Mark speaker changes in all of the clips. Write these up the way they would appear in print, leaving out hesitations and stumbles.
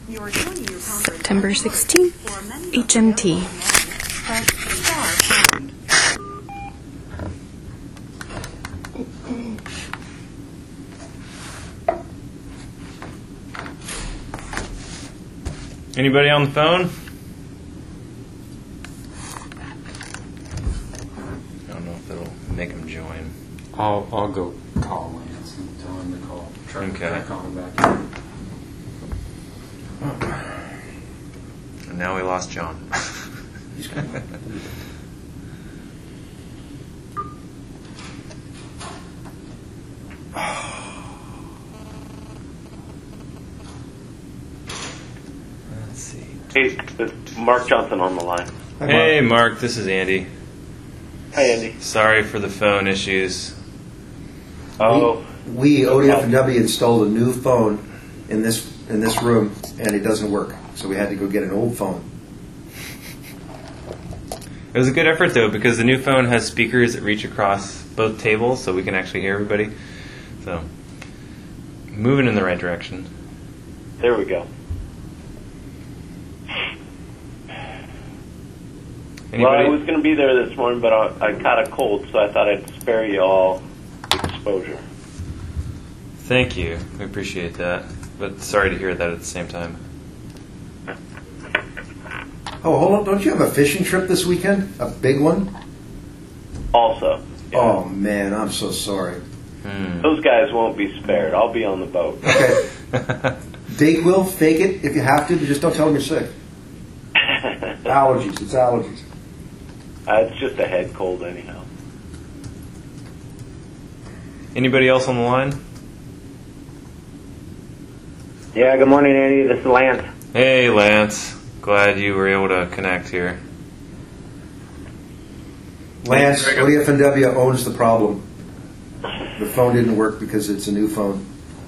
Speaker 1: September 16th, HMT.
Speaker 2: Anybody on the phone? I don't know if it'll make him join.
Speaker 3: I'll go call Lance and tell him to call. Try calling him back.
Speaker 2: And now we lost John.
Speaker 3: He's coming.
Speaker 2: Let's see.
Speaker 4: Hey, it's Mark Johnson on the line.
Speaker 2: Hey, Mark. This is Andy.
Speaker 4: Hi, Andy.
Speaker 2: Sorry for the phone issues.
Speaker 4: Oh,
Speaker 5: We ODF&W installed a new phone in this room, and it doesn't work. So we had to go get an old phone.
Speaker 2: It was a good effort, though, because the new phone has speakers that reach across both tables, so we can actually hear everybody. So, moving in the right direction.
Speaker 4: there we go.
Speaker 2: Anybody?
Speaker 4: Well, I was going to be there this morning, but I caught a cold, so I thought I'd spare you all exposure.
Speaker 2: Thank you. We appreciate that. But sorry to hear that at the same time.
Speaker 5: Oh, hold on. Don't you have a fishing trip this weekend? A big one?
Speaker 4: Also, yeah,
Speaker 5: Oh, man, I'm so sorry.
Speaker 4: those guys won't be spared. I'll be on the boat.
Speaker 5: Okay. Date will, fake it if you have to, but just don't tell them you're sick. Allergies. It's allergies.
Speaker 4: It's just a head cold anyhow.
Speaker 2: Anybody else on the line?
Speaker 6: Yeah, good morning, Andy. This is Lance.
Speaker 2: Hey, Lance. Glad you were able to connect here.
Speaker 5: Lance, ODF&W owns the problem. The phone didn't work because it's a new phone.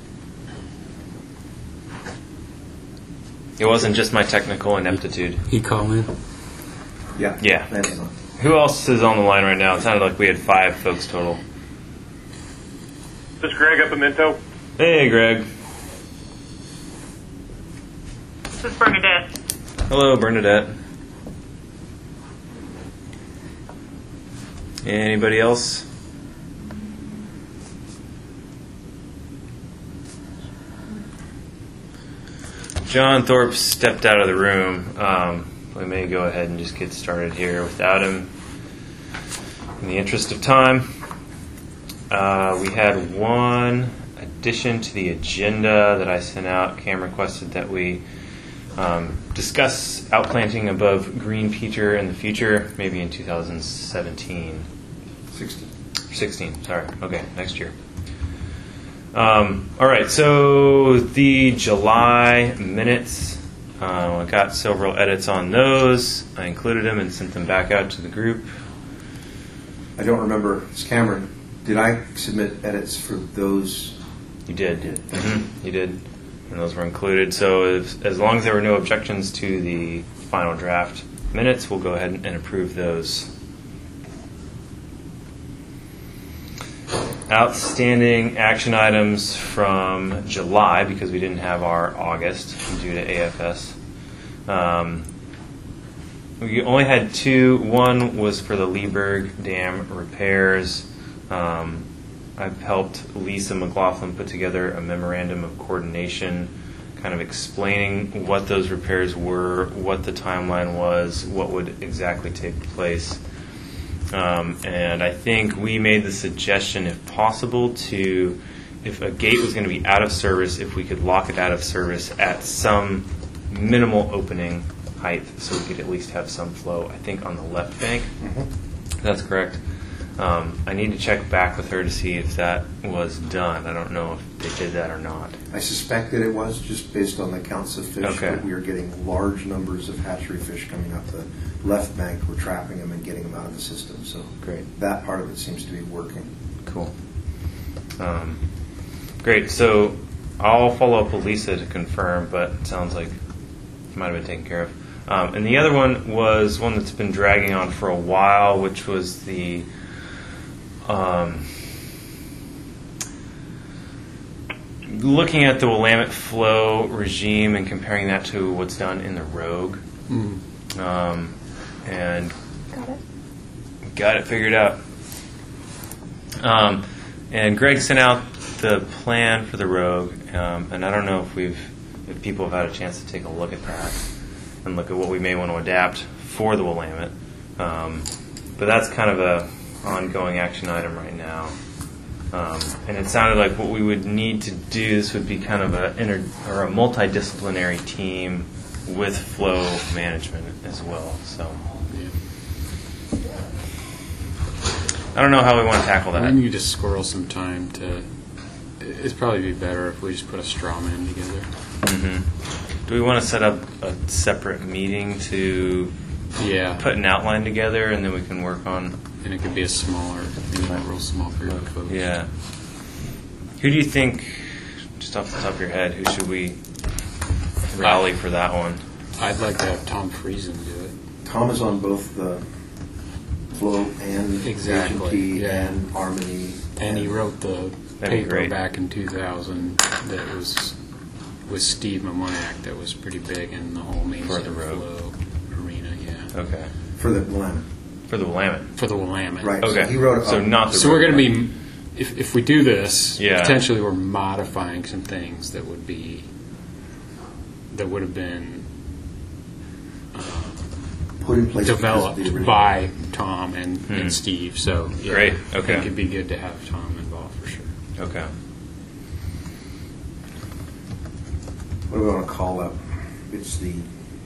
Speaker 2: It wasn't just my technical ineptitude.
Speaker 3: He called in.
Speaker 5: Yeah.
Speaker 2: Yeah.
Speaker 5: Lance is on.
Speaker 2: Who else is on the line right now? It sounded like we had 5 folks total.
Speaker 7: This is Greg up in Minto.
Speaker 2: Hey, Greg.
Speaker 8: This is Bernadette.
Speaker 2: Hello, Bernadette. Anybody else? John Thorpe stepped out of the room. We may go ahead and just get started here without him. In the interest of time, we had one addition to the agenda that I sent out. Cam requested that we discuss outplanting above green peter in the future, maybe in 2017. 16, sorry. Okay, next year. All right, so the July minutes, I got several edits on those. I included them and sent them back out to the group.
Speaker 5: I don't remember. It's Cameron. Did I submit edits for those?
Speaker 2: You did. You did. And those were included. So as long as there were no objections to the final draft minutes, we'll go ahead and approve those. Outstanding action items from July, because we didn't have our August due to AFS. We only had 2. One was for the Leeburg Dam repairs. I've helped Lisa McLaughlin put together a memorandum of coordination, kind of explaining what those repairs were, what the timeline was, what would exactly take place. And I think we made the suggestion, if possible, if a gate was going to be out of service, if we could lock it out of service at some minimal opening height so we could at least have some flow, I think on the left bank. That's correct. I need to check back with her to see if that was done. I don't know if they did that or not.
Speaker 5: I suspect that it was, just based on the counts of fish.
Speaker 2: Okay.
Speaker 5: But we are getting large numbers of hatchery fish coming up the left bank. We're trapping them and getting them out of the system. So
Speaker 2: Great.
Speaker 5: that part of it seems to be working.
Speaker 2: Cool. Great. So I'll follow up with Lisa to confirm, but it sounds like it might have been taken care of. And the other one was one that's been dragging on for a while, which was the looking at the Willamette flow regime and comparing that to what's done in the Rogue. And got it figured out. And Greg sent out the plan for the Rogue, and I don't know if people have had a chance to take a look at that and look at what we may want to adapt for the Willamette. But that's kind of a ongoing action item right now. And it sounded like what we would need to do, this would be kind of a multidisciplinary team with flow management as well. So I don't know how we want to tackle that.
Speaker 3: We need to squirrel some time to. It'd probably be better if we just put a straw man together.
Speaker 2: Do we want to set up a separate meeting to put an outline together, and then we can work on?
Speaker 3: And it could be a real small group of folks.
Speaker 2: Yeah. Who do you think, just off the top of your head, who should we rally for that one?
Speaker 3: I'd like to have Tom Friesen do it.
Speaker 5: Tom is on both the Flow and
Speaker 3: Exactly,
Speaker 5: and Harmony.
Speaker 3: And he wrote the
Speaker 2: That'd be
Speaker 3: paper
Speaker 2: great.
Speaker 3: back in 2000 that was with Steve Mamoyak that was pretty big in the whole mainstream flow arena. Yeah.
Speaker 2: Okay.
Speaker 5: For the Willamette.
Speaker 2: For the Willamette.
Speaker 3: For the Willamette.
Speaker 5: Right.
Speaker 2: Okay.
Speaker 5: So he wrote.
Speaker 2: So not the.
Speaker 3: So we're going to be, if we do this,
Speaker 2: Yeah.
Speaker 3: potentially we're modifying some things that would have been
Speaker 5: put in place
Speaker 3: developed
Speaker 5: because of the original.
Speaker 3: by Tom and Steve. So yeah,
Speaker 2: Great,
Speaker 3: I
Speaker 2: okay.
Speaker 3: think it'd be good to have Tom involved for sure.
Speaker 2: Okay.
Speaker 5: What do we want to call that? It's the.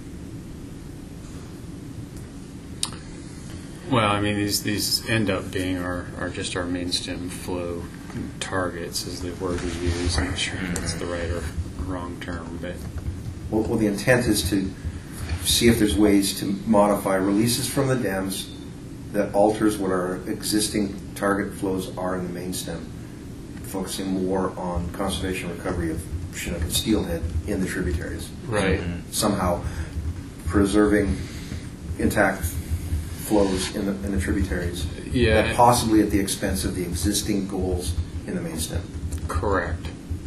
Speaker 3: Well, I mean, these end up being our just our mainstem flow targets is the word we use. I'm not sure if that's the right or wrong term, but
Speaker 5: Well, the intent is to see if there's ways to modify releases from the dams that alters what our existing target flows are in the main stem, focusing more on conservation recovery of Chinook and steelhead in the tributaries.
Speaker 3: right.
Speaker 5: Somehow preserving intact flows in the tributaries.
Speaker 3: Yeah.
Speaker 5: But possibly at the expense of the existing goals in the main stem.
Speaker 3: Correct.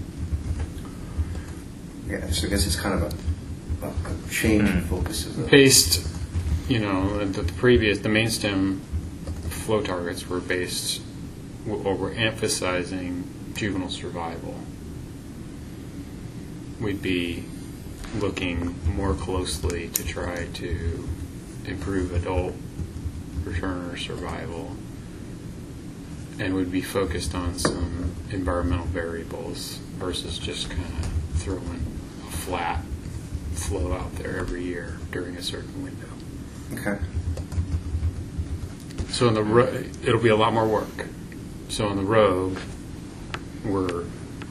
Speaker 5: Yeah, so I guess it's kind of a change in focus of the.
Speaker 3: Based, the mainstem flow targets were based, or were emphasizing juvenile survival. We'd be looking more closely to try to improve adult returner survival, and would be focused on some environmental variables versus just kind of throwing a flat flow out there every year during a certain window.
Speaker 5: Okay.
Speaker 3: So it'll be a lot more work. So on the Rogue, we're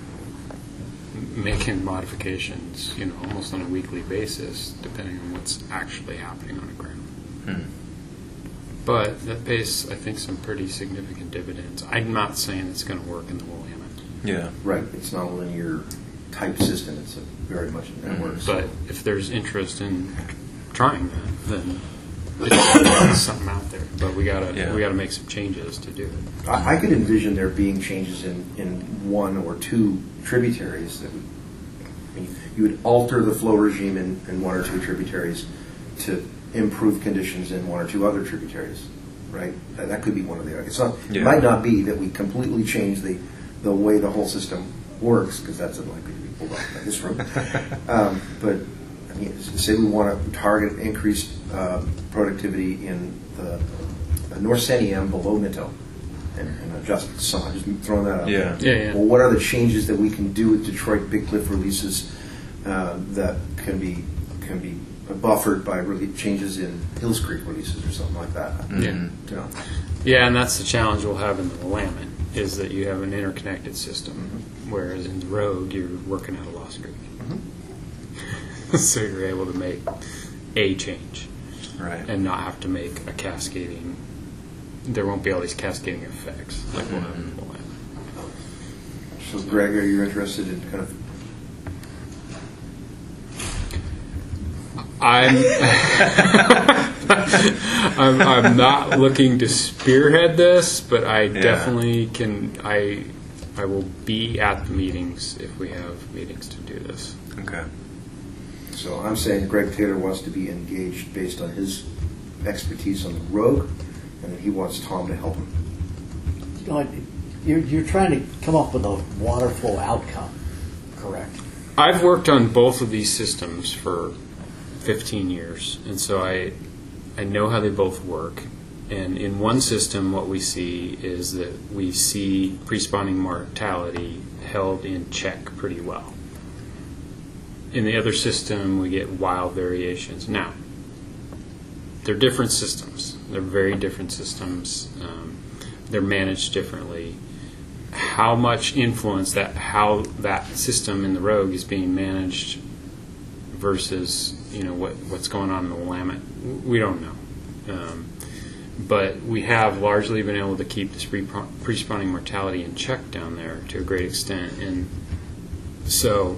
Speaker 3: making modifications, almost on a weekly basis, depending on what's actually happening on the ground. But that pays, I think, some pretty significant dividends. I'm not saying it's going to work in the Willamette.
Speaker 2: Yeah.
Speaker 5: Right. It's not a linear type system. It's very much a network.
Speaker 3: But if there's interest in trying that, then there's something out there. But we gotta make some changes to do it.
Speaker 5: I could envision there being changes in one or two tributaries. You would alter the flow regime in one or two tributaries to improve conditions in one or two other tributaries, right? That could be one of the. It might not be that we completely change the way the whole system works, because that's unlikely to be pulled off in this room. But I mean, say we want to target increased productivity in the North Santiam below Minto, and adjust some. I'm just throwing that out.
Speaker 3: Yeah.
Speaker 5: Well, what are the changes that we can do with Detroit Big Cliff releases that can be buffered by changes in Hills Creek releases or something like that?
Speaker 3: Yeah. Yeah, and that's the challenge we'll have in the Willamette, is that you have an interconnected system, whereas in the Rogue, you're working out of Lost Creek. So you're able to make a change.
Speaker 2: Right.
Speaker 3: And not have to make a cascading, there won't be all these cascading effects like we'll have in the Willamette.
Speaker 5: So, Greg, are you interested in kind of...
Speaker 3: I'm not looking to spearhead this, but I definitely can. I I will be at the meetings if we have meetings to do this.
Speaker 2: Okay.
Speaker 5: So I'm saying Greg Taylor wants to be engaged based on his expertise on the rogue, and he wants Tom to help him.
Speaker 7: You know, you're trying to come up with a water flow outcome, correct?
Speaker 3: I've worked on both of these systems for 15 years, and so I know how they both work. And in one system, what we see is that we see pre-spawning mortality held in check pretty well. In the other system, we get wild variations. Now, they're different systems. They're very different systems. They're managed differerly. How much influence how that system in the Rogue is being managed versus what's going on in the Willamette, we don't know. But we have largely been able to keep this pre-spawning mortality in check down there to a great extent, and so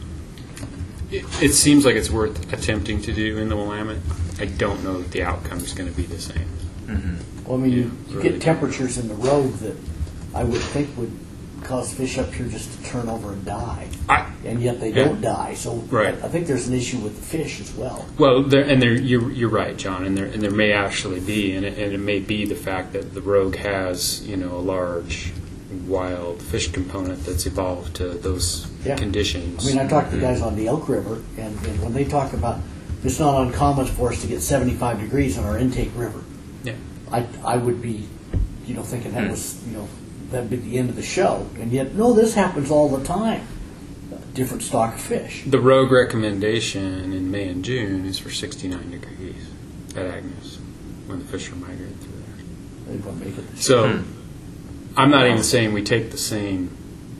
Speaker 3: it seems like it's worth attempting to do in the Willamette. I don't know that the outcome is going to be the same.
Speaker 2: Mm-hmm.
Speaker 7: Well, I mean, you
Speaker 3: really
Speaker 7: get temperatures in the Rogue that I would think would cause fish up here just to turn over and die, and yet they don't die. So
Speaker 3: right.
Speaker 7: I think there's an issue with the fish as well.
Speaker 3: Well, you're right, John, and there may actually be, and it may be the fact that the Rogue has a large wild fish component that's evolved to those conditions.
Speaker 7: I mean, I talked to guys on the Elk River, and when they talk about it's not uncommon for us to get 75 degrees on our intake river.
Speaker 3: Yeah.
Speaker 7: I would be, thinking that was, that'd be the end of the show. And yet, no, this happens all the time. Different stock of fish.
Speaker 3: The Rogue recommendation in May and June is for 69 degrees at Agnes when the fish are migrating through there.
Speaker 7: They won't make it.
Speaker 3: So I'm not even saying we take the same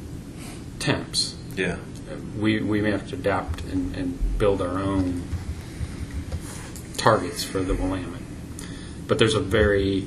Speaker 3: temps.
Speaker 2: Yeah.
Speaker 3: We may have to adapt and build our own targets for the Willamette. But there's a very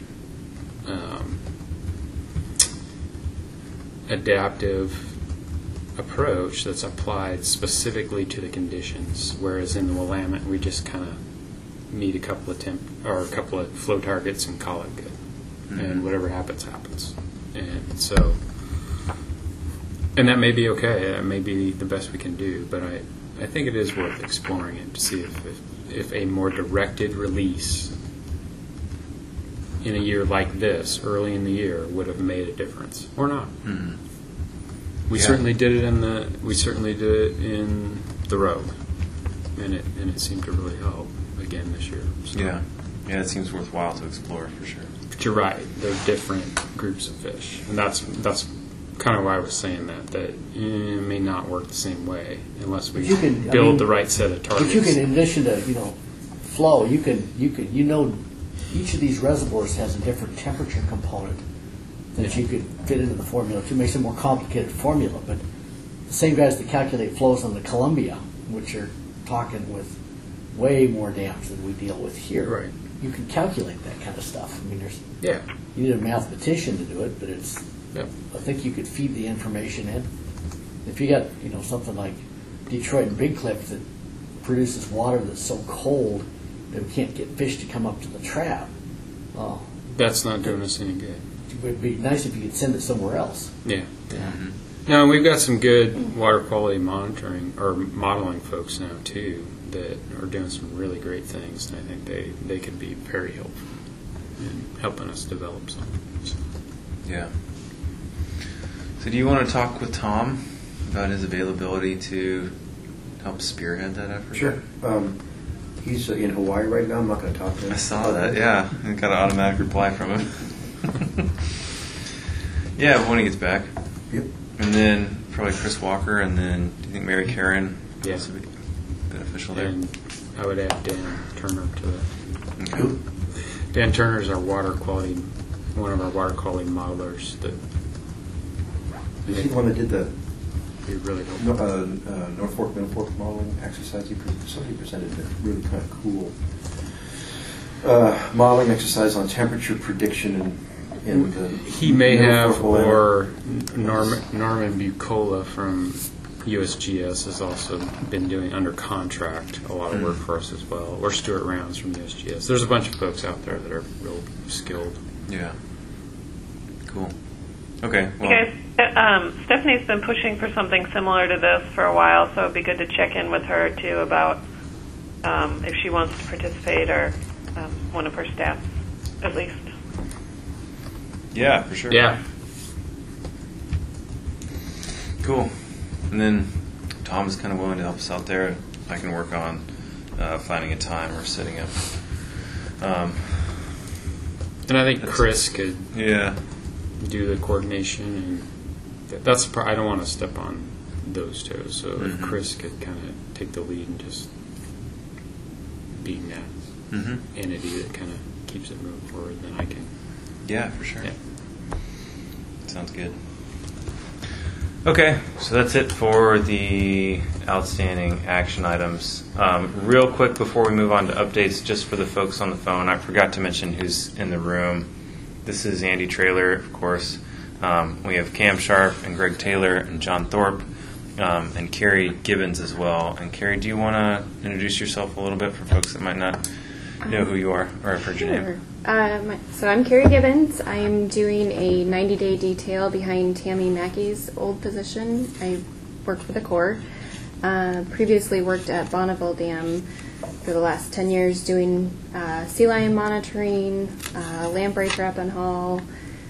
Speaker 3: adaptive approach that's applied specifically to the conditions, whereas in the Willamette we just kind of need a couple of flow targets and call it good, and whatever happens happens. And so, and that may be okay. That may be the best we can do, but I think it is worth exploring it to see if a more directed release in a year like this, early in the year, would have made a difference or not.
Speaker 2: Mm-hmm.
Speaker 3: We certainly did it in the Rogue, and it seemed to really help again this year. So.
Speaker 2: Yeah, it seems worthwhile to explore for sure.
Speaker 3: But you're right; they're different groups of fish, and that's kind of why I was saying that it may not work the same way unless we build the right set of targets.
Speaker 7: But you can, in addition to flow, you can each of these reservoirs has a different temperature component that you could fit into the formula to make it a more complicated formula. But the same guys that calculate flows on the Columbia, which are talking with way more dams than we deal with here,
Speaker 3: right?
Speaker 7: You can calculate that kind of stuff. I mean,
Speaker 3: you
Speaker 7: need a mathematician to do it, but it's.
Speaker 3: Yep.
Speaker 7: I think you could feed the information in. If you got something like Detroit and Big Cliff that produces water that's so cold that we can't get fish to come up to the trap,
Speaker 3: that's not doing us any good.
Speaker 7: It would be nice if you could send it somewhere else.
Speaker 3: Yeah. Mm-hmm. Now we've got some good water quality monitoring or modeling folks now too that are doing some really great things, and I think they could be very helpful in helping us develop something. So.
Speaker 2: Yeah. So do you want to talk with Tom about his availability to help spearhead that effort?
Speaker 5: Sure. He's in Hawaii right now. I'm not going to talk to him.
Speaker 2: I saw that, yeah. I got an automatic reply from him. Yeah, when he gets back.
Speaker 5: Yep.
Speaker 2: And then probably Chris Walker, and then do you think Mary Karen would
Speaker 3: Yeah.
Speaker 2: also be beneficial there?
Speaker 3: And I would add Dan Turner to that.
Speaker 2: Okay.
Speaker 3: Dan Turner is one of our water quality modelers that
Speaker 5: Is he the one that did the
Speaker 3: be really helpful.
Speaker 5: North Fork, Middle Fork modeling exercise? Somebody presented a really kind of cool modeling exercise on temperature prediction in the
Speaker 3: He may
Speaker 5: Middle
Speaker 3: have,
Speaker 5: Fork Willamette.
Speaker 3: or Norman Bucola from USGS has also been doing under contract a lot of work for us as well, or Stuart Rounds from USGS. There's a bunch of folks out there that are real skilled.
Speaker 2: Yeah. Cool. Okay. Well,
Speaker 8: Okay. Stephanie's been pushing for something similar to this for a while, so it'd be good to check in with her too about if she wants to participate or one of her staff, at least.
Speaker 2: Yeah, for sure.
Speaker 3: Yeah.
Speaker 2: Cool. And then Tom is kind of willing to help us out there. I can work on finding a time or setting up.
Speaker 3: And I think Chris could
Speaker 2: Yeah.
Speaker 3: do the coordination, and I don't want to step on those toes. So if Chris could kind of take the lead and just being that entity that kind of keeps it moving forward, then I can.
Speaker 2: Yeah, for sure.
Speaker 3: Yeah.
Speaker 2: Sounds good. Okay, so that's it for the outstanding action items. Real quick before we move on to updates, just for the folks on the phone, I forgot to mention who's in the room. This is Andy Traylor, of course. We have Cam Sharp and Greg Taylor and John Thorpe and Carrie Gibbons as well. And Carrie, do you want to introduce yourself a little bit for folks that might not know who you are or have heard your name?
Speaker 1: So I'm Carrie Gibbons. I'm doing a 90-day detail behind Tammy Mackey's old position. I work for the Corps. Previously worked at Bonneville Dam for the last 10 years doing sea lion monitoring, lamprey trap and haul,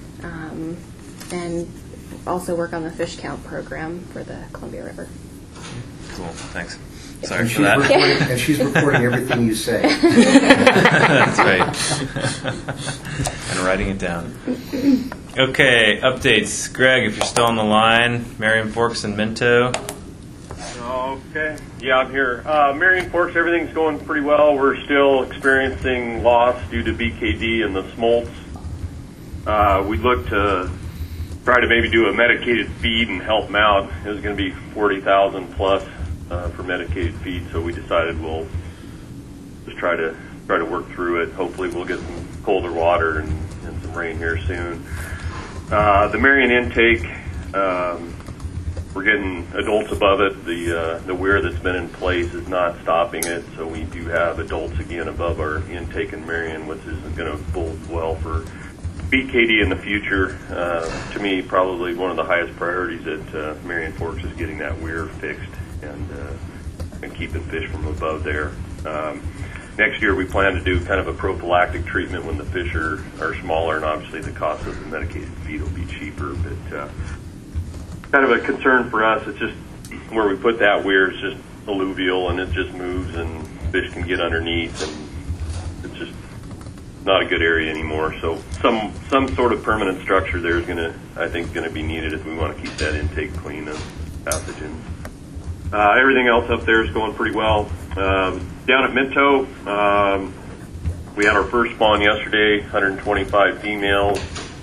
Speaker 1: and also work on the fish count program for the Columbia River.
Speaker 2: Cool, thanks. Sorry
Speaker 5: And
Speaker 2: for that.
Speaker 5: and she's recording everything you say.
Speaker 2: That's right. And writing it down. Okay, updates. Greg, if you're still on the line, Marion Forks and Minto.
Speaker 9: Okay. Yeah, I'm here. Marion Forks, everything's going pretty well. We're still experiencing loss due to BKD and the smolts. We looked to try to maybe do a medicated feed and help them out. It was going to be $40,000 plus for medicated feed, so we decided we'll just try to work through it. Hopefully we'll get some colder water and some rain here soon. The Marion intake, we're getting adults above it. The weir that's been in place is not stopping it, so we do have adults again above our intake in Marion, which is going to bode well for BKD in the future. To me, probably one of the highest priorities at Marion Forks is getting that weir fixed and keeping fish from above there. Next year, we plan to do kind of a prophylactic treatment when the fish are smaller, and obviously the cost of the medicated feed will be cheaper. But kind of a concern for us, it's just where we put that weir is just alluvial, and it just moves, and fish can get underneath, and it's just not a good area anymore. So some sort of permanent structure there is I think going to be needed if we want to keep that intake clean of pathogens. Everything else up there is going pretty well. Down at Minto, we had our first spawn yesterday, 125 females,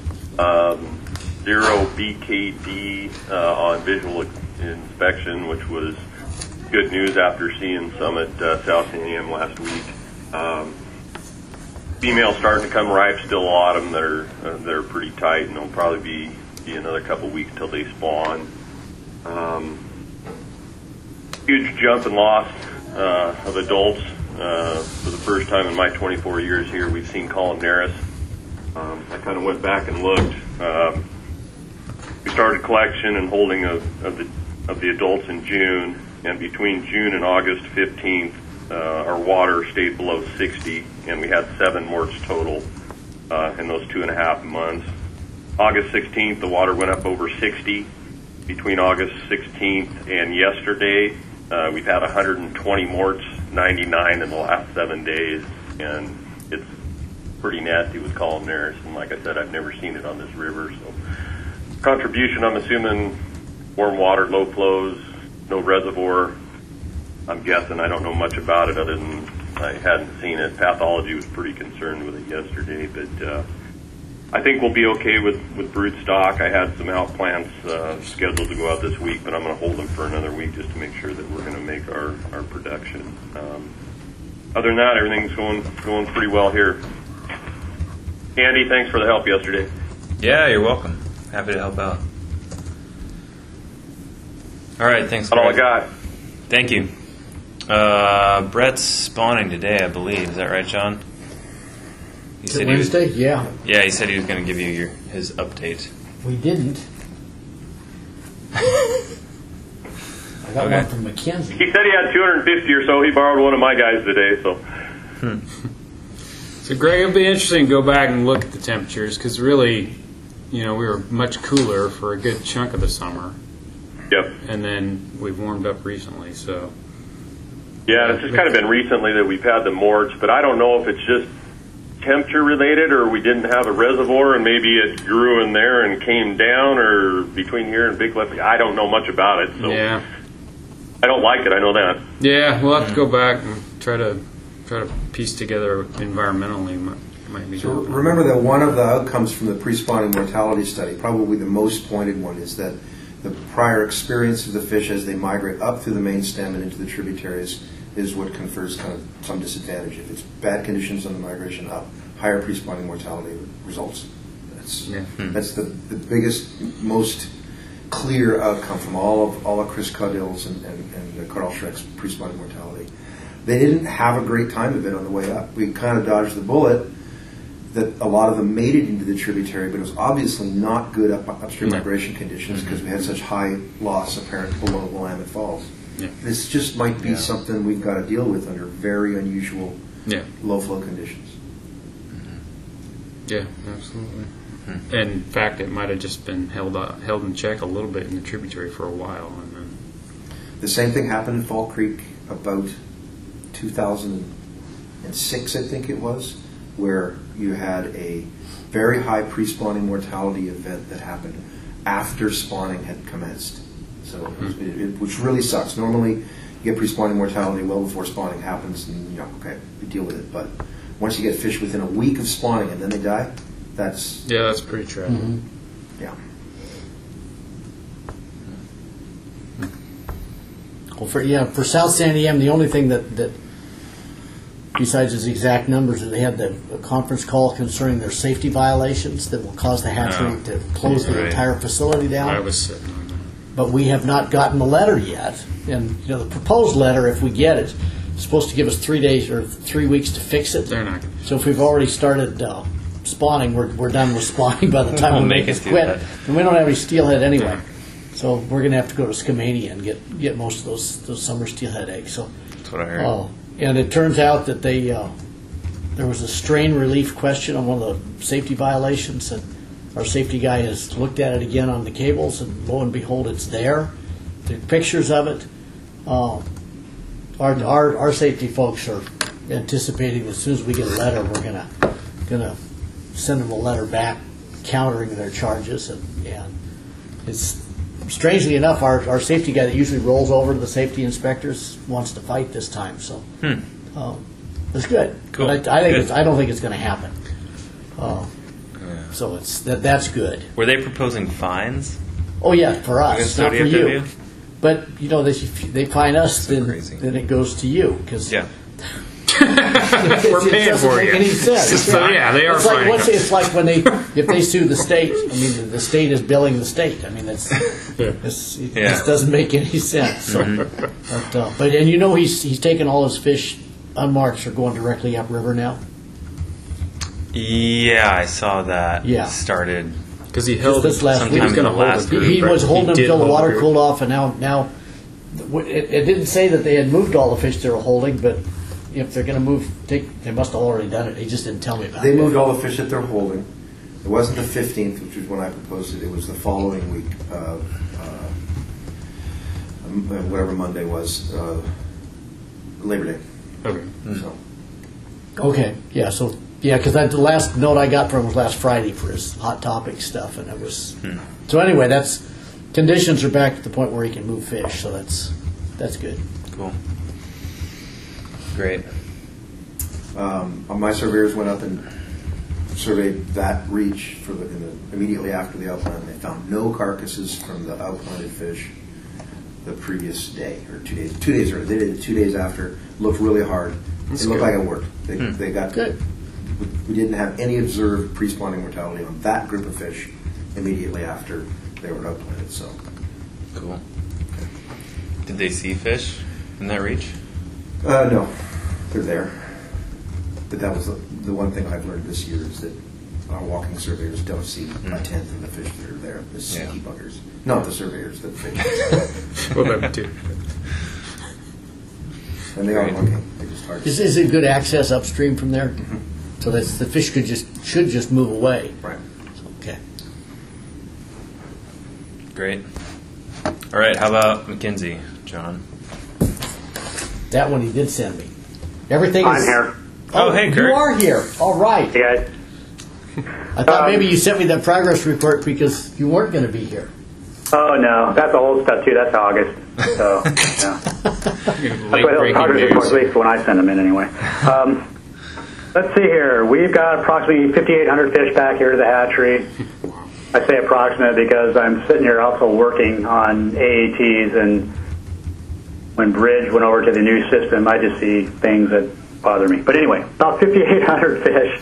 Speaker 9: 0 BKD on visual inspection, which was good news after seeing some at South Sam last week. Females starting to come ripe, still a lot of them that are pretty tight, and it'll probably be another couple weeks till they spawn. Huge jump in loss of adults. For the first time in my 24 years here, we've seen columnaris. I kind of went back and looked. We started collection and holding of the adults in June, and between June and August 15th, our water stayed below 60, and we had 7 morts total in those 2.5 months. August 16th, the water went up over 60. Between August 16th and yesterday, we've had 120 morts, 99 in the last 7 days, and it's pretty nasty with columnaris. And like I said, I've never seen it on this river. So contribution, I'm assuming warm water, low flows, no reservoir. I'm guessing. I don't know much about it other than I hadn't seen it. Pathology was pretty concerned with it yesterday, but I think we'll be okay with brood stock. I had some out plants scheduled to go out this week, but I'm going to hold them for another week just to make sure that we're going to make our production. Other than that, everything's going pretty well here. Andy, thanks for the help yesterday.
Speaker 2: Yeah, you're welcome. Happy to help out. All right, thanks.
Speaker 9: That's all I
Speaker 2: Greg.
Speaker 9: got.
Speaker 2: Thank you. Brett's spawning today, I believe. Is that right, John? He said
Speaker 7: Wednesday? Yeah.
Speaker 2: Yeah, he said he was going to give you his update.
Speaker 7: We didn't. I got
Speaker 2: Okay.
Speaker 7: one from Mackenzie.
Speaker 9: He said he had 250 or so. He borrowed one of my guys today, so.
Speaker 3: So, Greg, it'll be interesting to go back and look at the temperatures because really, we were much cooler for a good chunk of the summer,
Speaker 9: Yep.
Speaker 3: and then we've warmed up recently. So,
Speaker 9: Yeah, it's just kind of been recently that we've had the morts, but I don't know if it's just temperature related or we didn't have a reservoir and maybe it grew in there and came down, or between here and Big Lefty. I don't know much about it, so
Speaker 3: yeah,
Speaker 9: I don't like it. I know that.
Speaker 3: yeah, we'll have to go back and try to piece together environmentally. Might be
Speaker 5: So
Speaker 3: doing.
Speaker 5: remember that one of the outcomes from the pre-spawning mortality study, probably the most pointed one, is that the prior experience of the fish as they migrate up through the main stem and into the tributaries is what confers kind of some disadvantage. If it's bad conditions on the migration up, higher pre-spawning mortality results. That's the biggest, most clear outcome from all of Chris Caudill's and Carl Schreck's pre-spawning mortality. They didn't have a great time of it on the way up. We kind of dodged the bullet that a lot of them made it into the tributary, but it was obviously not good upstream migration conditions because we had such high loss apparent below Willamette Falls.
Speaker 3: Yeah.
Speaker 5: This just might be something we've got to deal with under very unusual low flow conditions.
Speaker 3: Yeah, absolutely. And in fact, it might have just been held in check a little bit in the tributary for a while, and then
Speaker 5: The same thing happened in Fall Creek about 2006, I think it was, where you had a very high pre-spawning mortality event that happened after spawning had commenced. So, which really sucks. Normally, you get pre-spawning mortality well before spawning happens, and okay, we deal with it. But once you get fish within a week of spawning and then they die, that's
Speaker 3: pretty tragic.
Speaker 5: yeah.
Speaker 7: Well, for South San Diego, the only thing that besides his exact numbers, is they had a conference call concerning their safety violations that will cause the hatchery to close the entire facility down.
Speaker 3: I was sitting on that.
Speaker 7: But we have not gotten the letter yet. And the proposed letter, if we get it, is supposed to give us 3 days or 3 weeks to fix it.
Speaker 3: They're not going to.
Speaker 7: So if we've already started spawning, we're done with spawning by the time
Speaker 2: We'll
Speaker 7: we
Speaker 2: make
Speaker 7: make
Speaker 2: it
Speaker 7: it
Speaker 2: do
Speaker 7: quit.
Speaker 2: that.
Speaker 7: And we don't have any steelhead anyway. So we're going to have to go to Skamania and get most of those summer steelhead eggs. So,
Speaker 2: That's what I heard.
Speaker 7: and it turns out that there was a strain relief question on one of the safety violations, and our safety guy has looked at it again on the cables, and lo and behold, it's there. The pictures of it. Our safety folks are anticipating as soon as we get a letter, we're gonna send them a letter back countering their charges, and it's strangely enough our safety guy that usually rolls over to the safety inspectors wants to fight this time, so it's good.
Speaker 2: Cool.
Speaker 7: But I don't think it's going to happen. So that's good.
Speaker 2: Were they proposing fines?
Speaker 7: Oh yeah, for us,
Speaker 2: Against
Speaker 7: not for you.
Speaker 2: ODFW?
Speaker 7: But they fine us,
Speaker 2: That's crazy.
Speaker 7: then it goes to you because
Speaker 2: Yeah.
Speaker 3: We're paying
Speaker 7: doesn't
Speaker 3: for
Speaker 7: make
Speaker 3: you.
Speaker 7: any sense.
Speaker 3: So, yeah, they are
Speaker 7: It's like,
Speaker 3: fining us.
Speaker 7: it's like when if they sue the state. I mean, the state is billing the state. I mean, it doesn't make any sense. So, but he's taken all his fish unmarked are going directly upriver now.
Speaker 2: Yeah, I saw that.
Speaker 7: Yeah.
Speaker 2: Started.
Speaker 3: Because he held
Speaker 7: This last
Speaker 2: sometime
Speaker 7: week.
Speaker 2: in the last group.
Speaker 7: He was holding them
Speaker 3: did
Speaker 7: until the
Speaker 3: hold
Speaker 7: water
Speaker 3: group.
Speaker 7: cooled off, and now it didn't say that they had moved all the fish they were holding, but if they're going to move, they must have already done it. He just didn't tell me about
Speaker 5: They
Speaker 7: it.
Speaker 5: moved all the fish that they're holding. It wasn't the 15th, which was when I proposed it. It was the following week, whatever Monday was, Labor Day.
Speaker 3: Okay.
Speaker 5: So.
Speaker 7: Okay, yeah, so, because the last note I got from him was last Friday for his Hot Topic stuff, and it was, so anyway, conditions are back to the point where he can move fish, so that's good.
Speaker 2: Cool. Great.
Speaker 5: My surveyors went up and surveyed that reach immediately after the outplant. They found no carcasses from the outplanted fish the previous day, or 2 days. 2 days earlier. They did it 2 days after. Looked really hard. It looked like it worked. They got
Speaker 7: Good.
Speaker 5: We didn't have any observed pre-spawning mortality on that group of fish immediately after they were outplanted. So,
Speaker 2: Cool. Did they see fish in that reach?
Speaker 5: no, they're there. But that was the one thing I've learned this year is that our walking surveyors don't see a tenth of the fish that are there. The sneaky buggers. Not the surveyors, the fish.
Speaker 3: Well, them too.
Speaker 5: And they are looking. They're just hard to see.
Speaker 7: Is it good access upstream from there? So that the fish should just move away.
Speaker 5: Right.
Speaker 7: Okay.
Speaker 2: Great. All right, how about McKenzie, John?
Speaker 7: That one he did send me. Everything
Speaker 6: I'm
Speaker 7: is...
Speaker 6: here.
Speaker 2: Oh, hey, Kurt.
Speaker 7: You are here. All right.
Speaker 6: Hey, guys.
Speaker 7: I thought maybe you sent me that progress report because you weren't going to be here.
Speaker 6: Oh, no. That's old stuff, too. That's August. So, yeah. That's why those progress reports, at least when I send them in anyway. Let's see here. We've got approximately 5,800 fish back here to the hatchery. I say approximate because I'm sitting here also working on AATs, and when Bridge went over to the new system, I just see things that bother me. But anyway, about 5,800 fish.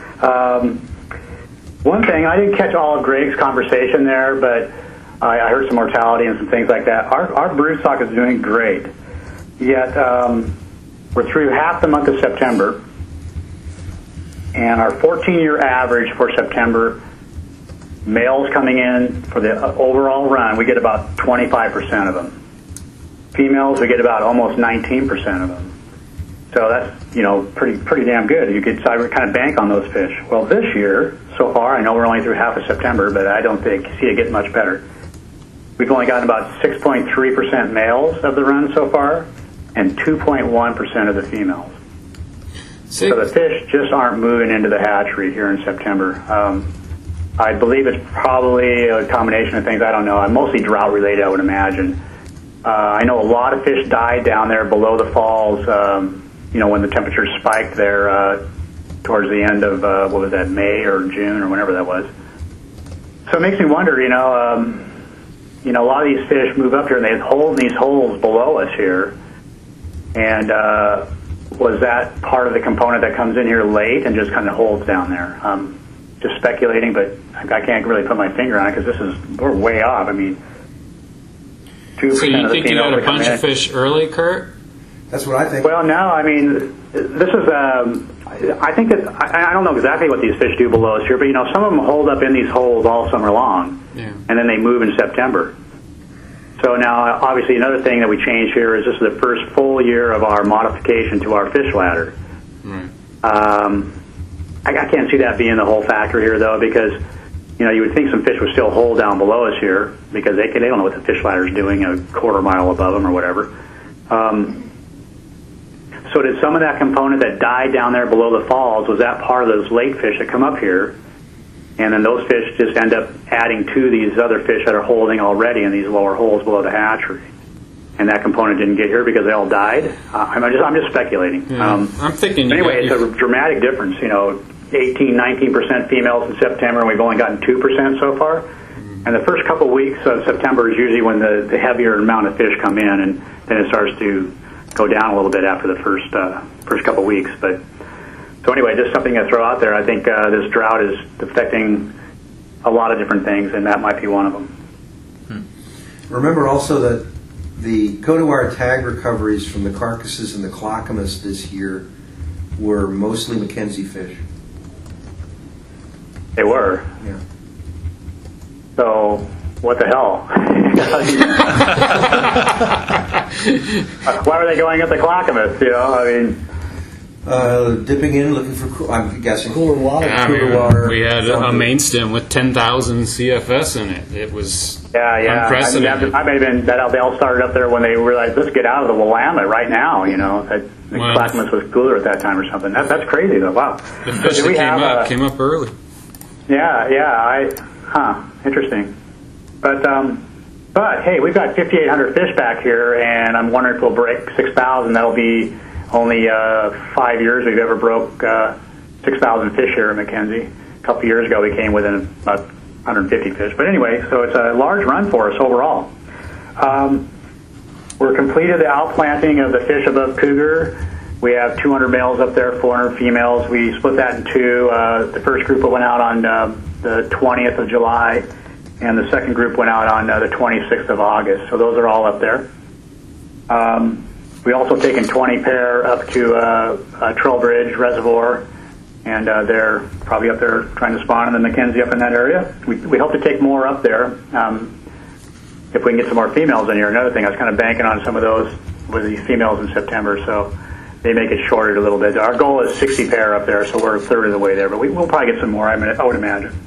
Speaker 6: One thing, I didn't catch all of Greg's conversation there, but I heard some mortality and some things like that. Our broodstock is doing great. Yet we're through half the month of September, and our 14-year average for September, males coming in for the overall run, we get about 25% of them. Females, we get about almost 19% of them. So that's, pretty damn good. You could kind of bank on those fish. Well, this year, so far, I know we're only through half of September, but I don't see it getting much better. We've only gotten about 6.3% males of the run so far, and 2.1% of the females. So the fish just aren't moving into the hatchery here in September. I believe it's probably a combination of things. I don't know. Mostly drought related, I would imagine. I know a lot of fish died down there below the falls, when the temperatures spiked there towards the end of, May or June or whenever that was. So it makes me wonder, a lot of these fish move up here and they hold these holes below us here. And was that part of the component that comes in here late and just kind of holds down there? Just speculating, but I can't really put my finger on it because we're way off. I mean, 2%
Speaker 3: So you
Speaker 6: of the
Speaker 3: think you
Speaker 6: females
Speaker 3: got a
Speaker 6: that come
Speaker 3: bunch
Speaker 6: in.
Speaker 3: of fish early, Kurt?
Speaker 5: That's what I think.
Speaker 6: Well, no, I mean, this is, I think that, I don't know exactly what these fish do below us here, but, some of them hold up in these holes all summer long, and then they move in September. So now, obviously, another thing that we changed here is this is the first full year of our modification to our fish ladder.
Speaker 3: Right.
Speaker 6: I can't see that being the whole factor here, though, because, you would think some fish would still hold down below us here because they don't know what the fish ladder is doing a quarter mile above them or whatever. So did some of that component that died down there below the falls, was that part of those lake fish that come up here? And then those fish just end up adding to these other fish that are holding already in these lower holes below the hatchery. And that component didn't get here because they all died? I'm just speculating.
Speaker 3: Yeah. I'm thinking...
Speaker 6: Anyway, it's a dramatic difference, 18, 19% females in September, and we've only gotten 2% so far. And the first couple weeks of September is usually when the heavier amount of fish come in, and then it starts to go down a little bit after the first couple weeks. But so anyway, just something to throw out there. I think this drought is affecting a lot of different things, and that might be one of them.
Speaker 5: Remember also that the Codawire tag recoveries from the carcasses and the Clackamas this year were mostly McKenzie fish.
Speaker 6: They were.
Speaker 5: Yeah.
Speaker 6: So what the hell? Why were they going at the Clackamas?
Speaker 5: Dipping in, looking for, I'm guessing,
Speaker 7: Cooler water.
Speaker 3: Yeah,
Speaker 5: cooler water.
Speaker 3: We had a main stem with 10,000 CFS in it. It was unprecedented.
Speaker 6: I may have been that they all started up there when they realized, let's get out of the Willamette right now. The Clackamas was cooler at that time or something. That's crazy though. Wow.
Speaker 3: The fish that came up early.
Speaker 6: Interesting. But hey, we've got 5,800 fish back here, and I'm wondering if we'll break 6,000. That'll be only 5 years we've ever broke 6,000 fish here at McKenzie. A couple years ago, we came within about 150 fish. But anyway, so it's a large run for us overall. We're completed the outplanting of the fish above Cougar. We have 200 males up there, 400 females. We split that in two. The first group went out on the 20th of July, and the second group went out on the 26th of August. So those are all up there. We also taken 20 pair up to Trowbridge Reservoir and they're probably up there trying to spawn in the Mackenzie up in that area. We hope to take more up there if we can get some more females in here. Another thing, I was kind of banking on some of those with the females in September, so they make it shorted a little bit. Our goal is 60 pair up there, so we're a third of the way there, but we'll probably get some more, I would imagine.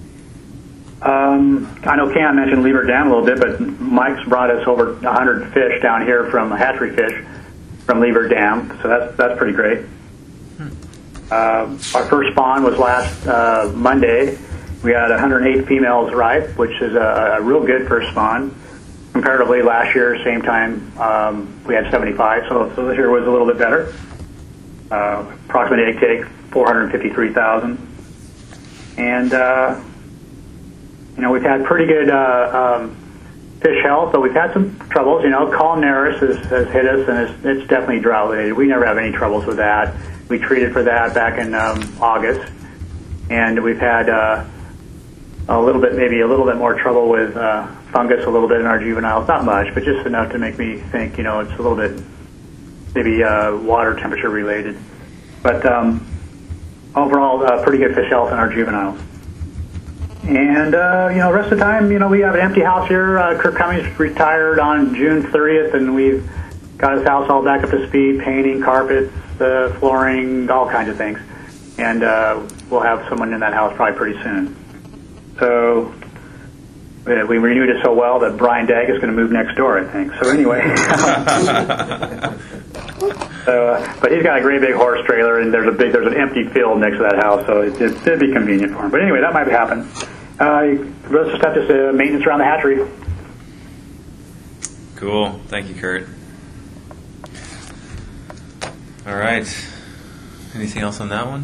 Speaker 6: I know Cam mentioned Lever Dam a little bit, but Mike's brought us over 100 fish down here from hatchery fish from Lever Dam, so that's pretty great. Our first spawn was last Monday. We had 108 females ripe, which is a real good first spawn. Comparatively, last year, same time, we had 75, so this year was a little bit better. Approximate egg take, 453,000. And, we've had pretty good fish health, but we've had some troubles. Calm Neris has hit us, and it's definitely drought related. We never have any troubles with that. We treated for that back in August, and we've had maybe a little bit more trouble with fungus a little bit in our juveniles. Not much, but just enough to make me think, it's a little bit maybe water temperature related. But overall, pretty good fish health in our juveniles. And, rest of the time, we have an empty house here. Kirk Cummings retired on June 30th, and we've got his house all back up to speed, painting, carpets, flooring, all kinds of things. And we'll have someone in that house probably pretty soon. So we renewed it so well that Brian Dagg is going to move next door, I think. So anyway. But he's got a great big horse trailer, and there's an empty field next to that house, so it'd be convenient for him. But anyway, that might happen. Let's just have to maintenance around the hatchery.
Speaker 2: Cool. Thank you, Kurt. All right. Anything else on that one?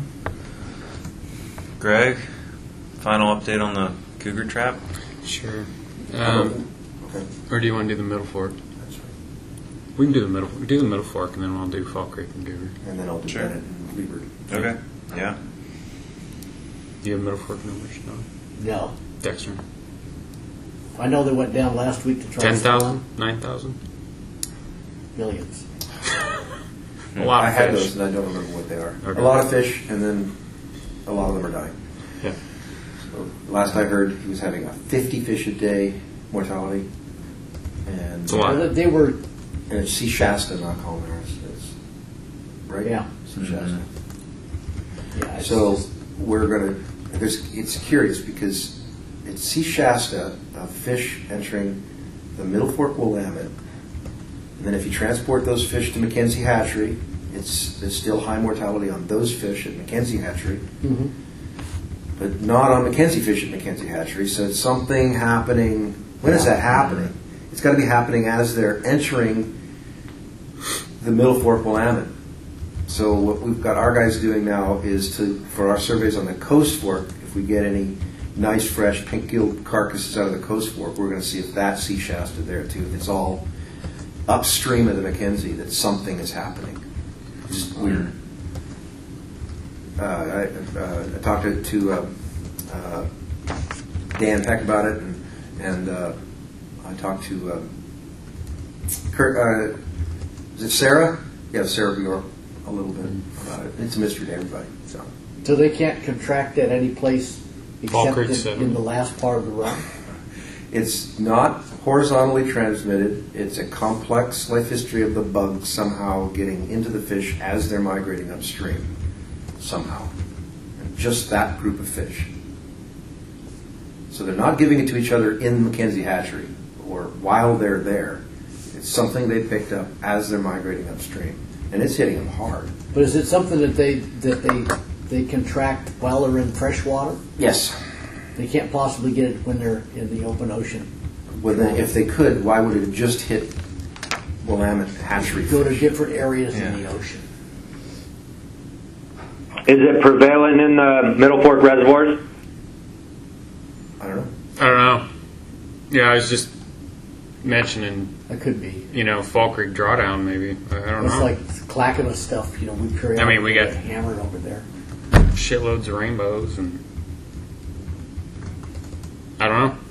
Speaker 2: Greg, final update on the cougar trap?
Speaker 3: Sure. Or do you want to do the Middle Fork?
Speaker 5: That's right.
Speaker 3: We can do the Middle Fork, and then we'll do Fall Creek and Cougar.
Speaker 5: And then I'll do
Speaker 2: Sure.
Speaker 5: Bennett and Leeward.
Speaker 2: Okay. Yeah.
Speaker 3: Do you have Middle Fork numbers? No.
Speaker 7: No.
Speaker 3: Dexter.
Speaker 7: I know they went down last week to try
Speaker 3: 10,000? 9,000?
Speaker 7: millions.
Speaker 3: A lot
Speaker 5: I
Speaker 3: of
Speaker 5: had
Speaker 3: fish.
Speaker 5: those, and I don't remember what they are.
Speaker 3: Okay.
Speaker 5: A lot of fish, and then a lot of them are dying.
Speaker 3: Yeah.
Speaker 5: So last I heard, he was having a 50 fish a day mortality, and
Speaker 3: It's a lot.
Speaker 7: They were,
Speaker 5: and it's Sea Shasta, not Colmaris. It's right.
Speaker 7: Yeah.
Speaker 5: Sea Shasta.
Speaker 7: yeah. it's
Speaker 5: So
Speaker 7: just-
Speaker 5: we're gonna. It's curious because it's Sea Shasta, a fish entering the Middle Fork Willamette, and then if you transport those fish to Mackenzie Hatchery, there's still high mortality on those fish at Mackenzie Hatchery, but not on Mackenzie fish at Mackenzie Hatchery. So it's something happening. When is that happening? It's got to be happening as they're entering the Middle Fork Willamette. So what we've got our guys doing now is for our surveys on the Coast Fork, if we get any nice fresh pink-gilled carcasses out of the Coast Fork, we're going to see if that's Sea Shasta there too. If it's all upstream of the Mackenzie, that something is happening. It's weird. I talked to Dan Peck about it, and I talked to Kurt. Is it Sarah? Yeah, Sarah Bjork. A little bit about it. It's a mystery to everybody.
Speaker 7: So they can't contract at any place
Speaker 3: Fall
Speaker 7: except
Speaker 3: Creek
Speaker 7: in
Speaker 3: sediment.
Speaker 7: the last part of the run.
Speaker 5: It's not horizontally transmitted. It's a complex life history of the bug somehow getting into the fish as they're migrating upstream. Somehow. And just that group of fish. So they're not giving it to each other in Mackenzie Hatchery or while they're there. It's something they picked up as they're migrating upstream. And it's hitting them hard.
Speaker 7: But is it something that they contract while they're in fresh water?
Speaker 5: Yes.
Speaker 7: They can't possibly get it when they're in the open ocean.
Speaker 5: If they could, why would it have just hit Willamette Hatchery
Speaker 7: Go to
Speaker 5: fish?
Speaker 7: different areas
Speaker 2: Yeah.
Speaker 7: in the ocean.
Speaker 10: Is it prevalent in the Middle Fork reservoirs?
Speaker 5: I don't know.
Speaker 3: I don't know. Yeah, I was just mentioning,
Speaker 7: That could be.
Speaker 3: Fall Creek drawdown maybe. I don't
Speaker 7: It's
Speaker 3: know.
Speaker 7: like Clackamas stuff. We periodically
Speaker 3: I mean, we got-
Speaker 7: get hammered over there.
Speaker 3: Shitloads of rainbows and I don't know.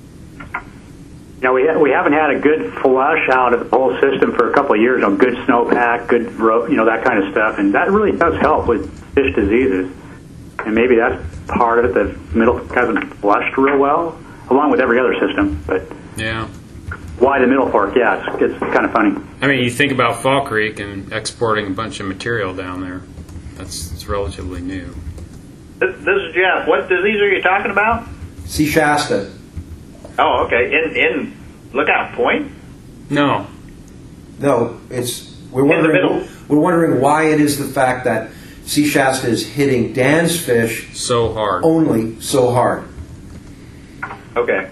Speaker 6: We haven't had a good flush out of the whole system for a couple of years on good snowpack, good that kind of stuff, and that really does help with fish diseases. and maybe that's part of it. The middle hasn't flushed real well, along with every other system. But
Speaker 3: Yeah.
Speaker 6: why the Middle Fork? Yeah, it's kind of funny.
Speaker 3: I mean, you think about Fall Creek and exporting a bunch of material down there. It's relatively new.
Speaker 11: This is Jeff. What disease are you talking about?
Speaker 5: See Shasta.
Speaker 11: Oh, okay. In Lookout Point?
Speaker 3: No.
Speaker 5: No, we're wondering why it is the fact that Sea Shasta is hitting Dan's fish
Speaker 3: So hard.
Speaker 5: only so hard.
Speaker 11: Okay.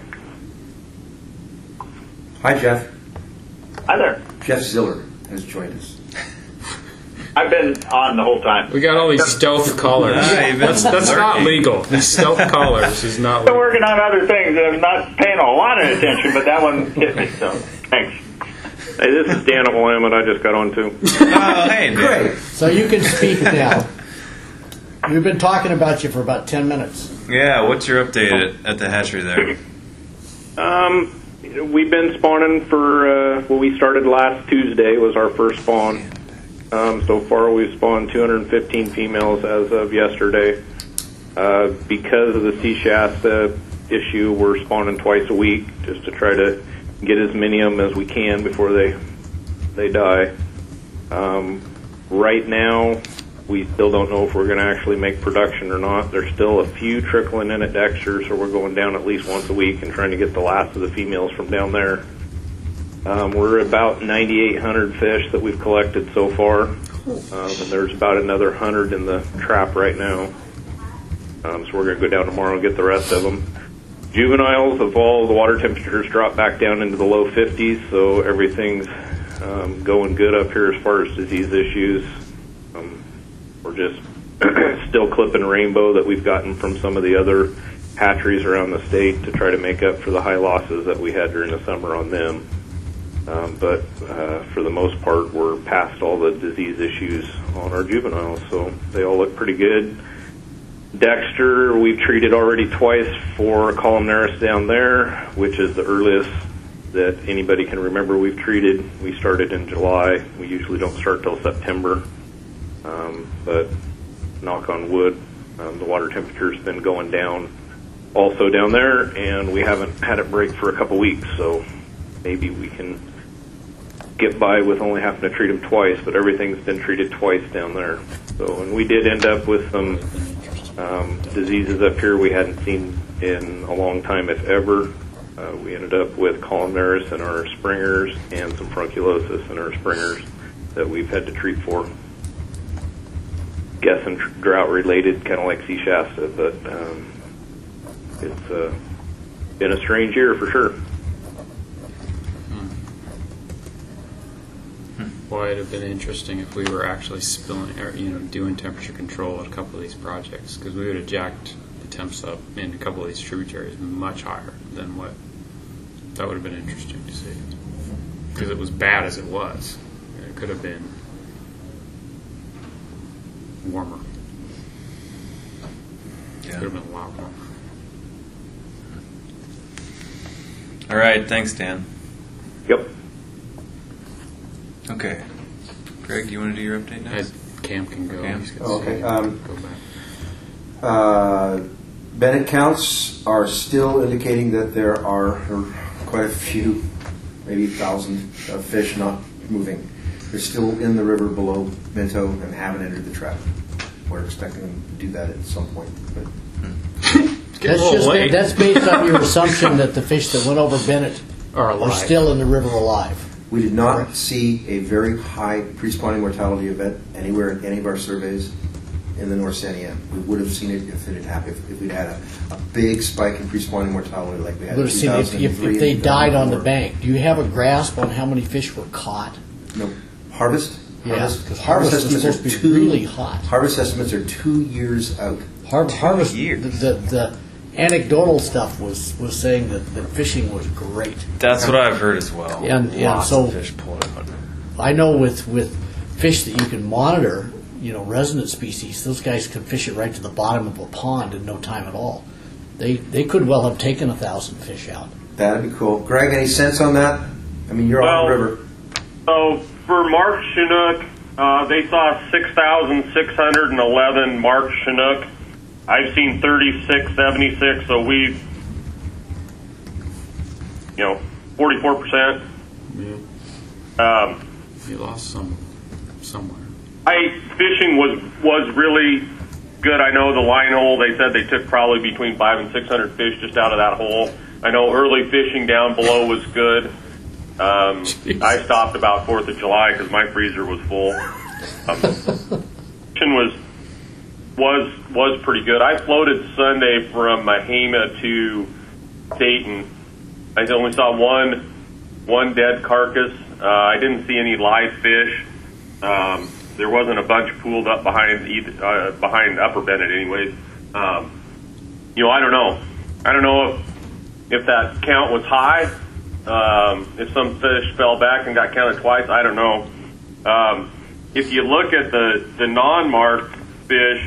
Speaker 5: Hi, Jeff.
Speaker 11: Hi there.
Speaker 5: Jeff Ziller has joined us.
Speaker 11: I've been on the whole time.
Speaker 3: We got all these stealth collars. That's not legal. These stealth collars is not
Speaker 11: Been
Speaker 3: legal.
Speaker 11: working on other things. I'm not paying a lot of attention, but that one hit me, so thanks.
Speaker 9: Hey, this is Dan at Willamette. I just got on too.
Speaker 2: Oh, hey, Dan.
Speaker 5: Great.
Speaker 7: So you can speak now. We've been talking about you for about 10 minutes.
Speaker 2: Yeah, what's your update at the hatchery there?
Speaker 9: We've been spawning for, we started last Tuesday was our first spawn. So far we've spawned 215 females as of yesterday. Because of the Sea Shasta issue, we're spawning twice a week just to try to get as many of them as we can before they die. Right now, we still don't know if we're going to actually make production or not. There's still a few trickling in at Dexter, so we're going down at least once a week and trying to get the last of the females from down there. We're about 9,800 fish that we've collected so far, and there's about another 100 in the trap right now. So we're going to go down tomorrow and get the rest of them. Juveniles of all the water temperatures dropped back down into the low 50s, so everything's going good up here as far as disease issues. We're just still clipping rainbow that we've gotten from some of the other hatcheries around the state to try to make up for the high losses that we had during the summer on them. But for the most part, we're past all the disease issues on our juveniles, so they all look pretty good. Dexter, we've treated already twice for columnaris down there, which is the earliest that anybody can remember we've treated. We started in July. We usually don't start till September. But knock on wood, the water temperature's been going down also down there, and we haven't had it break for a couple weeks, so maybe we can get by with only having to treat them twice, but everything's been treated twice down there. So, and we did end up with some diseases up here we hadn't seen in a long time, if ever. We ended up with columnaris in our springers and some frunculosis in our springers that we've had to treat for. Guessing drought related, kind of like Sea Shasta, but it's been a strange year for sure.
Speaker 3: Boy, it'd have been interesting if we were actually spilling, or doing temperature control at a couple of these projects, because we would have jacked the temps up in a couple of these tributaries much higher than what. That would have been interesting to see, because it was bad as it was. It could have been warmer.
Speaker 2: Yeah.
Speaker 3: Could have been a lot warmer.
Speaker 2: All right, thanks, Dan.
Speaker 9: Yep.
Speaker 2: Okay. Greg, do you want to do your update now?
Speaker 3: Cam can go.
Speaker 2: Cam?
Speaker 3: He's got
Speaker 5: Okay.
Speaker 3: go back.
Speaker 5: Bennett counts are still indicating that there are quite a few, maybe 1,000 fish not moving. They're still in the river below Minto and haven't entered the trap. We're expecting them to do that at some point. But
Speaker 7: That's based on your assumption that the fish that went over Bennett
Speaker 3: are
Speaker 7: still in the river alive.
Speaker 5: we did not see a very high pre-spawning mortality event anywhere in any of our surveys in the North San Ynn. We would have seen it if it had happened. If we'd had a big spike in pre-spawning mortality like we had in 2003.
Speaker 7: If they died on the bank. Do you have a grasp on how many fish were caught?
Speaker 5: No. Harvest?
Speaker 7: Yeah, because harvest was supposed to be really hot.
Speaker 5: Harvest estimates are 2 years out.
Speaker 7: Harvest.
Speaker 2: years.
Speaker 7: The anecdotal stuff was saying that the fishing was great.
Speaker 2: That's what I've heard as well.
Speaker 7: And
Speaker 2: Lots
Speaker 7: so
Speaker 2: of fish pulling out.
Speaker 7: I know with fish that you can monitor, resident species, those guys can fish it right to the bottom of a pond in no time at all. They could well have taken 1,000 fish out.
Speaker 5: That'd be cool. Greg, any sense on that? I mean, you're on the river.
Speaker 9: So for March Chinook, they saw 6,611 March Chinook I've seen 36, 76, so we've, 44%.
Speaker 3: Yeah. You lost somewhere.
Speaker 9: Fishing was really good. I know the line hole, they said they took probably between 500 and 600 fish just out of that hole. I know early fishing down below was good. I stopped about 4th of July because my freezer was full. Fishing was pretty good. I floated Sunday from Mahama to Dayton. I only saw one dead carcass. I didn't see any live fish. There wasn't a bunch pooled up behind Upper Bennett, anyways. I don't know. I don't know if that count was high. If some fish fell back and got counted twice, I don't know. If you look at the non-marked fish,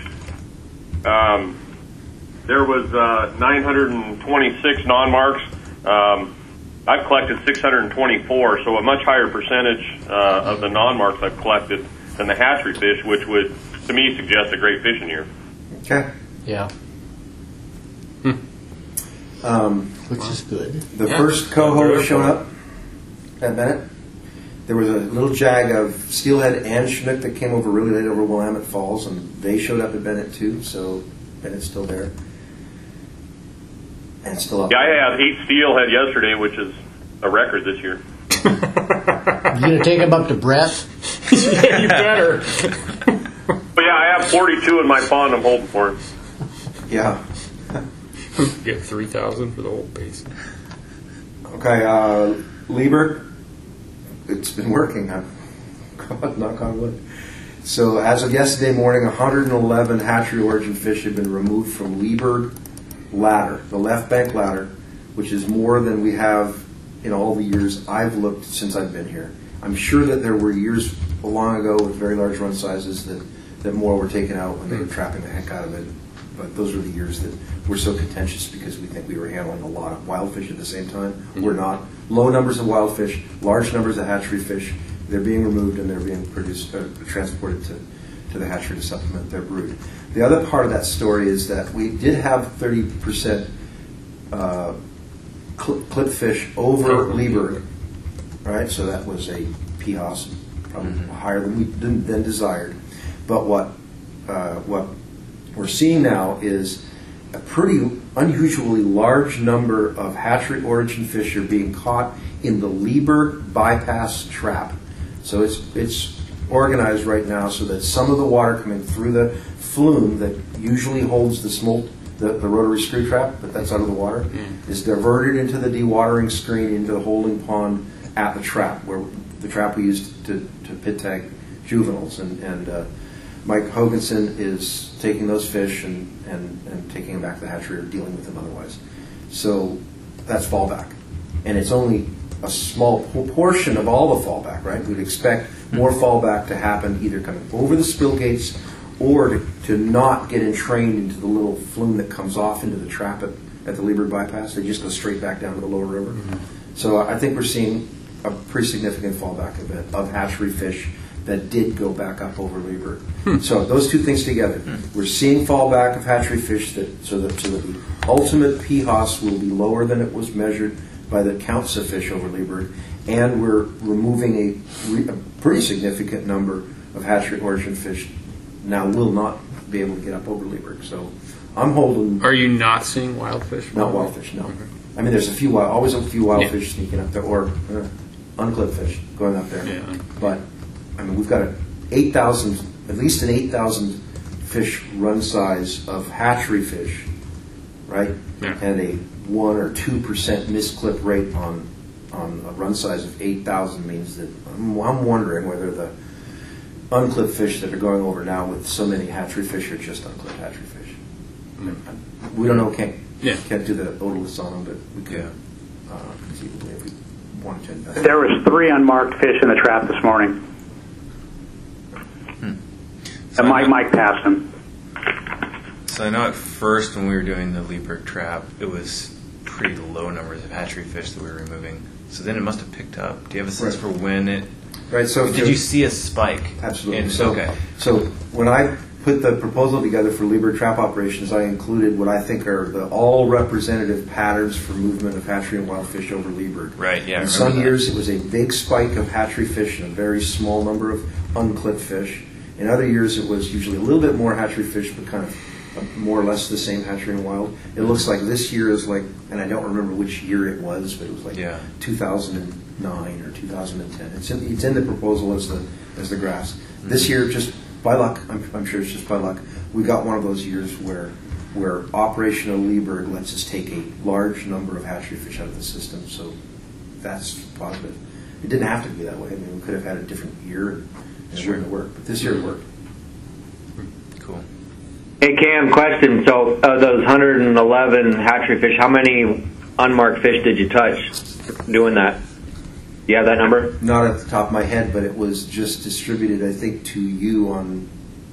Speaker 9: there was 926 non-marks. I've collected 624, so a much higher percentage of the non-marks I've collected than the hatchery fish, which would, to me, suggest a great fishing year.
Speaker 5: Okay.
Speaker 7: Yeah. Which is good.
Speaker 5: The first coho showed up at Bennett. There was a little jag of steelhead and chinook that came over really late over Willamette Falls, and they showed up at Bennett too, so Bennett's still there. And still up.
Speaker 9: Yeah, I had 8 steelhead yesterday, which is a record this year.
Speaker 7: You gonna take them up to Brett?
Speaker 3: Yeah, you better.
Speaker 9: But yeah, I have 42 in my pond I'm holding for him.
Speaker 5: Yeah.
Speaker 3: Get 3,000 for the whole basin.
Speaker 5: Okay, Lieber, it's been working, huh? God, knock on wood. So as of yesterday morning, 111 hatchery origin fish have been removed from Lieber ladder, the left bank ladder, which is more than we have in all the years I've looked since I've been here. I'm sure that there were years long ago with very large run sizes that more were taken out when they were trapping the heck out of it. But those were the years that were so contentious because we think we were handling a lot of wild fish at the same time. Mm-hmm. We're not. Low numbers of wild fish, large numbers of hatchery fish. They're being removed and they're being transported to the hatchery to supplement their brood. The other part of that story is that we did have 30% clip fish over Lieber, right? So that was a PHOS, probably higher than desired. But what we're seeing now is a pretty unusually large number of hatchery origin fish are being caught in the Lieber bypass trap. So it's organized right now so that some of the water coming through the flume that usually holds the smolt, the rotary screw trap, but that's out of the water, is diverted into the dewatering screen into the holding pond at the trap, where the trap we used to pit tag juveniles. And Mike Hoganson is taking those fish and taking them back to the hatchery or dealing with them otherwise. So that's fallback. And it's only a small portion of all the fallback, right? We'd expect more fallback to happen either coming over the spill gates or to not get entrained into the little flume that comes off into the trap at the Lieber bypass. They just go straight back down to the lower river. Mm-hmm. So I think we're seeing a pretty significant fallback event of hatchery fish that did go back up over Lieber. So those two things together, we're seeing fallback of hatchery fish so that the ultimate PHOS will be lower than it was measured by the counts of fish over Lieber, and we're removing a pretty significant number of hatchery origin fish now will not be able to get up over Lieber. So I'm holding.
Speaker 3: Are you not seeing wild fish?
Speaker 5: Not wild fish, no. Okay. I mean, there's always a few wild fish sneaking up there, or unclipped fish going up there. Yeah. But I mean, we've got at least an 8,000 fish run size of hatchery fish, right? Yeah. And a 1 or 2% misclip rate on a run size of 8,000 means that I'm wondering whether the unclipped fish that are going over now with so many hatchery fish are just unclipped hatchery fish. We don't know. Can't do the odorless on them, but we could conceivably if we wanted to invest.
Speaker 6: There was 3 unmarked fish in the trap this morning. And Mike passed them.
Speaker 2: So I know at first when we were doing the Lieber trap, it was pretty low numbers of hatchery fish that we were removing. So then it must have picked up. Do you have a sense for when it?
Speaker 5: Right. So
Speaker 2: did you see a spike?
Speaker 5: Absolutely.
Speaker 2: Okay.
Speaker 5: So when I put the proposal together for Lieberg trap operations, I included what I think are the all representative patterns for movement of hatchery and wild fish over Lieberg.
Speaker 2: Right, yeah.
Speaker 5: In some years, it was a big spike of hatchery fish and a very small number of unclipped fish. In other years, it was usually a little bit more hatchery fish, but kind of more or less the same hatchery and wild. It looks like this year is like, and I don't remember which year it was, but it was like 2009 or 2010. It's in the proposal as the graphs. Mm-hmm. This year, just by luck, I'm sure it's just by luck, we got one of those years where operational Lieberg lets us take a large number of hatchery fish out of the system. So that's positive. It didn't have to be that way. I mean, we could have had a different year and it wouldn't have worked. But this year it worked.
Speaker 2: Cool.
Speaker 10: Hey, Cam, question. So, those 111 hatchery fish, how many unmarked fish did you touch doing that? Do you have that number?
Speaker 5: Not at the top of my head, but it was just distributed, I think, to you on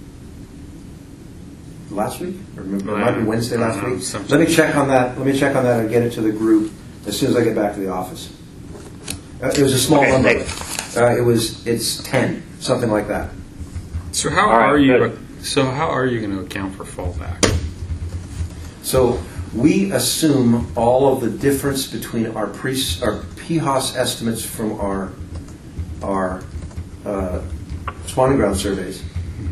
Speaker 5: last week? Or it might be Wednesday last week. Let me check on that. Let me check on that and get it to the group as soon as I get back to the office. It was a small number. It's 10, something like that.
Speaker 3: So how are you? So how are you going to account for fallback?
Speaker 5: So we assume all of the difference between our PHOS estimates from our spawning ground surveys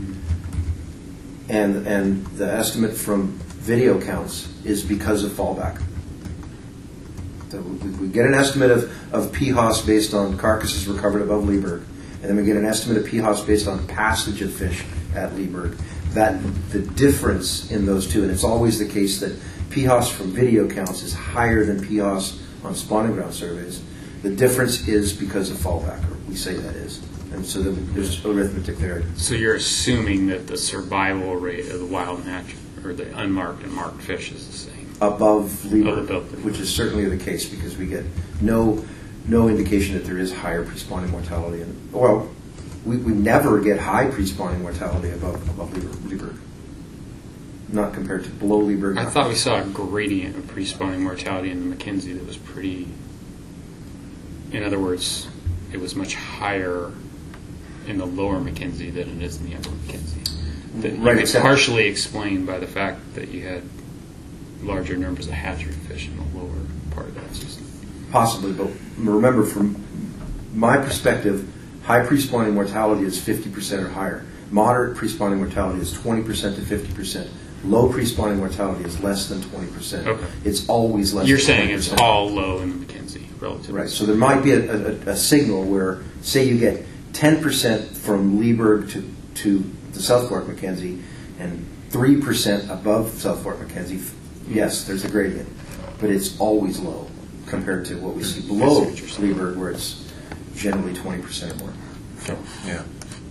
Speaker 5: and the estimate from video counts is because of fallback. So we get an estimate of PHOS based on carcasses recovered above Lieberg, and then we get an estimate of PHOS based on passage of fish at Lieberg. The difference in those two, and it's always the case that PHOS from video counts is higher than PHOS on spawning ground surveys. The difference is because of fallback, or we say that is. And so there's arithmetic there.
Speaker 3: So you're assuming that the survival rate of the wild match or the unmarked and marked fish is the same?
Speaker 5: Above Lieberg, which is certainly the case because we get no indication that there is higher pre-spawning mortality. We never get high pre-spawning mortality above Lieberg. Not compared to below Lieberg.
Speaker 3: I thought we saw a gradient of pre-spawning mortality in the Mackenzie that was pretty. In other words, it was much higher in the lower Mackenzie than it is in the upper Mackenzie. That it's partially explained by the fact that you had larger numbers of hatchery fish in the lower part of that system.
Speaker 5: Possibly, but remember, from my perspective, high pre-spawning mortality is 50% or higher. Moderate pre-spawning mortality is 20% to 50%. Low pre-spawning mortality is less than 20%.
Speaker 3: Okay.
Speaker 5: It's always less
Speaker 3: You're
Speaker 5: than 20%.
Speaker 3: saying it's all low in the Mackenzie, relatively.
Speaker 5: Right, so there might be a signal where, say you get 10% from Lieberg to the South Fork Mackenzie and 3% above South Fork Mackenzie. Yes, there's a gradient, but it's always low compared to what we see below Lieberg, where it's generally 20% or more.
Speaker 2: So, yeah.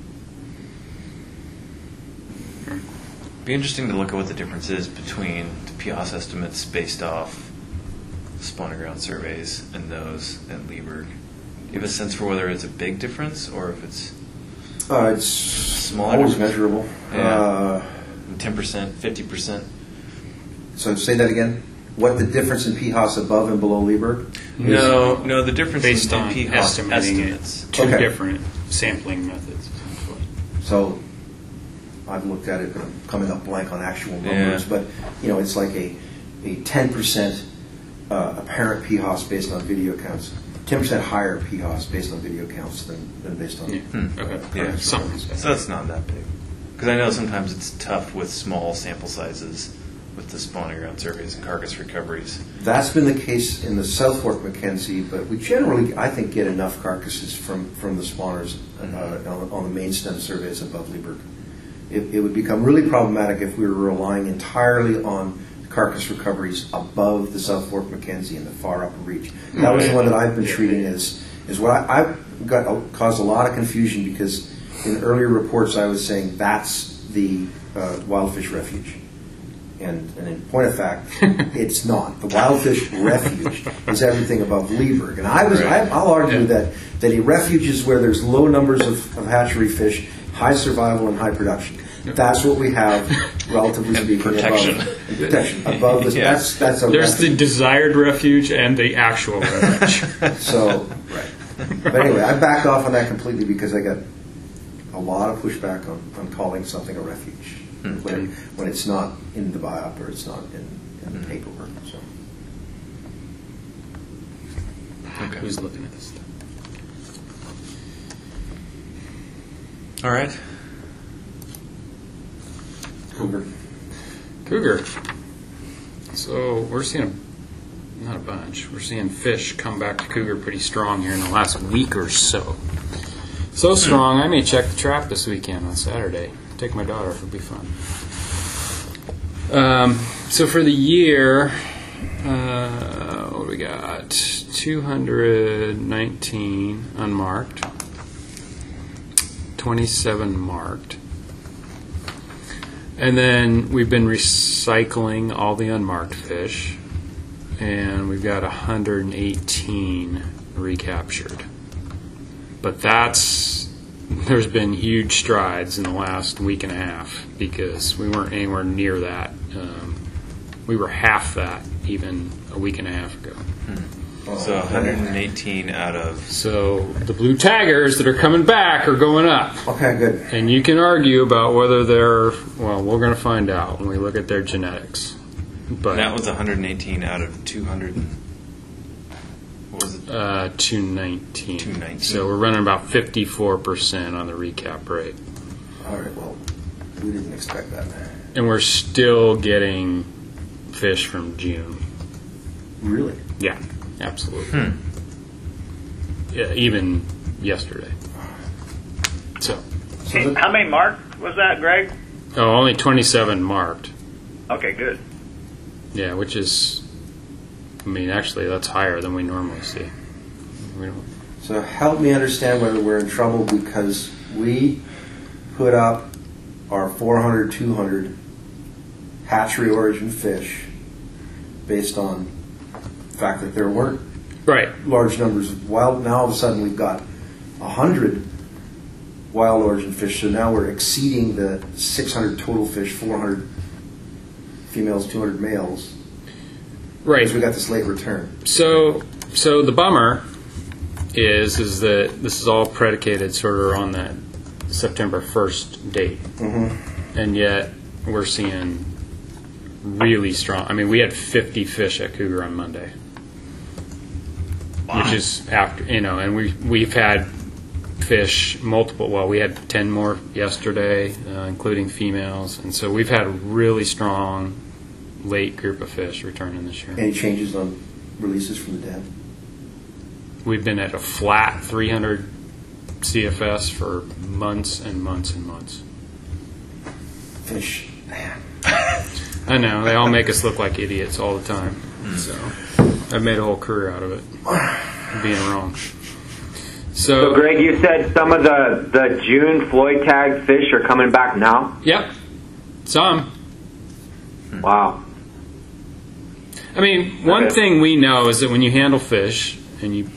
Speaker 2: Be interesting to look at what the difference is between the PHOS estimates based off spawning ground surveys and those at Lieberg. Do you have a sense for whether it's a big difference or if it's smaller?
Speaker 5: Always measurable.
Speaker 2: Yeah. 10%, 50%.
Speaker 5: So say that again. What the difference in PHOS above and below Lieberg?
Speaker 2: No, the difference
Speaker 3: based
Speaker 2: in
Speaker 3: on
Speaker 2: PHOS
Speaker 3: estimating
Speaker 2: estimates.
Speaker 3: Two different sampling methods, essentially.
Speaker 5: So I've looked at it, but I'm coming up blank on actual numbers. But it's like a 10% apparent PHOS based on video counts, 10% higher PHOS based on video counts than based on.
Speaker 2: Okay. So it's not that big. Because I know sometimes it's tough with small sample sizes with the spawning ground surveys and carcass recoveries.
Speaker 5: That's been the case in the South Fork Mackenzie, but we generally, I think, get enough carcasses from the spawners on the main stem surveys above Lieberg. It would become really problematic if we were relying entirely on carcass recoveries above the South Fork Mackenzie in the far upper reach. That was the one that I've been treating as what I've got caused a lot of confusion because in earlier reports I was saying that's the wild fish refuge. And in point of fact, it's not. The wild fish refuge is everything above Lieberg. And I'll argue that a refuge is where there's low numbers of hatchery fish, high survival and high production. That's what we have, relatively speaking,
Speaker 2: protection.
Speaker 5: Above this.
Speaker 2: Yeah.
Speaker 5: That's a
Speaker 3: There's
Speaker 5: refuge.
Speaker 3: the desired refuge and the actual refuge.
Speaker 5: So, right. But anyway, I backed off on that completely because I got a lot of pushback on calling something a refuge. when it's not in the biop or it's not in the paperwork. So.
Speaker 3: Okay. Who's looking at this stuff?
Speaker 2: All right.
Speaker 3: Cougar. So we're seeing not a bunch. We're seeing fish come back to cougar pretty strong here in the last week or so. So strong, I may check the trap this weekend on Saturday. Take my daughter, it'll be fun. So for the year, what do we got? 219 unmarked, 27 marked. And then we've been recycling all the unmarked fish, and we've got 118 recaptured. But there's been huge strides in the last week and a half because we weren't anywhere near that. We were half that even a week and a half ago.
Speaker 2: So 118 out of...
Speaker 3: So the blue taggers that are coming back are going up.
Speaker 5: Okay, good.
Speaker 3: And you can argue about whether they're, well, we're going to find out when we look at their genetics. But
Speaker 2: that was 118 out of 200. What was it?
Speaker 3: 219.
Speaker 2: 219.
Speaker 3: So we're running about 54% on the recap rate.
Speaker 5: All right, well, we didn't expect that.
Speaker 3: And we're still getting fish from June.
Speaker 5: Really?
Speaker 3: Yeah, absolutely. Yeah, even yesterday. So
Speaker 11: How many marked was that, Greg?
Speaker 3: Oh, only 27 marked.
Speaker 11: Okay, good.
Speaker 3: Yeah, which is, I mean, actually, that's higher than we normally see.
Speaker 5: So help me understand whether we're in trouble because we put up our 400, 200 hatchery origin fish based on the fact that there weren't large numbers of wild. Now all of a sudden we've got 100 wild origin fish, so now we're exceeding the 600 total fish, 400 females, 200 males.
Speaker 3: Right.
Speaker 5: Because we got this late return.
Speaker 3: So the bummer is that this is all predicated sort of on that September 1st date. And yet we're seeing really strong. I mean, we had 50 fish at Cougar on Monday. Wow. Which is after, and we've had fish multiple, well, we had 10 more yesterday, including females. And so we've had a really strong late group of fish returning this year.
Speaker 5: Any changes on releases from the den?
Speaker 3: We've been at a flat 300 CFS for months and months and months.
Speaker 5: Fish, man.
Speaker 3: I know, they all make us look like idiots all the time. So I've made a whole career out of it, being wrong.
Speaker 10: So Greg, you said some of the June Floyd tagged fish are coming back now?
Speaker 3: Yep, some.
Speaker 10: Wow.
Speaker 3: I mean, one thing we know is that when you handle fish and you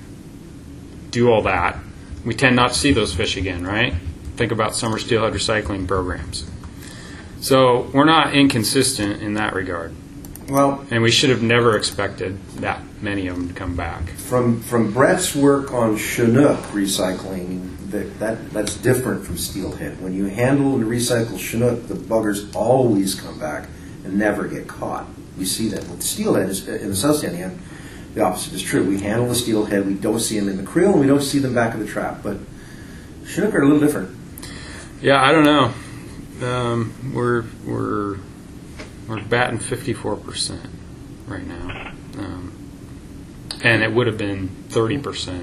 Speaker 3: do all that, we tend not to see those fish again, right? Think about summer steelhead recycling programs. So we're not inconsistent in that regard.
Speaker 5: Well,
Speaker 3: and we should have never expected that many of them to come back.
Speaker 5: From Brett's work on Chinook recycling, that's different from steelhead. When you handle and recycle Chinook, the buggers always come back and never get caught. We see that with steelhead in the South Standing. The opposite is true. We handle the steelhead, we don't see them in the creel, and we don't see them back in the trap. But Chinook are a little different.
Speaker 3: Yeah, I don't know. We're batting 54% right now, and it would have been 30%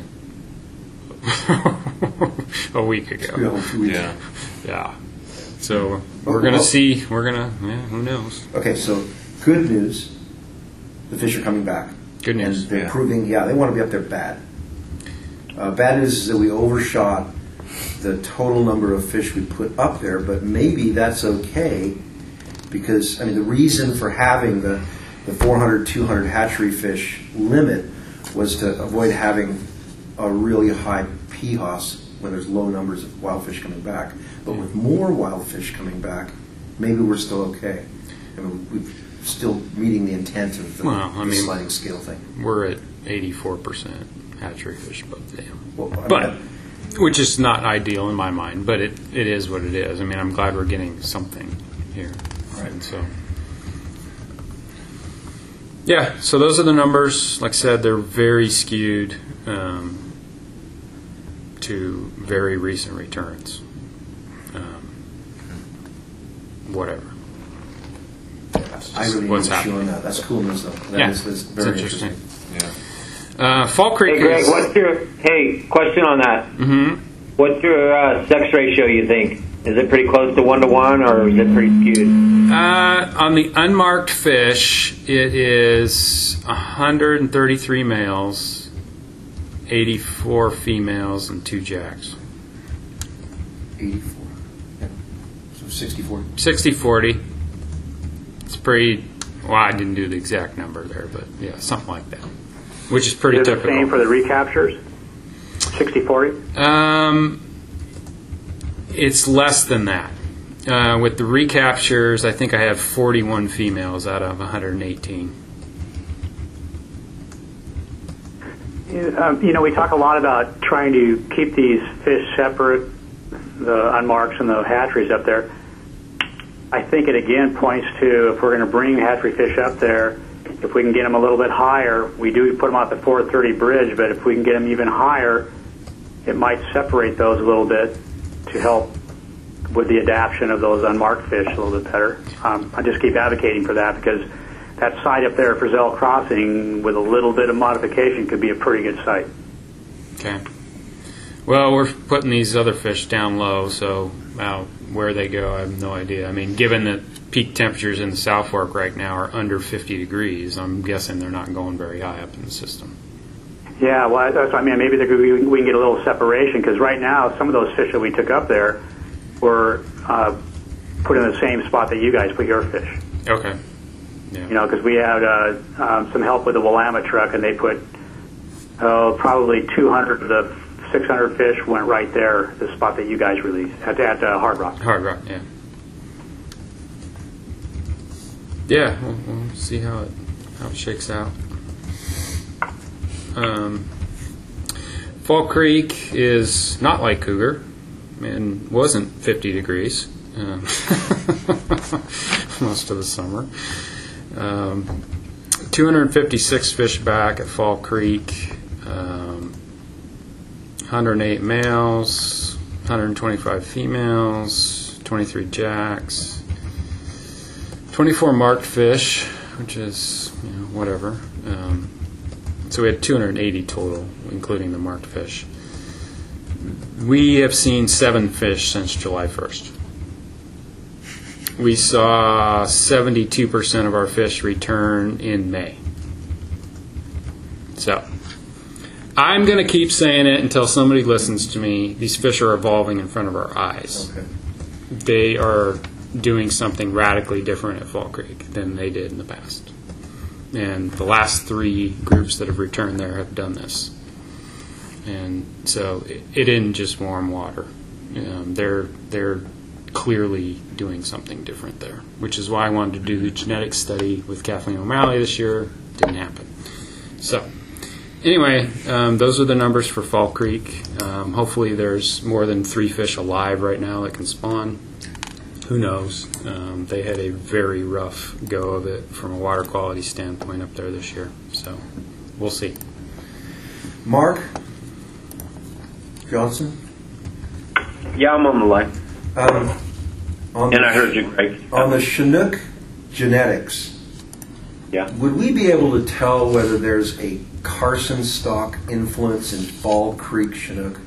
Speaker 3: a week ago. Yeah. So we're gonna see. We're gonna. Yeah, who knows?
Speaker 5: Okay, so good news. The fish are coming back.
Speaker 3: Good news.
Speaker 5: And they're proving. Yeah, they want to be up there. Bad. Bad news is that we overshot the total number of fish we put up there, but maybe that's okay because, I mean, the reason for having the 400, 200 hatchery fish limit was to avoid having a really high PHOS when there's low numbers of wild fish coming back. But with more wild fish coming back, maybe we're still okay. I mean, we're still meeting the intent of the sliding scale thing.
Speaker 3: We're at 84% hatchery fish above the dam.
Speaker 5: But
Speaker 3: which is not ideal in my mind, but it is what it is. I mean, I'm glad we're getting something. here.
Speaker 5: Right.
Speaker 3: And so, yeah, so those are the numbers. Like I said, they're very skewed to very recent returns. Whatever.
Speaker 5: I really
Speaker 3: What's
Speaker 5: need to chew on
Speaker 3: happening.
Speaker 5: that. That's cool news, though. That's
Speaker 3: It's
Speaker 5: very
Speaker 3: interesting.
Speaker 2: Yeah.
Speaker 3: Fall Creek
Speaker 10: Hey, Greg,
Speaker 3: is...
Speaker 10: question on that.
Speaker 3: Mhm.
Speaker 10: What's your sex ratio, you think? Is it pretty close to 1-to-1, or is it pretty skewed?
Speaker 3: On the unmarked fish, it is 133 males, 84 females, and 2 jacks.
Speaker 5: 84. Yeah. So 60-40.
Speaker 3: 60-40. It's pretty... Well, I didn't do the exact number there, but yeah, something like that. Which is pretty
Speaker 6: Is it
Speaker 3: typical.
Speaker 6: the same for the recaptures? 60-40?
Speaker 3: It's less than that. With the recaptures, I think I have 41 females out of 118.
Speaker 6: We talk a lot about trying to keep these fish separate, the unmarks and the hatcheries up there. I think it again points to, if we're going to bring hatchery fish up there, if we can get them a little bit higher, we do put them at the 430 bridge, but if we can get them even higher, it might separate those a little bit to help with the adaptation of those unmarked fish a little bit better. I just keep advocating for that, because that site up there for Zell Crossing, with a little bit of modification, could be a pretty good site.
Speaker 3: Okay. Well, we're putting these other fish down low, so where they go, I have no idea. I mean, given that peak temperatures in the South Fork right now are under 50 degrees, I'm guessing they're not going very high up in the system.
Speaker 6: Yeah, well, that's what I mean. Maybe we can get a little separation, because right now some of those fish that we took up there were put in the same spot that you guys put your fish.
Speaker 3: Okay. Yeah.
Speaker 6: Because we had some help with the Willamette truck, and they put probably 200 of the 600 fish went right there, the spot that you guys released at Hard Rock.
Speaker 3: Hard Rock, yeah. Yeah, we'll see how it shakes out. Fall Creek is not like Cougar, and wasn't 50 degrees most of the summer. 256 fish back at Fall Creek, 108 males, 125 females, 23 jacks, 24 marked fish, which is whatever. So we had 280 total, including the marked fish. We have seen 7 fish since July 1st. We saw 72% of our fish return in May. So, I'm going to keep saying it until somebody listens to me. These fish are evolving in front of our eyes.
Speaker 5: Okay.
Speaker 3: They are doing something radically different at Fall Creek than they did in the past. And the last 3 groups that have returned there have done this. And so it isn't just warm water. They're clearly doing something different there, which is why I wanted to do the genetic study with Kathleen O'Malley this year. Didn't happen. So anyway, those are the numbers for Fall Creek. Hopefully there's more than 3 fish alive right now that can spawn. Who knows? They had a very rough go of it from a water quality standpoint up there this year. So we'll see.
Speaker 5: Mark Johnson?
Speaker 4: Yeah, I'm on the line.
Speaker 5: And
Speaker 4: I heard you, Greg.
Speaker 5: On the Chinook genetics,
Speaker 4: Yeah.
Speaker 5: would we be able to tell whether there's a Carson stock influence in Fall Creek Chinook?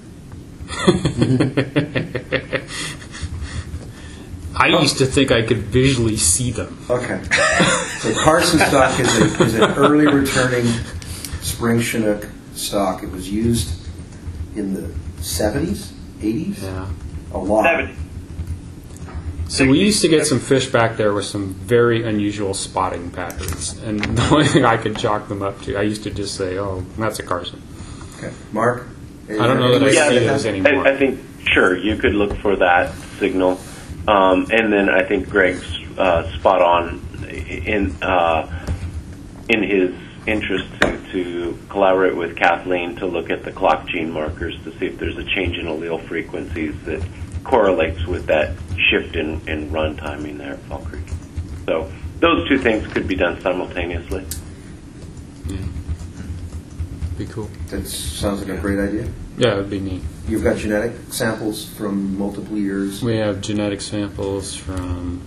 Speaker 3: I used to think I could visually see them.
Speaker 5: Okay. So Carson stock is an early returning spring Chinook stock. It was used in the 70s, 80s?
Speaker 3: Yeah.
Speaker 5: A lot.
Speaker 4: 70.
Speaker 3: So we used to get some fish back there with some very unusual spotting patterns. And the only thing I could chalk them up to, I used to just say, oh, that's a Carson.
Speaker 5: Okay. Mark?
Speaker 3: I don't know that I see those anymore.
Speaker 4: I think, sure, you could look for that signal. And then I think Greg's spot on in his interest to collaborate with Kathleen to look at the clock gene markers to see if there's a change in allele frequencies that correlates with that shift in run timing there at Fall Creek. So those two things could be done simultaneously.
Speaker 3: Yeah. Be cool.
Speaker 5: That sounds like a great idea.
Speaker 3: Yeah, it would be neat.
Speaker 5: You've got genetic samples from multiple years.
Speaker 3: We have genetic samples from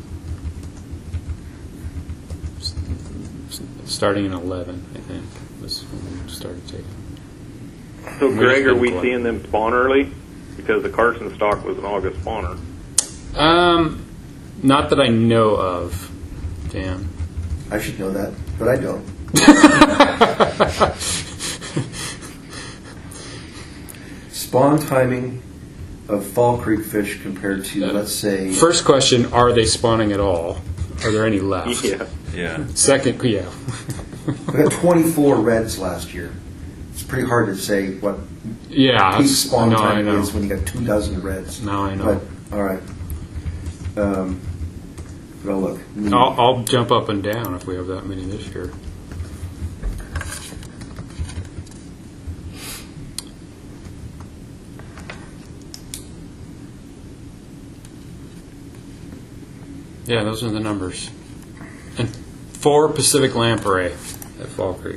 Speaker 3: starting in 11, I think, was when we started taking.
Speaker 11: So,
Speaker 3: We
Speaker 11: Greg,
Speaker 3: just
Speaker 11: are
Speaker 3: been
Speaker 11: we
Speaker 3: collecting.
Speaker 11: seeing them spawn early? Because the Carson stock was an August spawner.
Speaker 3: Not that I know of. Dan.
Speaker 5: I should know that, but I don't. Spawn timing of Fall Creek fish compared to, let's say,
Speaker 3: First question: are they spawning at all? Are there any left?
Speaker 11: Yeah.
Speaker 2: Yeah.
Speaker 3: Second, yeah.
Speaker 5: we got 24 reds last year. It's pretty hard to say what
Speaker 3: Yeah.
Speaker 5: peak spawn
Speaker 3: no, I
Speaker 5: time
Speaker 3: know.
Speaker 5: is when you got 2,000 reds.
Speaker 3: Now I know.
Speaker 5: But, all right. Well, look.
Speaker 3: I'll jump up and down if we have that many this year. Yeah, those are the numbers. And 4 Pacific Lamprey at Fall Creek.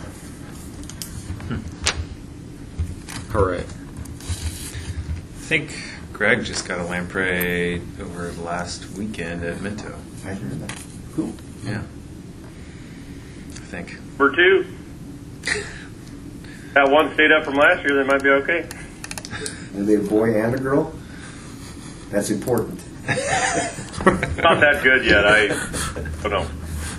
Speaker 3: Hooray.
Speaker 2: I think Greg just got a lamprey over the last weekend at Minto.
Speaker 5: I heard that. Cool.
Speaker 2: Yeah. I think.
Speaker 9: For two. That one stayed up from last year, they might be okay.
Speaker 5: Are they a boy and a girl? That's important.
Speaker 9: Not that good yet, I don't know.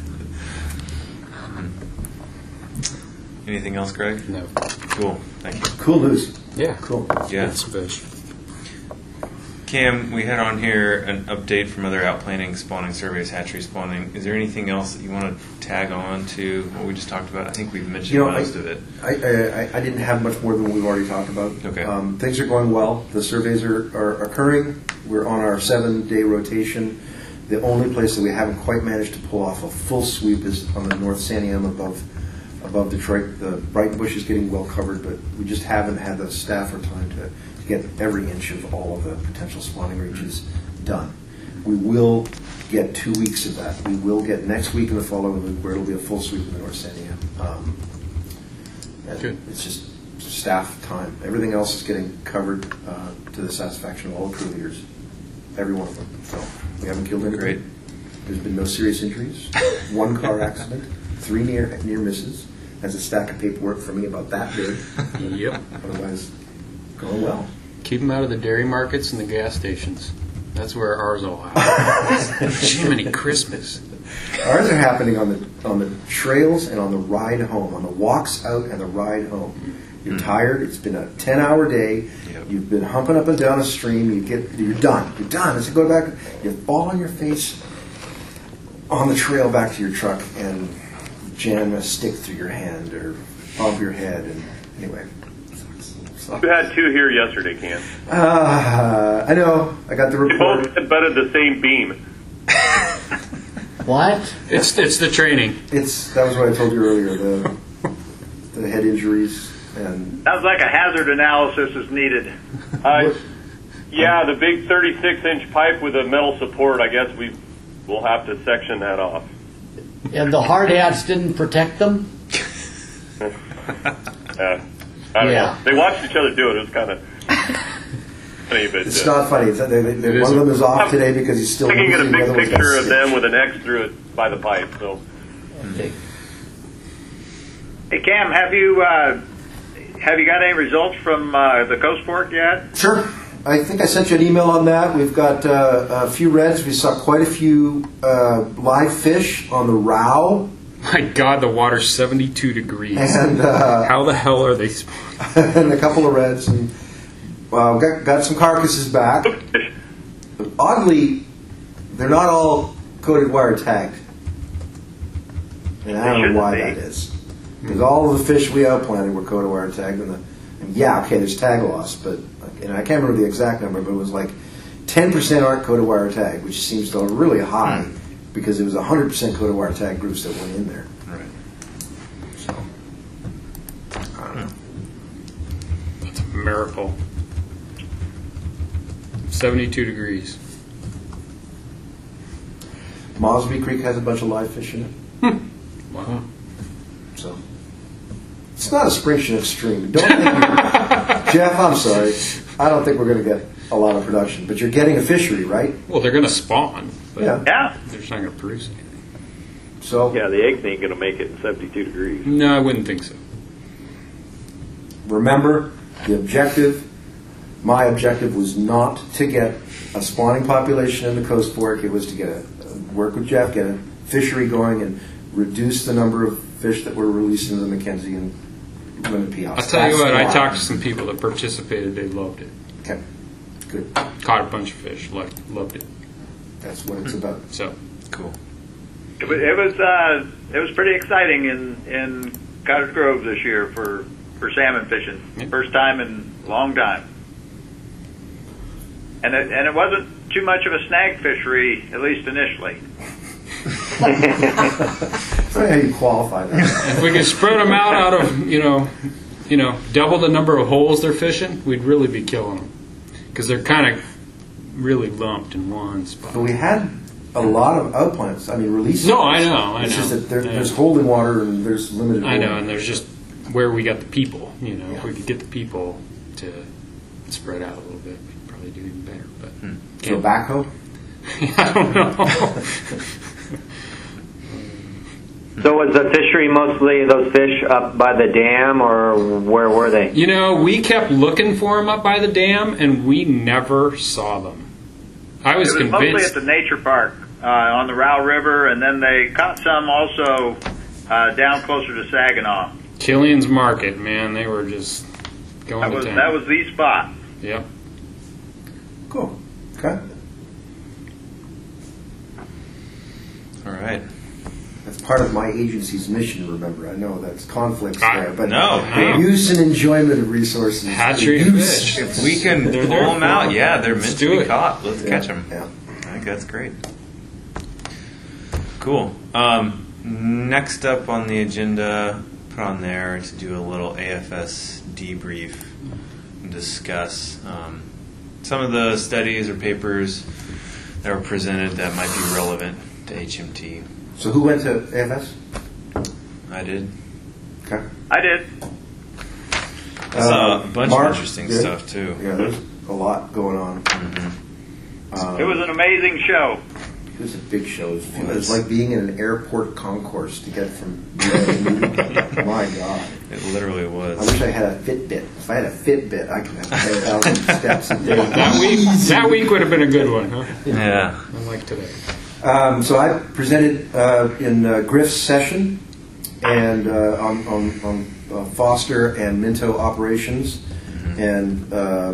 Speaker 2: Anything else, Greg?
Speaker 3: No.
Speaker 2: Cool. Thank you.
Speaker 5: Cool news.
Speaker 3: Yeah.
Speaker 5: Cool.
Speaker 2: Yeah.
Speaker 3: That's fish.
Speaker 2: Cam, we had on here an update from other outplanting, spawning surveys, hatchery spawning. Is there anything else that you want to tag on to what we just talked about? I think we've mentioned most of it.
Speaker 5: I didn't have much more than what we've already talked about.
Speaker 2: Okay.
Speaker 5: Things are going well. The surveys are occurring. We're on our 7-day rotation. The only place that we haven't quite managed to pull off a full sweep is on the North Santiam above Detroit. The Brighton Bush is getting well covered, but we just haven't had the staff or time to get every inch of all of the potential spawning reaches done. We will get 2 weeks of that. We will get next week and the following week where it'll be a full sweep in the North Santiam.
Speaker 3: Good.
Speaker 5: It's just staff time. Everything else is getting covered to the satisfaction of all the crew leaders, every one of them. So we haven't killed anybody.
Speaker 2: Great.
Speaker 5: There's been no serious injuries. 1 car accident, 3 near misses. That's a stack of paperwork for me about that big.
Speaker 3: Yep.
Speaker 5: Otherwise, going well.
Speaker 3: Keep them out of the dairy markets and the gas stations. That's where ours all happen. Jiminy Christmas.
Speaker 5: Ours are happening on the trails and on the ride home, on the walks out and the ride home. You're tired. It's been a 10-hour day.
Speaker 2: Yep.
Speaker 5: You've been humping up and down a stream. You're done. You're done. As you go back, you fall on your face on the trail back to your truck and jam a stick through your hand or bump your head. And anyway.
Speaker 9: You had 2 here yesterday, Cam.
Speaker 5: I know. I got the
Speaker 9: They
Speaker 5: report.
Speaker 9: both had butted the same beam.
Speaker 7: What?
Speaker 3: It's the training.
Speaker 5: That was what I told you earlier. The head injuries and
Speaker 11: Sounds like a hazard analysis is needed.
Speaker 9: Yeah, the big 36-inch pipe with a metal support, I guess we'll have to section that off.
Speaker 7: And the hard hats didn't protect them?
Speaker 9: I don't
Speaker 7: Yeah.
Speaker 9: know. They watched each other do it. It was kind of funny, but
Speaker 5: it's not funny. One of them is off today because he's still
Speaker 9: looking at a
Speaker 5: losing, the
Speaker 9: big
Speaker 5: other one's got
Speaker 9: picture of
Speaker 5: stitch.
Speaker 9: them with an X through it by the pipe. So
Speaker 11: Hey, Cam, have you got any results from the Coast Fork yet?
Speaker 5: Sure. I think I sent you an email on that. We've got a few reds. We saw quite a few live fish on the Row.
Speaker 3: My God, the water's 72 degrees.
Speaker 5: And
Speaker 3: how the hell are they spawning?
Speaker 5: and a couple of reds. And got some carcasses back. Oddly, they're not all coated wire tagged. And I don't know why that is. Because all of the fish we outplanted were coated wire tagged. And yeah, okay, there's tag loss, but and I can't remember the exact number, but it was like 10% aren't coated wire tagged, which seems still really high because it was 100% coated wire tag groups that went in there.
Speaker 2: Right.
Speaker 5: So, I don't know.
Speaker 3: It's a miracle. 72 degrees.
Speaker 5: Mosby Creek has a bunch of live fish in it.
Speaker 3: Wow.
Speaker 5: So it's not a spring Chinook stream. Don't think Jeff, I'm sorry. I don't think we're going to get a lot of production, but you're getting a fishery, right?
Speaker 3: Well, they're going to spawn, but
Speaker 5: Yeah.
Speaker 3: they're just not going to produce anything.
Speaker 5: So
Speaker 12: Yeah, the eggs ain't going to make it in 72 degrees.
Speaker 3: No, I wouldn't think so.
Speaker 5: remember, the objective, my objective was not to get a spawning population in the Coast Fork. It was to get work with Jeff, get a fishery going, and reduce the number of fish that were released into the Mackenzie and Winnipeg.
Speaker 3: I'll tell you what, I talked to some people that participated. They loved it.
Speaker 5: Okay, good.
Speaker 3: Caught a bunch of fish. Loved it.
Speaker 5: That's what it's about.
Speaker 3: So
Speaker 2: cool.
Speaker 11: It was pretty exciting in Cottage Grove this year for salmon fishing.
Speaker 3: Yeah.
Speaker 11: First time in a long time. And it wasn't too much of a snag fishery, at least initially.
Speaker 5: That's how you qualify that.
Speaker 3: if we could spread them out of double the number of holes they're fishing, we'd really be killing them because they're kind of really lumped in one spot.
Speaker 5: But we had a lot of outplants. I mean, releases.
Speaker 3: No, I know.
Speaker 5: It's just that there's holding water and there's limited.
Speaker 3: I know,
Speaker 5: holding.
Speaker 3: and there's just where we got the people. If we could get the people to spread out a little bit, we'd probably do even better. But
Speaker 5: So backhoe?
Speaker 3: I don't know.
Speaker 10: So was the fishery mostly those fish up by the dam, or where were they?
Speaker 3: We kept looking for them up by the dam, and we never saw them. I was
Speaker 11: It was mostly
Speaker 3: convinced.
Speaker 11: at the nature park on the Row River, and then they caught some also down closer to Saginaw.
Speaker 3: Killian's Market, man, they were just going to town.
Speaker 11: That was the spot.
Speaker 3: Yep.
Speaker 5: Cool. Okay.
Speaker 2: All right.
Speaker 5: That's part of my agency's mission, remember. I know that's conflicts
Speaker 3: I-
Speaker 5: there, but
Speaker 2: no, hey.
Speaker 5: use and enjoyment of resources.
Speaker 3: Hatchery
Speaker 5: The
Speaker 3: of
Speaker 5: use-
Speaker 3: fish.
Speaker 2: If we can pull
Speaker 3: there
Speaker 2: them out,
Speaker 3: for-
Speaker 2: yeah, they're
Speaker 3: let's
Speaker 2: meant
Speaker 3: do
Speaker 2: to be
Speaker 3: it.
Speaker 2: caught. Let's catch them.
Speaker 5: Yeah.
Speaker 2: I think that's great. Cool. Next up on the agenda, put on there to do a little AFS debrief and discuss some of the studies or papers that were presented that might be relevant to HMT.
Speaker 5: So who went to AFS?
Speaker 2: I did.
Speaker 5: Okay.
Speaker 11: I did.
Speaker 2: I saw a bunch
Speaker 5: Mark
Speaker 2: of interesting
Speaker 5: did.
Speaker 2: stuff too.
Speaker 5: Yeah, there's a lot going on.
Speaker 11: It was an amazing show.
Speaker 5: It was a big show. It was like being in an airport concourse to get from. My God.
Speaker 2: It literally
Speaker 5: I
Speaker 2: was.
Speaker 5: wish I had a Fitbit. If I had a Fitbit, I could have 10,000 steps a day.
Speaker 3: That week would have been a good one, huh?
Speaker 2: Yeah.
Speaker 3: Unlike today.
Speaker 5: So I presented in Griff's session and on Foster and Minto operations, and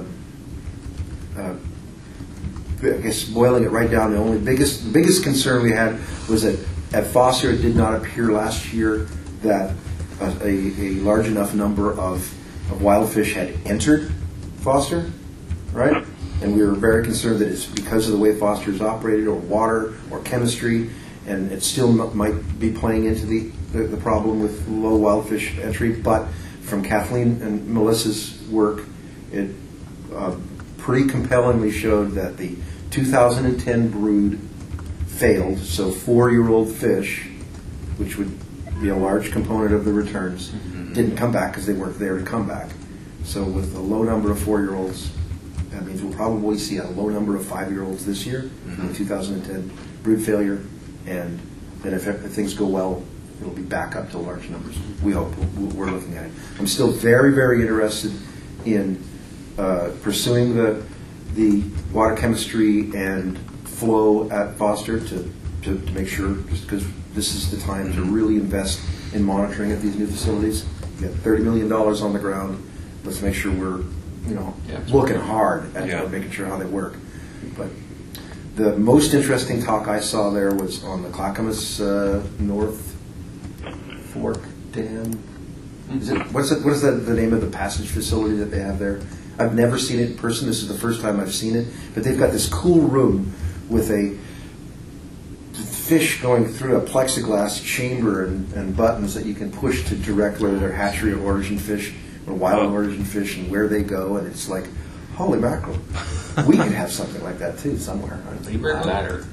Speaker 5: I guess boiling it right down, the biggest concern we had was that at Foster it did not appear last year that a large enough number of wild fish had entered Foster, right? And we were very concerned that it's because of the way Foster is operated, or water, or chemistry, and it still might be playing into the problem with low wild fish entry. But from Kathleen and Melissa's work, it pretty compellingly showed that the 2010 brood failed. So 4-year-old fish, which would be a large component of the returns, didn't come back because they weren't there to come back. So with a low number of 4-year-olds, that means we'll probably see a low number of 5-year-olds this year in the 2010 brood failure, and then if things go well, it'll be back up to large numbers. We hope. We're looking at it. I'm still very, very interested in pursuing the water chemistry and flow at Foster to make sure, just because this is the time to really invest in monitoring at these new facilities. We got $30 million on the ground. Let's make sure we're looking hard at making sure how they work. But the most interesting talk I saw there was on the Clackamas North Fork Dam. What is the name of the passage facility that they have there? I've never seen it in person. This is the first time I've seen it. But they've got this cool room with a fish going through a plexiglass chamber and buttons that you can push to direct whether they're hatchery or origin fish or wild origin fish and where they go. And it's like Holy mackerel. We could have something like that too somewhere.
Speaker 3: Lieberg ladder.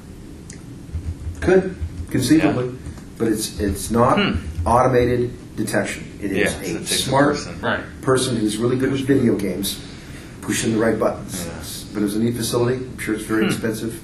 Speaker 5: Could, conceivably. But it's not automated detection. It is
Speaker 2: Yeah, so it
Speaker 5: a
Speaker 2: takes a
Speaker 5: smart
Speaker 3: Right.
Speaker 5: person who's really good with video games pushing the right buttons.
Speaker 2: Yes.
Speaker 5: But it was a neat facility. I'm sure it's very expensive.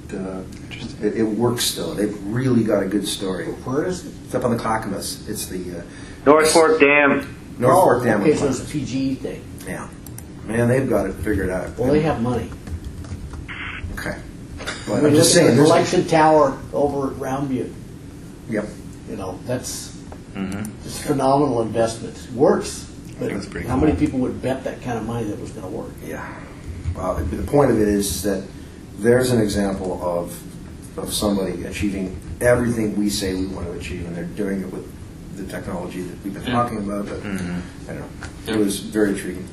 Speaker 5: It works still. They've really got a good story.
Speaker 7: Where is it?
Speaker 5: It's up on the Clackamas. It's the
Speaker 10: North Fork Dam.
Speaker 5: North Fork Dam.
Speaker 7: Okay, so it's a PG thing.
Speaker 5: Yeah. Man, they've got it figured out.
Speaker 7: Well, they have money.
Speaker 5: Okay.
Speaker 7: I
Speaker 5: But
Speaker 7: mean,
Speaker 5: I'm just
Speaker 7: look at
Speaker 5: saying.
Speaker 7: the
Speaker 5: there's-
Speaker 7: collection tower over at Round Butte.
Speaker 5: Yep.
Speaker 7: You know, that's
Speaker 2: Mm-hmm.
Speaker 7: it's a phenomenal investment. It works. But
Speaker 2: That's pretty
Speaker 7: how
Speaker 2: cool.
Speaker 7: many people would bet that kind of money that was going to work?
Speaker 5: Yeah. The point of it is that there's an example of somebody achieving everything we say we want to achieve, and they're doing it with the technology that we've been talking about. But I don't know. It was very intriguing.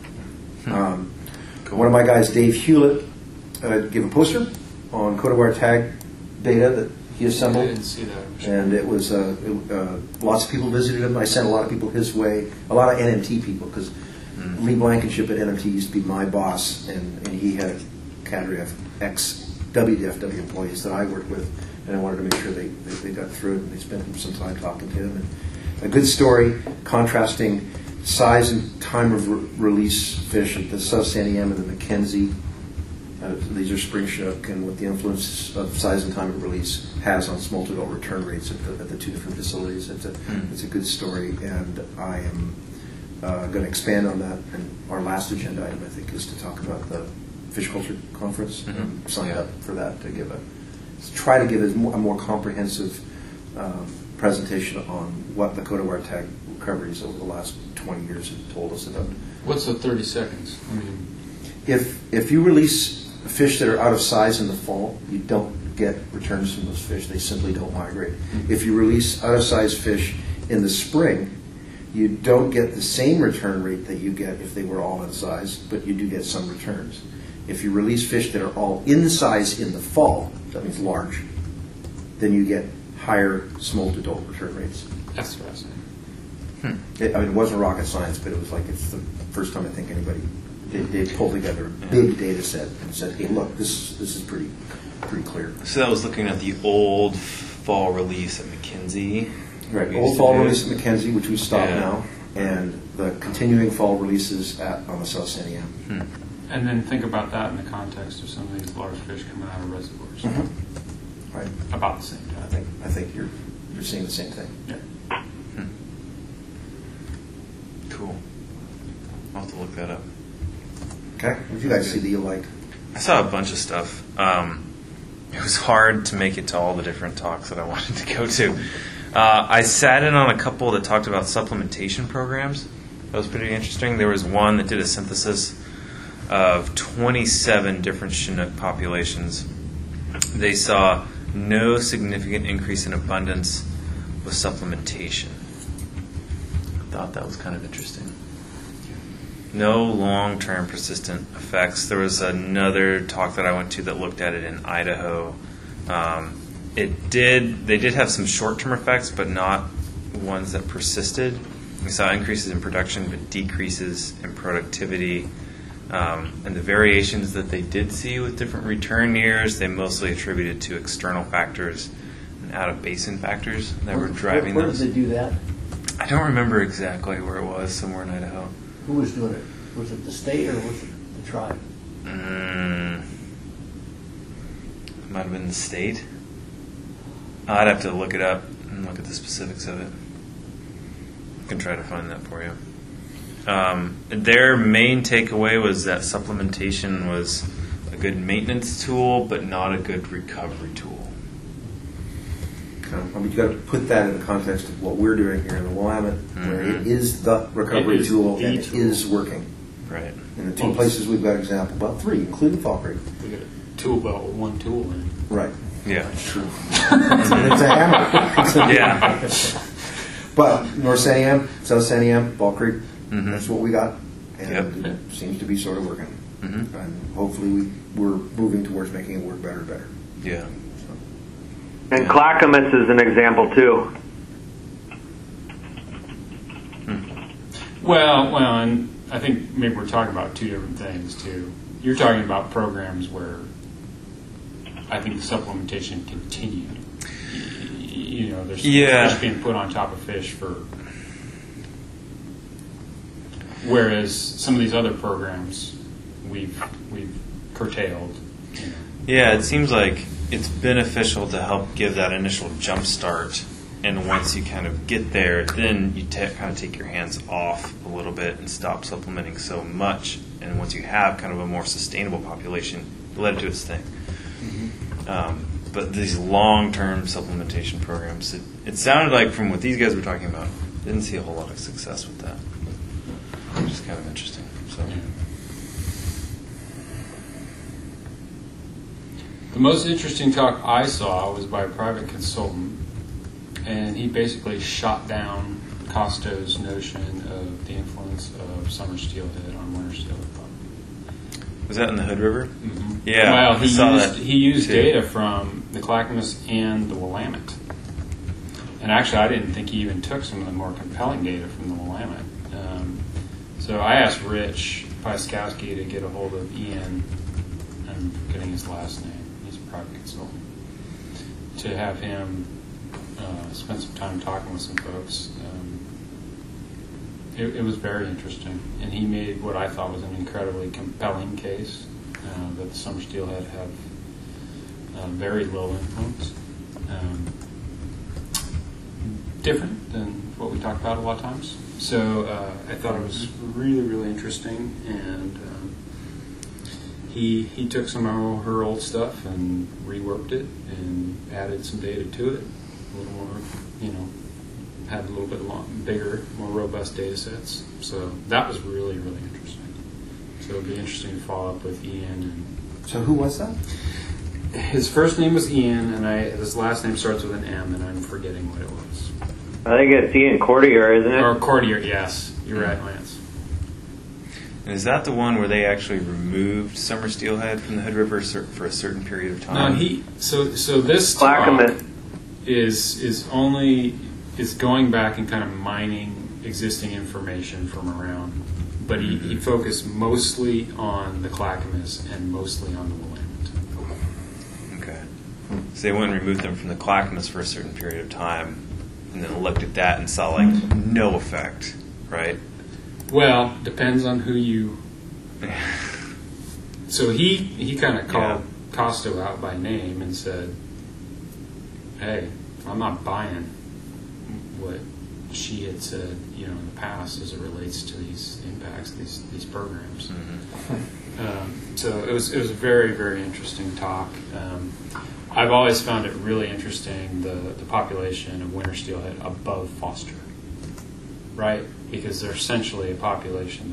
Speaker 5: One of my guys, Dave Hewlett, gave a poster on Codewire tag data that he
Speaker 3: I
Speaker 5: assembled.
Speaker 3: didn't see that.
Speaker 5: And it was lots of people visited him. I sent a lot of people his way, a lot of NMT people, because Lee Blankenship at NMT used to be my boss, and he had a cadre of ex-WDFW employees that I worked with, and I wanted to make sure they got through it, and they spent some time talking to him. And a good story contrasting size and time of release fish at the South San Diego and the Mackenzie. These are spring chinook, and what the influence of size and time of release has on smolt adult return rates at the two different facilities. It's a good story, and I am going to expand on that. And our last agenda item, I think, is to talk about the fish culture conference. Signed up for that to try to give a more comprehensive presentation on what the Codewire tag recoveries over the last 20 years have told us about.
Speaker 3: What's the 30 seconds? I mean,
Speaker 5: If you release fish that are out of size in the fall, you don't get returns from those fish. They simply don't migrate. If you release out of size fish in the spring, you don't get the same return rate that you get if they were all in size, but you do get some returns. If you release fish that are all in size in the fall, that means large, then you get higher smolt adult return rates.
Speaker 3: that's fascinating.
Speaker 5: It wasn't rocket science, but it's the first time I think anybody they pulled together a big data set and said, "Hey, look, this is pretty clear."
Speaker 2: So that was looking at the old fall release at McKinsey.
Speaker 5: Right,
Speaker 2: We
Speaker 5: old
Speaker 2: used to
Speaker 5: fall
Speaker 2: do.
Speaker 5: release at Mackenzie, which we've stopped
Speaker 2: Yeah.
Speaker 5: now, and the continuing fall releases on the South San Diego.
Speaker 3: And then think about that in the context of some of these large fish coming out of reservoirs.
Speaker 5: Right,
Speaker 3: About the same time.
Speaker 5: I think you're seeing the same thing.
Speaker 3: Yeah.
Speaker 2: Cool. I'll have to look that up.
Speaker 5: Okay, what did you guys see that you liked?
Speaker 2: I saw a bunch of stuff. It was hard to make it to all the different talks that I wanted to go to. I sat in on a couple that talked about supplementation programs. That was pretty interesting. There was one that did a synthesis of 27 different Chinook populations. They saw no significant increase in abundance with supplementation. I thought that was kind of interesting. No long-term persistent effects. There was another talk that I went to that looked at it in Idaho. They did have some short-term effects, but not ones that persisted. We saw increases in production, but decreases in productivity. And the variations that they did see with different return years, they mostly attributed to external factors and out-of-basin factors that were driving
Speaker 7: Where
Speaker 2: those.
Speaker 7: did they do that?
Speaker 2: I don't remember exactly where it was, somewhere in Idaho.
Speaker 7: Who was doing it? Was it the state or was it the tribe?
Speaker 2: It might have been the state. I'd have to look it up and look at the specifics of it. I can try to find that for you. Their main takeaway was that supplementation was a good maintenance tool, but not a good recovery tool.
Speaker 5: You've got to put that in the context of what we're doing here in the Willamette, where it is the recovery tool and it is working.
Speaker 2: Right.
Speaker 5: In the two places we've got example, about three, including Fall Creek.
Speaker 3: We got a tool belt with one tool in it.
Speaker 5: Right.
Speaker 2: Yeah.
Speaker 5: That's true. It's a hammer.
Speaker 2: Yeah.
Speaker 5: But North San Diego, South San Diego, Fall Creek, that's what we got. And it seems to be sort of working. And hopefully we're moving towards making it work better and better.
Speaker 2: Yeah.
Speaker 10: And Clackamas is an example too.
Speaker 3: Well, and I think maybe we're talking about two different things too. you're talking about programs where I think the supplementation continued. There's fish being put on top of fish whereas some of these other programs we've curtailed.
Speaker 2: Yeah, it seems like it's beneficial to help give that initial jump start, and once you kind of get there, then you kind of take your hands off a little bit and stop supplementing so much. And once you have kind of a more sustainable population, you let it do its thing. But these long-term supplementation programs, it sounded like from what these guys were talking about, didn't see a whole lot of success with that, which is kind of interesting. So.
Speaker 3: The most interesting talk I saw was by a private consultant, and he basically shot down Costo's notion of the influence of summer steelhead on winter steelhead problem.
Speaker 2: Was that in the Hood River?
Speaker 3: Mm-hmm.
Speaker 2: Yeah.
Speaker 3: Well, he used data from the Clackamas and the Willamette. And actually, I didn't think he even took some of the more compelling data from the Willamette. So I asked Rich Pyskowski to get a hold of Ian, I'm forgetting his last name, he's a private consultant, to have him spend some time talking with some folks. It was very interesting, and he made what I thought was an incredibly compelling case that the summer steelhead have very low influence, different than what we talk about a lot of times. So I thought it was really, really interesting, and he took some of her old stuff and reworked it and added some data to it, a little more, had a little bit bigger, more robust data sets. So that was really, really interesting. So it'll be interesting to follow up with Ian.
Speaker 5: So who was that?
Speaker 3: His first name was Ian, and his last name starts with an M, and I'm forgetting what it was.
Speaker 10: I think it's Ian Cordier, isn't it?
Speaker 3: Or Cordier, yes. You're right, Lance.
Speaker 2: And is that the one where they actually removed summer steelhead from the Hood River for a certain period of time?
Speaker 3: No, so this talk is going back and kind of mining existing information from around, but he focused mostly on the Clackamas and mostly on the Willamette.
Speaker 2: Okay. So they went and removed them from the Clackamas for a certain period of time, and then looked at that and saw no effect, right?
Speaker 3: Well, depends on who you. So he kind of called Costo out by name and said, "Hey, I'm not buying what she had said, in the past as it relates to these impacts, these programs." Mm-hmm. So it was a very, very interesting talk. I've always found it really interesting the population of winter steelhead above Foster, right? Because they're essentially a population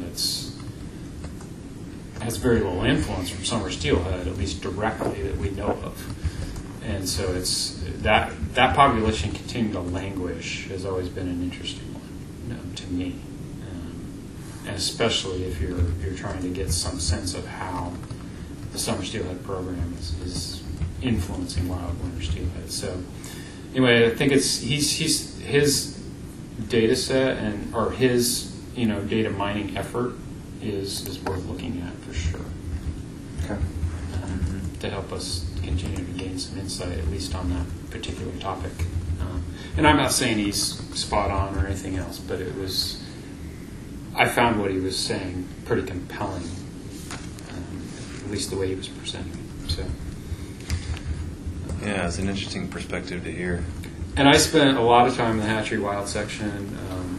Speaker 3: has very little influence from summer steelhead, at least directly that we know of. And so it's that population continuing to languish has always been an interesting one to me, and especially if you're trying to get some sense of how the summer steelhead program is influencing wild winter steelhead. So anyway, I think it's his data set or his data mining effort is worth looking at for sure.
Speaker 5: Okay.
Speaker 3: To help us continue to gain some insight, at least on that particular topic. And I'm not saying he's spot on or anything else, but I found what he was saying pretty compelling, at least the way he was presenting it. So.
Speaker 2: Yeah, it's an interesting perspective to hear.
Speaker 3: And I spent a lot of time in the hatchery wild section.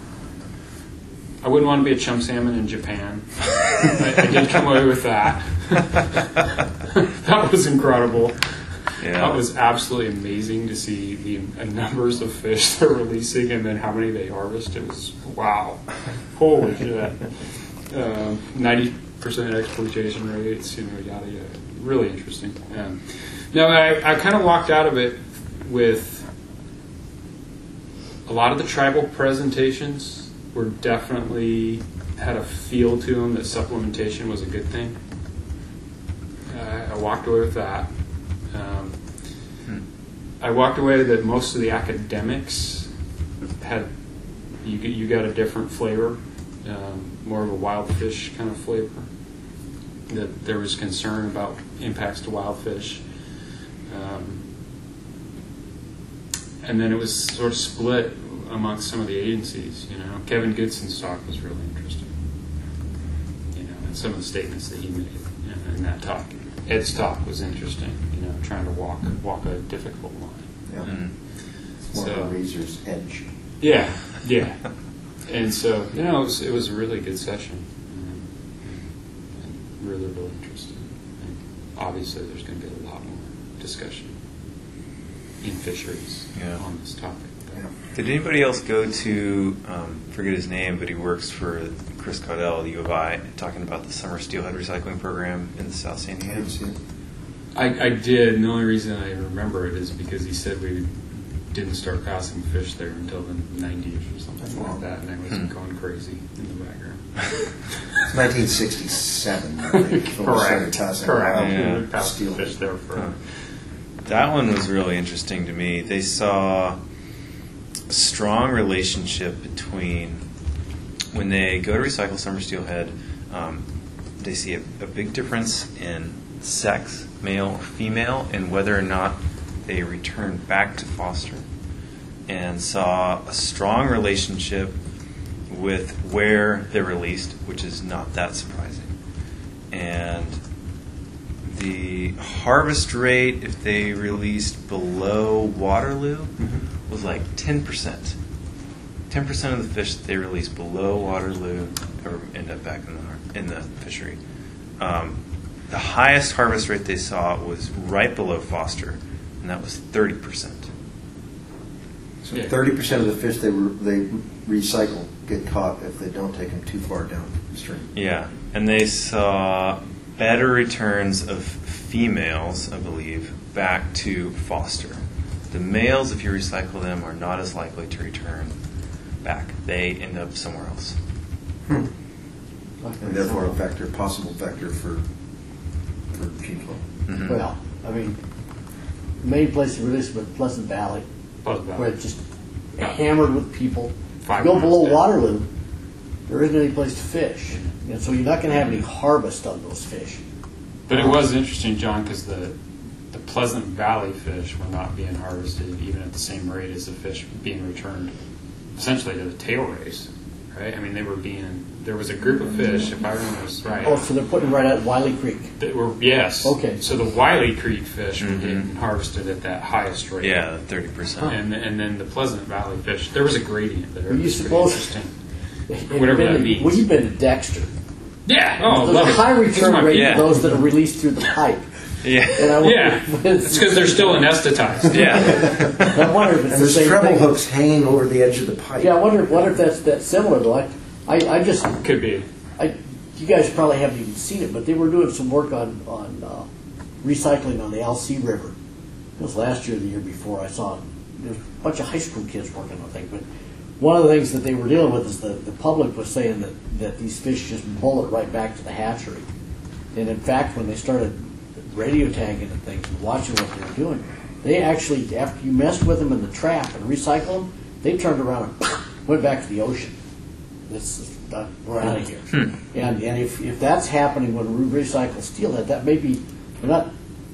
Speaker 3: I wouldn't want to be a chum salmon in Japan. I did come away with that. That was incredible. Yeah. That was absolutely amazing to see the numbers of fish they're releasing and then how many they harvest. It was, wow. Holy shit. 90% exploitation rates, yada, yada. Really interesting. Now, I kind of walked out of it with a lot of the tribal presentations were definitely had a feel to them that supplementation was a good thing. I walked away with that. I walked away that most of the academics had you got a different flavor, more of a wild fish kind of flavor. that there was concern about impacts to wild fish. And then it was sort of split amongst some of the agencies. You know, Kevin Goodson's talk was really interesting. You know, and some of the statements that he made in that talk. Ed's talk was interesting. You know, trying to walk a difficult line.
Speaker 5: Yeah.
Speaker 3: Mm-hmm.
Speaker 5: More of a razor's edge.
Speaker 3: Yeah. And so, you know, it was a really good session. And really, really interesting. And obviously, there's going to be a lot more discussion in fisheries on this topic.
Speaker 2: Did anybody else go to, forget his name, but he works for Chris Caudell at U of I, talking about the summer steelhead recycling program in the South San Diego?
Speaker 3: I did, and the only reason I remember it is because he said we didn't start passing fish there until the 90s or something like that, and I was going crazy in the background.
Speaker 5: It's 1967, I think.
Speaker 3: Correct.
Speaker 5: Yeah.
Speaker 3: We passed fish there for...
Speaker 2: That one was really interesting to me. They saw a strong relationship between when they go to recycle summer steelhead, they see a big difference in sex, male or female, and whether or not they return back to foster, and saw a strong relationship with where they're released, which is not that surprising. And the harvest rate, if they released below Waterloo, was like 10%. 10% of the fish that they released below Waterloo ever end up back in the fishery. The highest harvest rate they saw was right below Foster, and that was 30%.
Speaker 5: So 30% of the fish they recycle get caught if they don't take them too far down the stream.
Speaker 2: Yeah, and they saw better returns of females, I believe, back to foster. The males, if you recycle them, are not as likely to return back. They end up somewhere else.
Speaker 5: And therefore a possible vector for gene flow.
Speaker 2: Mm-hmm.
Speaker 7: Well, I mean, the main place to release was Pleasant Valley, where it's just hammered with people. Go below Waterloo, there isn't any place to fish. And so you're not going to have any harvest on those fish.
Speaker 3: But it was interesting, John, because the Pleasant Valley fish were not being harvested even at the same rate as the fish being returned essentially to the tail race, right? I mean, there was a group of fish, if I remember this right.
Speaker 7: Oh, so they're putting right at Wiley Creek.
Speaker 3: That were, yes.
Speaker 7: Okay.
Speaker 3: So the Wiley Creek fish were getting harvested at that highest rate.
Speaker 2: Yeah, 30%.
Speaker 3: And then the Pleasant Valley fish, there was a gradient there.
Speaker 7: Were you supposed
Speaker 3: whatever that means.
Speaker 7: Well, you've been to Dexter.
Speaker 3: Yeah. Oh,
Speaker 7: there's a high return rate of those that are released through the pipe.
Speaker 2: Yeah.
Speaker 3: It's because they're still anesthetized.
Speaker 2: Yeah.
Speaker 7: I wonder if it's the same
Speaker 5: treble
Speaker 7: thing.
Speaker 5: hooks hanging over the edge of the pipe.
Speaker 7: Yeah, I wonder if that's similar though. I just
Speaker 3: could be.
Speaker 7: You guys probably haven't even seen it, but they were doing some work on recycling on the LC River. It was last year or the year before. I saw there's a bunch of high school kids working on things. But one of the things that they were dealing with is the public was saying that these fish just bullet right back to the hatchery. And in fact, when they started radio tagging and things and watching what they were doing, they actually, after you messed with them in the trap and recycled them, they turned around and went back to the ocean. We're out of here. And if that's happening when we recycle steelhead, that may be they're not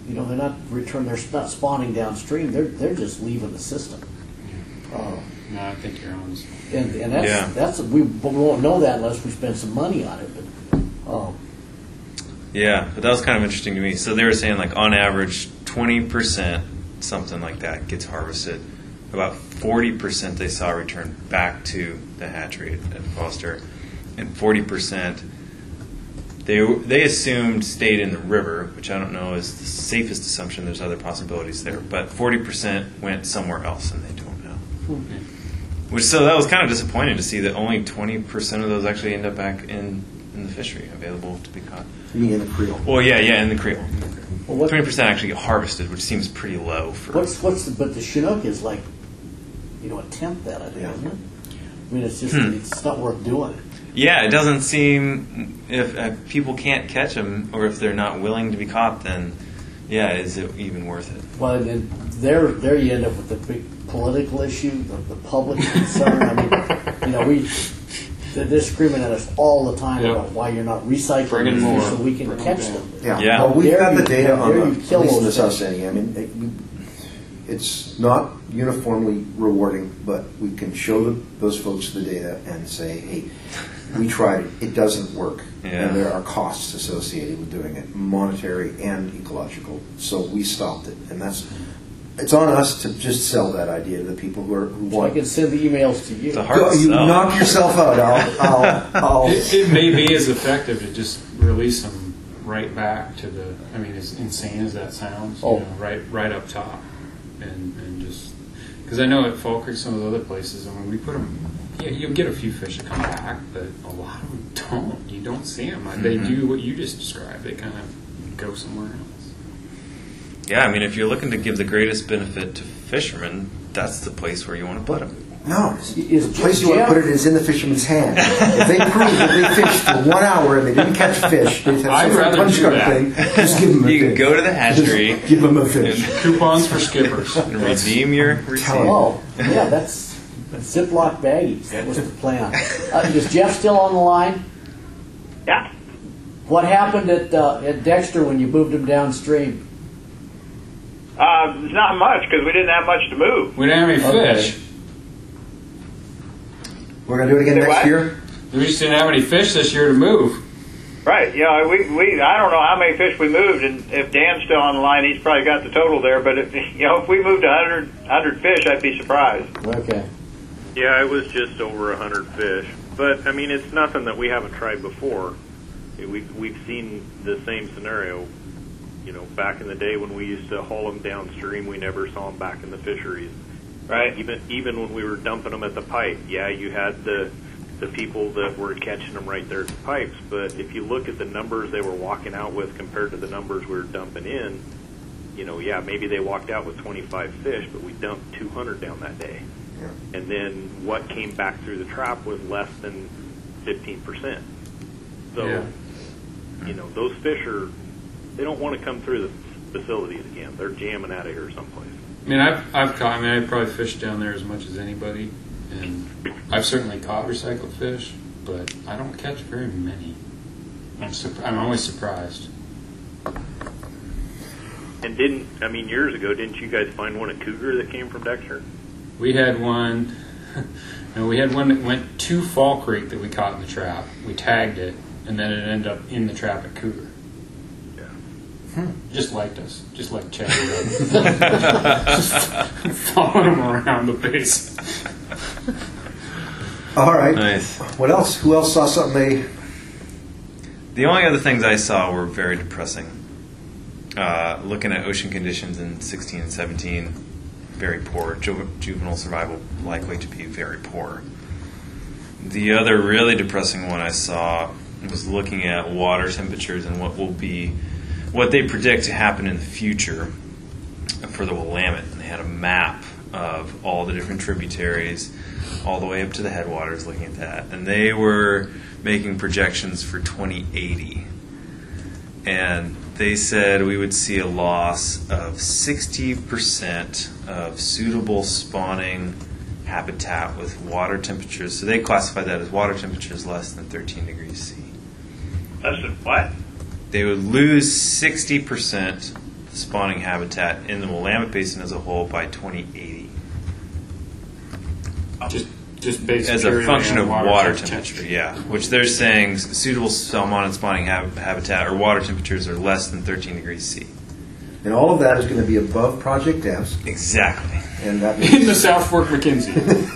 Speaker 7: not spawning downstream. They're just leaving the system.
Speaker 3: No, I think you're on.
Speaker 7: And that's we won't know that unless we spend some money on it. But
Speaker 2: yeah, but that was kind of interesting to me. So they were saying like on average 20%, something like that, gets harvested. About 40% they saw return back to the hatchery at Foster, and 40% they assumed stayed in the river, which I don't know is the safest assumption. There's other possibilities there, but 40% went somewhere else, and they don't know. So that was kind of disappointing to see that only 20% of those actually end up back in the fishery, available to be caught.
Speaker 5: You mean in the creel?
Speaker 2: Well, yeah, in the creel.
Speaker 7: Well,
Speaker 2: 20% actually get harvested, which seems pretty low for.
Speaker 7: But the Chinook is like, a tenth that, I think, isn't it? I mean, it's just it's not worth doing.
Speaker 2: Yeah, it doesn't seem if people can't catch them or if they're not willing to be caught, then is it even worth it?
Speaker 7: Well, and there you end up with the big political issue, the public concern. I mean, they're screaming at us all the time
Speaker 3: Yep.
Speaker 7: about why you're not recycling
Speaker 3: Bring in
Speaker 7: these
Speaker 3: more.
Speaker 7: fish so we can
Speaker 3: Bring
Speaker 7: catch
Speaker 3: them
Speaker 7: them.
Speaker 3: down.
Speaker 5: Yeah.
Speaker 2: Yeah.
Speaker 5: Well, we've
Speaker 7: There
Speaker 5: got
Speaker 7: you-
Speaker 5: the data on
Speaker 7: there you
Speaker 5: the,
Speaker 7: kill
Speaker 5: at least in the
Speaker 7: those
Speaker 5: South
Speaker 7: fish.
Speaker 5: Standing. I mean, it's not uniformly rewarding, but we can show those folks the data and say, hey, we tried it. It doesn't work.
Speaker 2: Yeah.
Speaker 5: And there are costs associated with doing it, monetary and ecological. So we stopped it. And it's on us to just sell that idea to the people who
Speaker 7: I
Speaker 5: want.
Speaker 7: can send the emails to you.
Speaker 2: It's a hard
Speaker 5: You
Speaker 2: sell.
Speaker 5: knock yourself out. I'll
Speaker 3: It may be as effective to just release them right back to the. I mean, as insane as that sounds,
Speaker 7: Oh.
Speaker 3: right up top, and just because I know at Fall Creek, some of the other places, and when we put them, you'll get a few fish that come back, but a lot of them don't. You don't see them. They do what you just described. They kind of go somewhere else.
Speaker 2: Yeah, I mean, if you're looking to give the greatest benefit to fishermen, that's the place where you want to put them.
Speaker 5: No,
Speaker 7: Is
Speaker 5: the place you want to put it is in the fisherman's hand. If they prove that they fished for 1 hour and they didn't catch fish, they have
Speaker 3: I'd
Speaker 5: some
Speaker 3: rather
Speaker 5: punch
Speaker 3: do
Speaker 5: card
Speaker 3: that.
Speaker 5: thing. Just give them a
Speaker 2: You can
Speaker 5: fish.
Speaker 2: go to the hatchery
Speaker 5: Just give them a fish.
Speaker 3: Coupons for skippers.
Speaker 2: and redeem your receipt.
Speaker 7: Oh, yeah, that's Ziploc baggies. That was the plan. Is Jeff still on the line?
Speaker 11: Yeah.
Speaker 7: What happened at Dexter when you moved him downstream?
Speaker 11: Not much because we didn't have much to move.
Speaker 3: We didn't have any
Speaker 7: Okay.
Speaker 3: fish.
Speaker 5: We're going to do it again
Speaker 11: Say
Speaker 5: next
Speaker 11: what?
Speaker 5: year?
Speaker 3: We just didn't have any fish this year to move.
Speaker 11: Right. You know, we I don't know how many fish we moved, and if Dan's still on the line, he's probably got the total there. But if we moved 100 fish, I'd be surprised.
Speaker 7: Okay.
Speaker 9: Yeah, it was just over 100 fish. But, I mean, it's nothing that we haven't tried before. We've seen the same scenario. You know, back in the day when we used to haul them downstream, we never saw them back in the fisheries.
Speaker 11: Right.
Speaker 9: Even when we were dumping them at the pipe, yeah, you had the people that were catching them right there at the pipes. But if you look at the numbers they were walking out with compared to the numbers we were dumping in, you know, yeah, maybe they walked out with 25 fish, but we dumped 200 down that day.
Speaker 5: Yeah.
Speaker 9: And then what came back through the trap was less than 15%. So,
Speaker 3: Yeah.
Speaker 9: you know, those fish they don't want to come through the facilities again. They're jamming out of here someplace.
Speaker 3: I mean, I've caught. I mean, I probably fished down there as much as anybody, and I've certainly caught recycled fish, but I don't catch very many. I'm always surprised.
Speaker 9: And years ago, didn't you guys find one at Cougar that came from Dexter?
Speaker 3: We had one. No, we had one that went to Fall Creek that we caught in the trap. We tagged it, and then it ended up in the trap at Cougar. Just liked us. Just like Chad. Just following him around the base.
Speaker 5: All right.
Speaker 2: Nice.
Speaker 5: What else? Who else saw something
Speaker 2: The only other things I saw were very depressing. Looking at ocean conditions in 16 and 17, very poor. Juvenile survival likely to be very poor. The other really depressing one I saw was looking at water temperatures and what they predict to happen in the future for the Willamette. And they had a map of all the different tributaries all the way up to the headwaters, looking at that. And they were making projections for 2080. And they said we would see a loss of 60% of suitable spawning habitat with water temperatures. So they classify that as water temperatures less than 13 degrees C.
Speaker 11: Less than what?
Speaker 2: They would lose 60% spawning habitat in the Willamette Basin as a whole by 2080.
Speaker 3: Just based
Speaker 2: As a
Speaker 3: purely
Speaker 2: function
Speaker 3: on
Speaker 2: of water temperature, yeah. Which they're saying suitable salmon spawning habitat or water temperatures are less than 13 degrees C.
Speaker 5: And all of that is going to be above Project Depths.
Speaker 2: Exactly.
Speaker 5: And that
Speaker 3: in the South Fork McKenzie.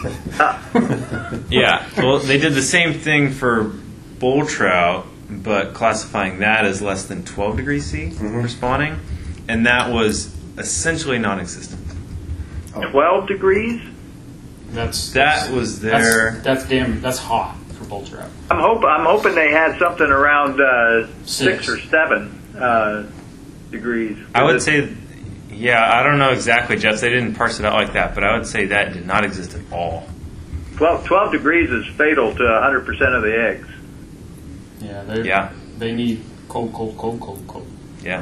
Speaker 2: Yeah. Well, they did the same thing for bull trout, but classifying that as less than 12 degrees C for spawning, and that was essentially non-existent.
Speaker 11: 12 degrees?
Speaker 2: That was their.
Speaker 3: That's hot for bull trout.
Speaker 11: I'm hoping they had something around 6 or 7 degrees.
Speaker 2: I would say, yeah, I don't know exactly, Jeff. They didn't parse it out like that, but I would say that did not exist at all.
Speaker 11: 12 degrees is fatal to 100% of the eggs.
Speaker 3: Yeah, they need cold.
Speaker 2: Yeah.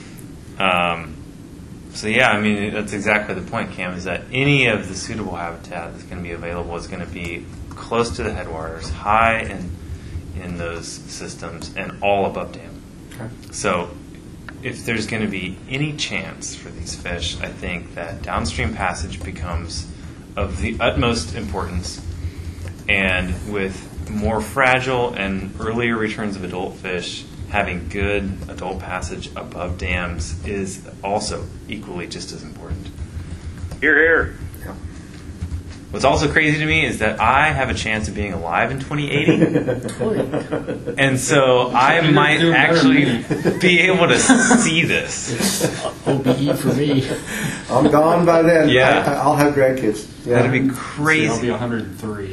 Speaker 2: So yeah, I mean that's exactly the point, Cam. Is that any of the suitable habitat that's going to be available is going to be close to the headwaters, high in those systems, and all above dam.
Speaker 5: Okay.
Speaker 2: So if there's going to be any chance for these fish, I think that downstream passage becomes of the utmost importance. And with more fragile and earlier returns of adult fish, having good adult passage above dams is also equally just as important.
Speaker 11: Here, here.
Speaker 2: What's also crazy to me is that I have a chance of being alive in 2080. And so I might actually be able to see this.
Speaker 7: OBE for me.
Speaker 5: I'm gone by then.
Speaker 2: Yeah.
Speaker 5: I'll have grandkids. Yeah.
Speaker 2: That'd be crazy.
Speaker 3: I'll be 103.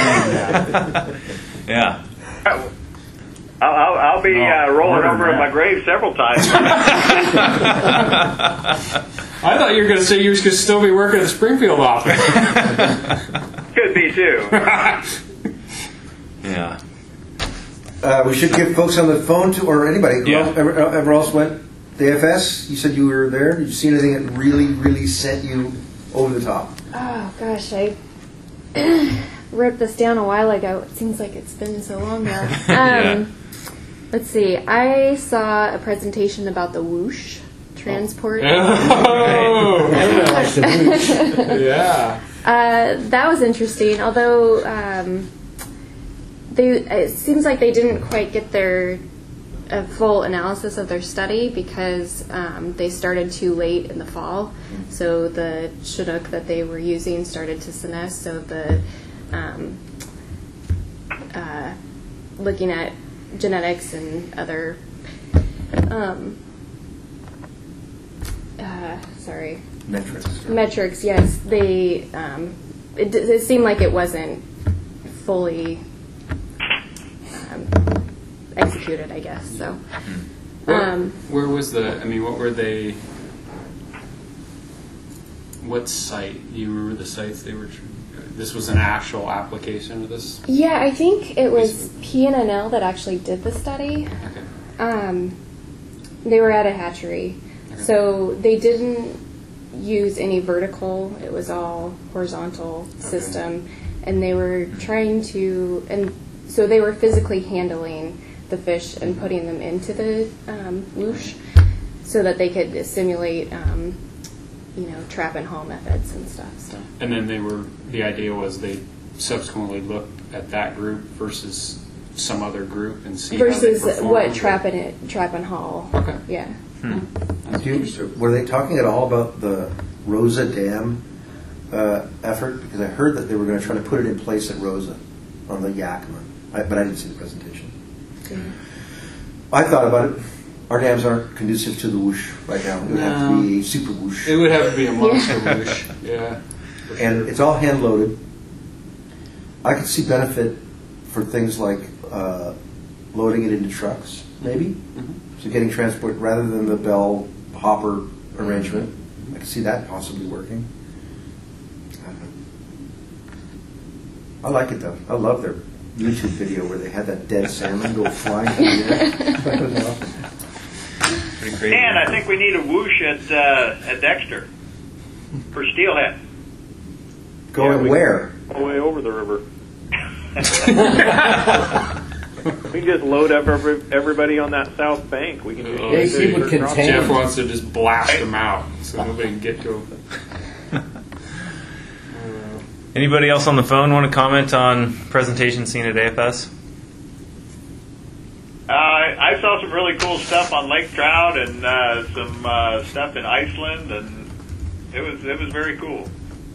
Speaker 2: Yeah.
Speaker 11: I'll be rolling over in my grave several times.
Speaker 3: I thought you were going to say you were going to still be working at the Springfield office.
Speaker 11: Could be too.
Speaker 2: Yeah.
Speaker 5: We should give folks on the phone or anybody who ever else went to AFS. You said you were there. Did you see anything that really, really sent you over the top?
Speaker 1: Oh gosh, I wrote this down a while ago. It seems like it's been so long now. Let's see. I saw a presentation about the whoosh transport.
Speaker 3: Yeah.
Speaker 1: That was interesting. Although it seems like they didn't quite get a full analysis of their study because they started too late in the fall. So the Chinook that they were using started to senesce. So the looking at genetics and other metrics, yes, they it seemed like it wasn't fully executed, I guess. So
Speaker 3: where was what were they, what site, do you remember the sites they were this was an actual application of this?
Speaker 1: Yeah, I think it was PNNL that actually did the study.
Speaker 3: Okay.
Speaker 1: They were at a hatchery. Okay. So they didn't use any vertical. It was all horizontal system. And they were trying to, and so they were physically handling the fish and putting them into the whoosh so that they could simulate trap and haul methods and stuff. So.
Speaker 3: And then the idea was they subsequently looked at that group versus some other group and see
Speaker 1: versus
Speaker 3: how they performed.
Speaker 1: What trap and haul.
Speaker 3: Okay.
Speaker 1: Yeah.
Speaker 5: Were they talking at all about the Rosa Dam effort? Because I heard that they were going to try to put it in place at Rosa on the Yakima, but I didn't see the presentation. I thought about it. Our dams aren't conducive to the whoosh right now. It would have to be a super whoosh.
Speaker 3: It would have to be a monster whoosh. Yeah.
Speaker 5: And it's all hand loaded. I could see benefit for things like loading it into trucks, maybe. Mm-hmm. So getting transport rather than the bell hopper arrangement. I could see that possibly working. I like it though. I love their YouTube video where they had that dead salmon go flying through the air. That was awesome.
Speaker 11: And I think we need a whoosh at Dexter for steelhead.
Speaker 5: Going where?
Speaker 12: All the way over the river. We can just load up everybody on that south bank. We can just
Speaker 3: Jeff wants to just blast them out so nobody can get to them.
Speaker 2: Anybody else on the phone want to comment on presentation seen at AFS?
Speaker 11: I saw some really cool stuff on lake trout and some stuff in Iceland, and it was very cool.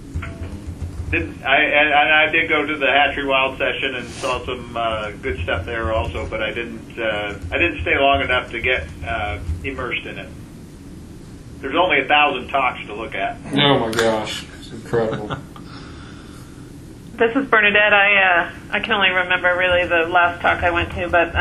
Speaker 11: I did go to the Hatchery Wild session and saw some good stuff there also, but I didn't stay long enough to get immersed in it. There's only 1,000 talks to look at.
Speaker 3: Oh my gosh, it's incredible.
Speaker 8: This is Bernadette. I can only remember really the last talk I went to, but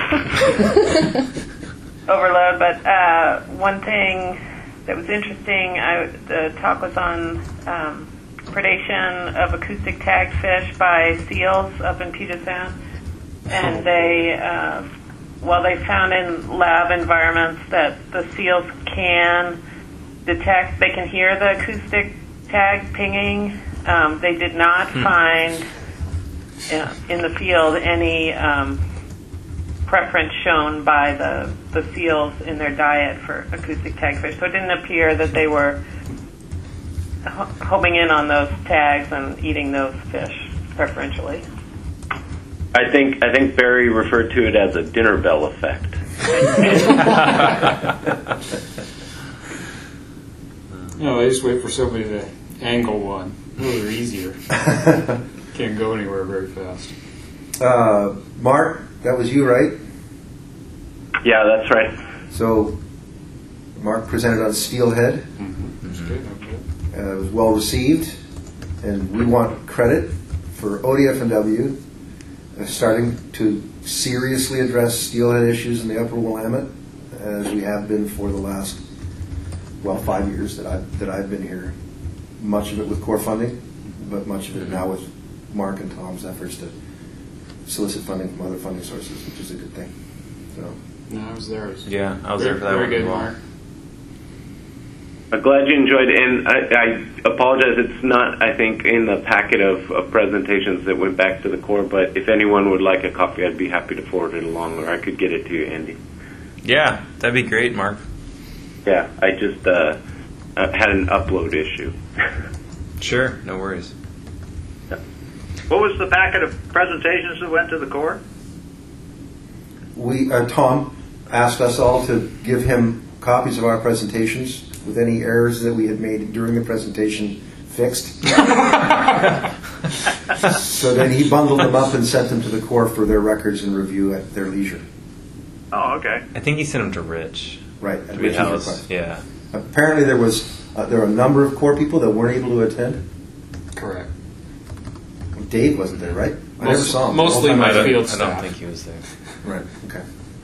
Speaker 8: overload. But one thing that was interesting, the talk was on predation of acoustic tagged fish by seals up in Puget Sound, and they found in lab environments that the seals can detect, they can hear the acoustic tag pinging. They did not find in the field any preference shown by the seals in their diet for acoustic tagfish. So it didn't appear that they were homing in on those tags and eating those fish preferentially.
Speaker 4: I think Barry referred to it as a dinner bell effect.
Speaker 3: No, I just wait for somebody to angle one. Those are easier. Can't go anywhere very fast.
Speaker 5: Mark, that was you, right?
Speaker 4: Yeah, that's right.
Speaker 5: So, Mark presented on Steelhead.
Speaker 3: That's good.
Speaker 5: It was well received, and we want credit for ODF&W starting to seriously address steelhead issues in the Upper Willamette, as we have been for the last 5 years that I've been here. Much of it with core funding, but much of it now with Mark and Tom's efforts to solicit funding from other funding sources, which is a good thing. So,
Speaker 3: no, I was there.
Speaker 2: Yeah, I was there for that
Speaker 3: very
Speaker 2: one
Speaker 3: good,
Speaker 2: as well.
Speaker 3: Mark.
Speaker 4: I'm glad you enjoyed it, and I apologize. It's not, I think, in the packet of presentations that went back to the Corps, but if anyone would like a copy, I'd be happy to forward it along, or I could get it to you, Andy.
Speaker 2: Yeah, that'd be great, Mark.
Speaker 4: Yeah, I just had an upload issue.
Speaker 2: Sure, no worries.
Speaker 11: What was the packet of presentations that went to the Corps?
Speaker 5: Tom asked us all to give him copies of our presentations with any errors that we had made during the presentation fixed. So then he bundled them up and sent them to the Corps for their records and review at their leisure.
Speaker 11: Oh, okay.
Speaker 2: I think he sent them to Rich.
Speaker 5: Right, at
Speaker 2: To be
Speaker 5: Rich's
Speaker 2: housed.
Speaker 5: request.
Speaker 2: Yeah.
Speaker 5: Apparently there were a number of Corps people that weren't able to attend.
Speaker 3: Correct.
Speaker 5: Dave wasn't there, right? I never saw him.
Speaker 3: Mostly
Speaker 2: I
Speaker 3: my
Speaker 2: don't
Speaker 3: field staff.
Speaker 2: think he was there.
Speaker 5: Right, okay.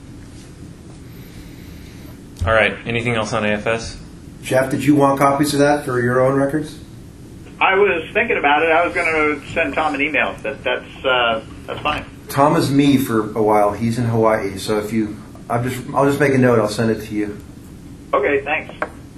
Speaker 2: All right, anything else on AFS?
Speaker 5: Jeff, did you want copies of that for your own records?
Speaker 11: I was thinking about it. I was going to send Tom an email. That's fine.
Speaker 5: Tom is me for a while. He's in Hawaii, so if you, I'll just make a note. I'll send it to you.
Speaker 11: Okay, thanks.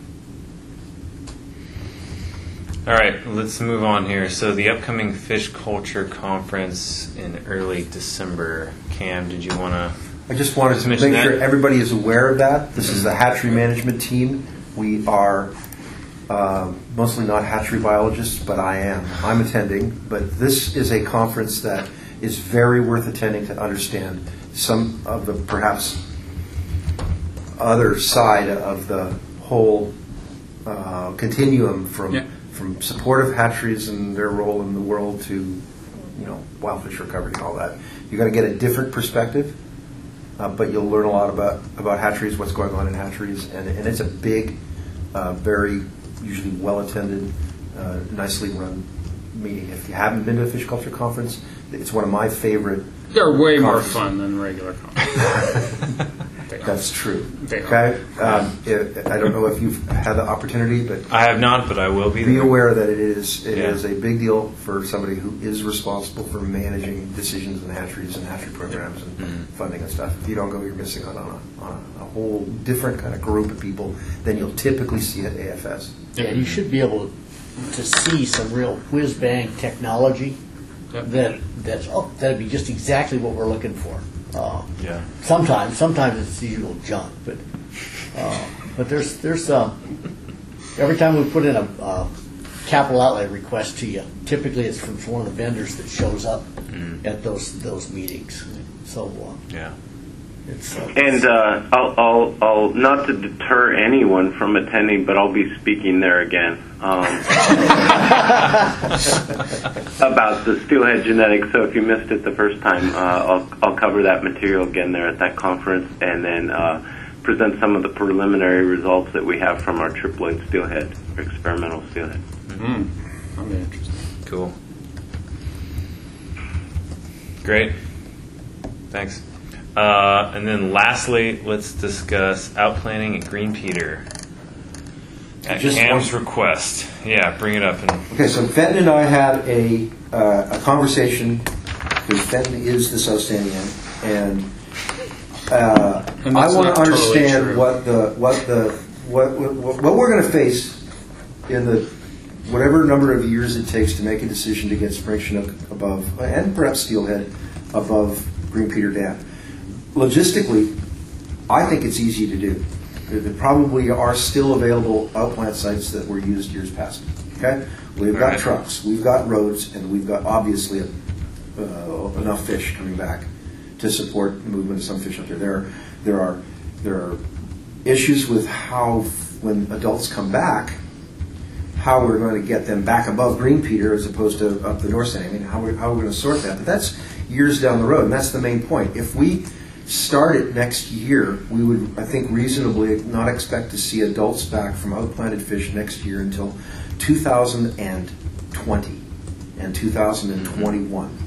Speaker 2: All right, let's move on here. So the upcoming Fish Culture Conference in early December. Cam, did you want to?
Speaker 5: I just wanted to make sure everybody is aware of that. This is the hatchery management team. We are mostly not hatchery biologists, but I am. I'm attending. But this is a conference that is very worth attending to understand some of the perhaps other side of the whole continuum from supportive hatcheries and their role in the world to wild fish recovery and all that. You're going to get a different perspective. But you'll learn a lot about hatcheries, what's going on in hatcheries, and it's a big, very usually well-attended, nicely run meeting. If you haven't been to a fish culture conference, it's one of my favorite.
Speaker 3: They're way more fun than regular conferences.
Speaker 5: That's true. Okay, I don't know if you've had the opportunity, but
Speaker 2: I have not, but I will be.
Speaker 5: Be aware that it is a big deal for somebody who is responsible for managing decisions in hatcheries and hatchery programs and funding and stuff. If you don't go, you're missing out on a whole different kind of group of people than you'll typically see at AFS.
Speaker 7: Yeah, you should be able to see some real whiz-bang technology that'd be just exactly what we're looking for. Sometimes it's the usual junk, but there's every time we put in a capital outlay request to you, typically it's from one of the vendors that shows up at those meetings. So it's
Speaker 4: and I'll not to deter anyone from attending, but I'll be speaking there again about the steelhead genetics. So if you missed it the first time, I'll cover that material again there at that conference, and then present some of the preliminary results that we have from our triploid steelhead, or experimental steelhead.
Speaker 3: I'm interested.
Speaker 2: Cool. Great. Thanks. And then lastly, let's discuss outplanting at Green Peter. At Cam's request. Yeah, bring it up.
Speaker 5: Okay, so Fenton and I had a conversation, because Fenton is the South Standing End, and I want to understand what we're going to face in the whatever number of years it takes to make a decision to get spring Chinook above, and perhaps steelhead above Green Peter Dam. Logistically, I think it's easy to do. There probably are still available outplant sites that were used years past. Okay, we've got trucks, we've got roads, and we've got obviously enough fish coming back to support the movement of some fish up there. There are issues with how, when adults come back, how we're going to get them back above Green Peter as opposed to up the North St. I mean, how we're going to sort that. But that's years down the road, and that's the main point. If we start it next year, we would, I think, reasonably not expect to see adults back from outplanted fish next year until 2020 and 2021.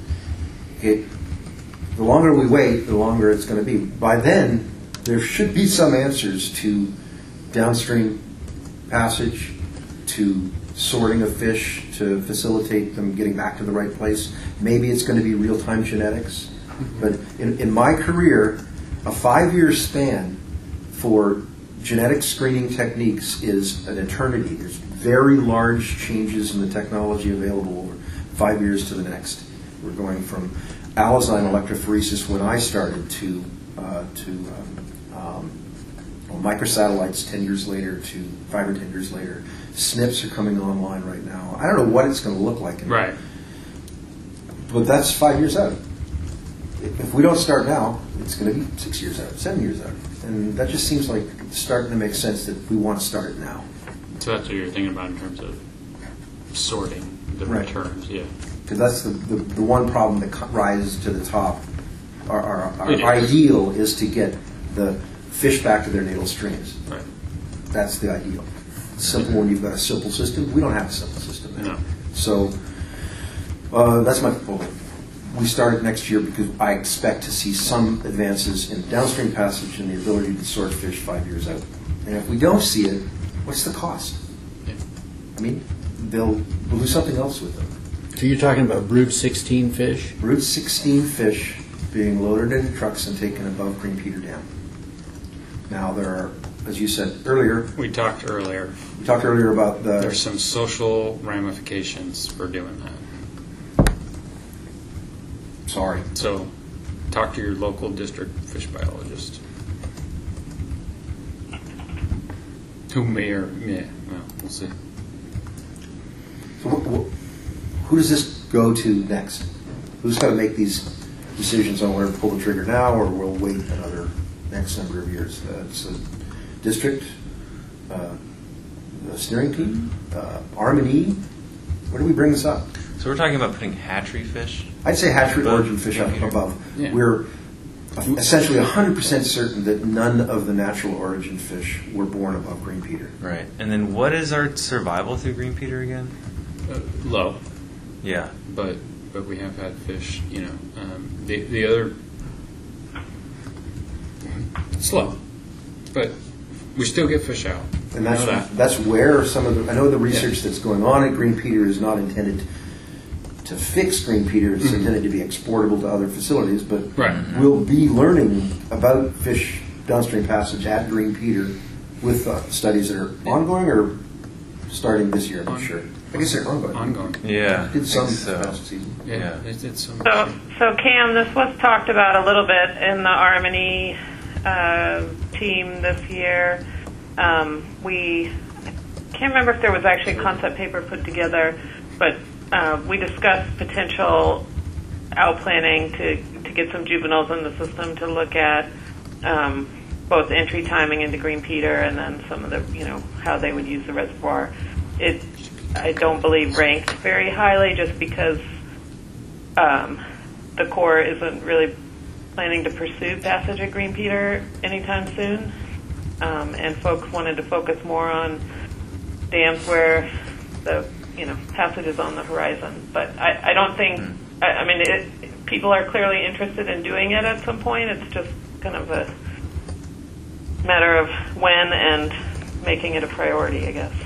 Speaker 5: The longer we wait, the longer it's going to be. By then, there should be some answers to downstream passage, to sorting of fish, to facilitate them getting back to the right place. Maybe it's going to be real-time genetics. But in my career, a 5-year span for genetic screening techniques is an eternity. There's very large changes in the technology available over 5 years to the next. We're going from Allozyme electrophoresis when I started to microsatellites 10 years later to 5 or 10 years later. SNPs are coming online right now. I don't know what it's going to look like.
Speaker 3: Right.
Speaker 5: But that's 5 years out. If we don't start now, it's going to be 6 years out, 7 years out. And that just seems like it's starting to make sense that we want to start it now.
Speaker 3: So that's what you're thinking about in terms of sorting the returns, yeah.
Speaker 5: Because that's the one problem that rises to the top. Our ideal is to get the fish back to their natal streams.
Speaker 3: Right.
Speaker 5: That's the ideal. It's simple when you've got a simple system. We don't have a simple system now.
Speaker 3: No.
Speaker 5: So that's my proposal. We start it next year because I expect to see some advances in downstream passage and the ability to sort fish 5 years out. And if we don't see it, what's the cost?
Speaker 3: Yeah.
Speaker 5: I mean, we'll do something else with them.
Speaker 7: So you're talking about brood 16 fish?
Speaker 5: Brood 16 fish being loaded into trucks and taken above Green Peter Dam. Now there are, as you said earlier,
Speaker 3: We talked earlier
Speaker 5: about the...
Speaker 3: There's some social ramifications for doing that.
Speaker 5: Sorry.
Speaker 3: So talk to your local district fish biologist. Who may or may, well, we'll see.
Speaker 5: So who does this go to next? Who's got to make these decisions on whether to pull the trigger now or we'll wait another next number of years? It's a district, a steering team, R&E. Where do we bring this up?
Speaker 2: So we're talking about putting hatchery fish?
Speaker 5: I'd say hatchery origin fish up above.
Speaker 3: Yeah.
Speaker 5: We're essentially 100% certain that none of the natural origin fish were born above Green Peter.
Speaker 2: Right. And then what is our survival through Green Peter again?
Speaker 3: Low.
Speaker 2: Yeah.
Speaker 3: But we have had fish, the other slow, but we still get fish out.
Speaker 5: And that's where some of the, I know the research that's going on at Green Peter is not intended to fix Green Peter, it's intended to be exportable to other facilities, but we'll be learning about fish downstream passage at Green Peter with studies that are ongoing or starting this year, I'm not sure. I guess they're ongoing.
Speaker 3: Ongoing.
Speaker 2: Yeah.
Speaker 5: Did some
Speaker 2: so.
Speaker 5: past season.
Speaker 3: Yeah. They did some.
Speaker 8: So Cam, this was talked about a little bit in the R&E team this year. We can't remember if there was actually a concept paper put together, but we discussed potential outplanting to get some juveniles in the system to look at both entry timing into Green Peter and then some of the, how they would use the reservoir. It, I don't believe, ranked very highly just because the Corps isn't really planning to pursue passage at Green Peter anytime soon. And folks wanted to focus more on dams where the passage is on the horizon. But I don't think, people are clearly interested in doing it at some point. It's just kind of a matter of when and making it a priority, I guess.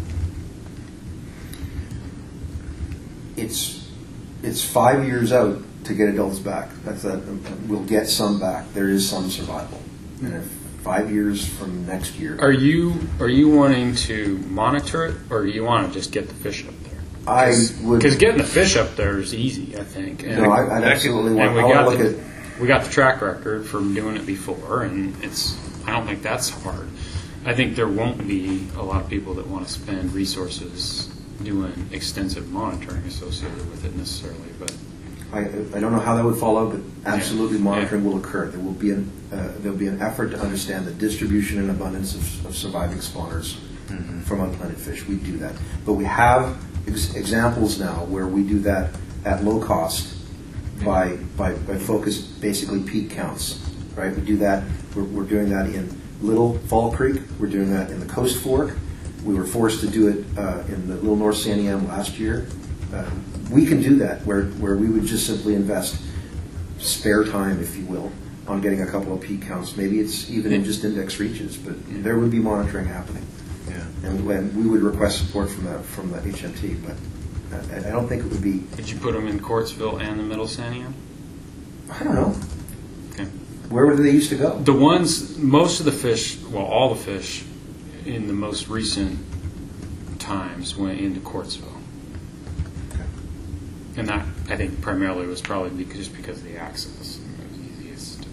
Speaker 5: It's 5 years out to get adults back. We'll get some back. There is some survival. And if 5 years from next year.
Speaker 3: Are you wanting to monitor it, or do you want to just get the fish up there?
Speaker 5: I would,
Speaker 3: because getting the fish up there is easy, I think. And
Speaker 5: no, I'd absolutely want.
Speaker 3: And
Speaker 5: we
Speaker 3: got the track record from doing it before, and I don't think that's hard. I think there won't be a lot of people that want to spend resources doing extensive monitoring associated with it necessarily, but
Speaker 5: I don't know how that would fall out, but absolutely monitoring will occur. There will be an effort to understand the distribution and abundance of surviving spawners from unplanted fish. We do that, but we have examples now where we do that at low cost by focused basically peak counts. Right, we do that. We're doing that in Little Fall Creek. We're doing that in the Coast Fork. We were forced to do it in the Little North Santiam last year. We can do that where we would just simply invest spare time, if you will, on getting a couple of peak counts. Maybe it's even in just index reaches, but there would be monitoring happening.
Speaker 2: Yeah.
Speaker 5: And we would request support from the HMT, but I don't think it would be.
Speaker 3: Did you put them in Quartzville and the Middle Santiam?
Speaker 5: I don't know.
Speaker 3: Okay.
Speaker 5: Where would they used to go?
Speaker 3: The ones, most of the fish, well, all the fish in the most recent times went into Quartzville.
Speaker 5: Okay.
Speaker 3: And that, I think, primarily was probably just because of the access. It was easiest.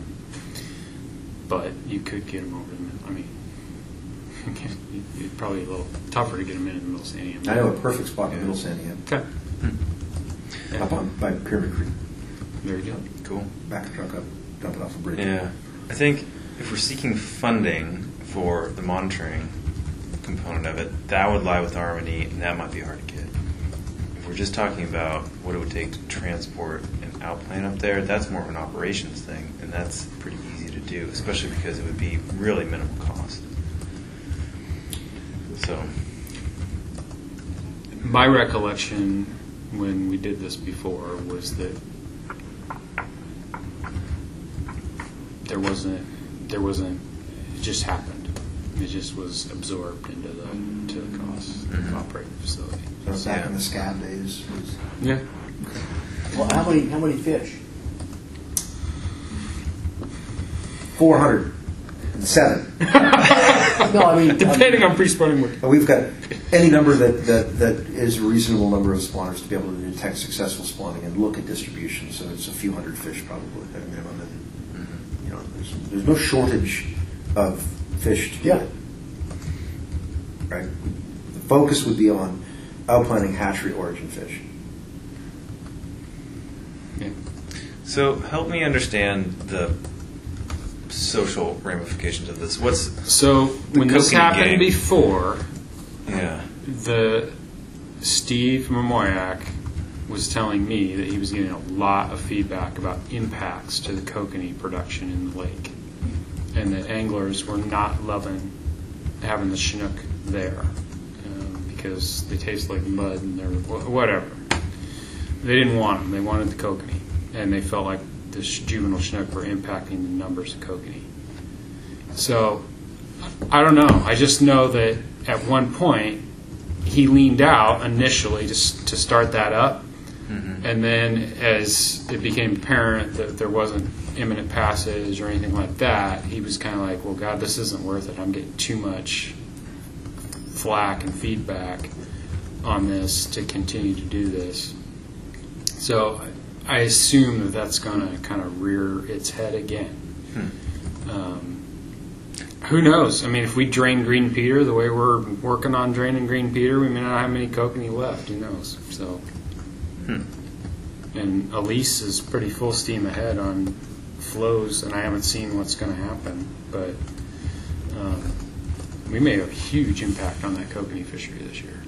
Speaker 3: But you could get them over the middle. I mean, it's probably a little tougher to get them in the Middle Santiam.
Speaker 5: I know a perfect spot in the Middle Santiam.
Speaker 3: Okay.
Speaker 5: Up by Pyramid Creek.
Speaker 3: Very good.
Speaker 2: Cool.
Speaker 5: Back the truck up, dump it off a bridge.
Speaker 2: Yeah. I think if we're seeking funding for the monitoring component of it, that would lie with R&E, and that might be hard to get. If we're just talking about what it would take to transport an outplane up there, that's more of an operations thing, and that's pretty easy to do, especially because it would be really minimal cost. So,
Speaker 3: my recollection when we did this before was that there wasn't. It just happened. It just was absorbed into the cost of operating the facility.
Speaker 5: So back in the SCAD days.
Speaker 3: Yeah.
Speaker 7: Well, how many fish?
Speaker 5: 407.
Speaker 7: No, I mean
Speaker 3: depending on pre-spawning work.
Speaker 5: We've got any number that is a reasonable number of spawners to be able to detect successful spawning and look at distribution. So it's a few hundred fish probably at a minimum. And, there's no shortage of fish to get. Right. The focus would be on outplanting hatchery origin fish.
Speaker 3: Yeah.
Speaker 2: So help me understand the social ramifications of this.
Speaker 3: When this happened
Speaker 2: gang
Speaker 3: before?
Speaker 2: Yeah.
Speaker 3: Steve Mamoyak was telling me that he was getting a lot of feedback about impacts to the kokanee production in the lake, and that anglers were not loving having the Chinook there because they taste like mud and they're whatever. They didn't want them. They wanted the kokanee, and they felt like the juvenile Chinook were impacting the numbers of kokanee. So I don't know. I just know that at one point he leaned out initially to start that up. And then as it became apparent that there wasn't imminent passage or anything like that, he was kind of like, well, God, this isn't worth it. I'm getting too much flack and feedback on this to continue to do this. So I assume that that's going to kind of rear its head again. Who knows? I mean, if we drain Green Peter the way we're working on draining Green Peter, we may not have many kokanee left. Who knows? So. And Elise is pretty full steam ahead on flows, and I haven't seen what's going to happen. But we may have a huge impact on that kokanee fishery this year.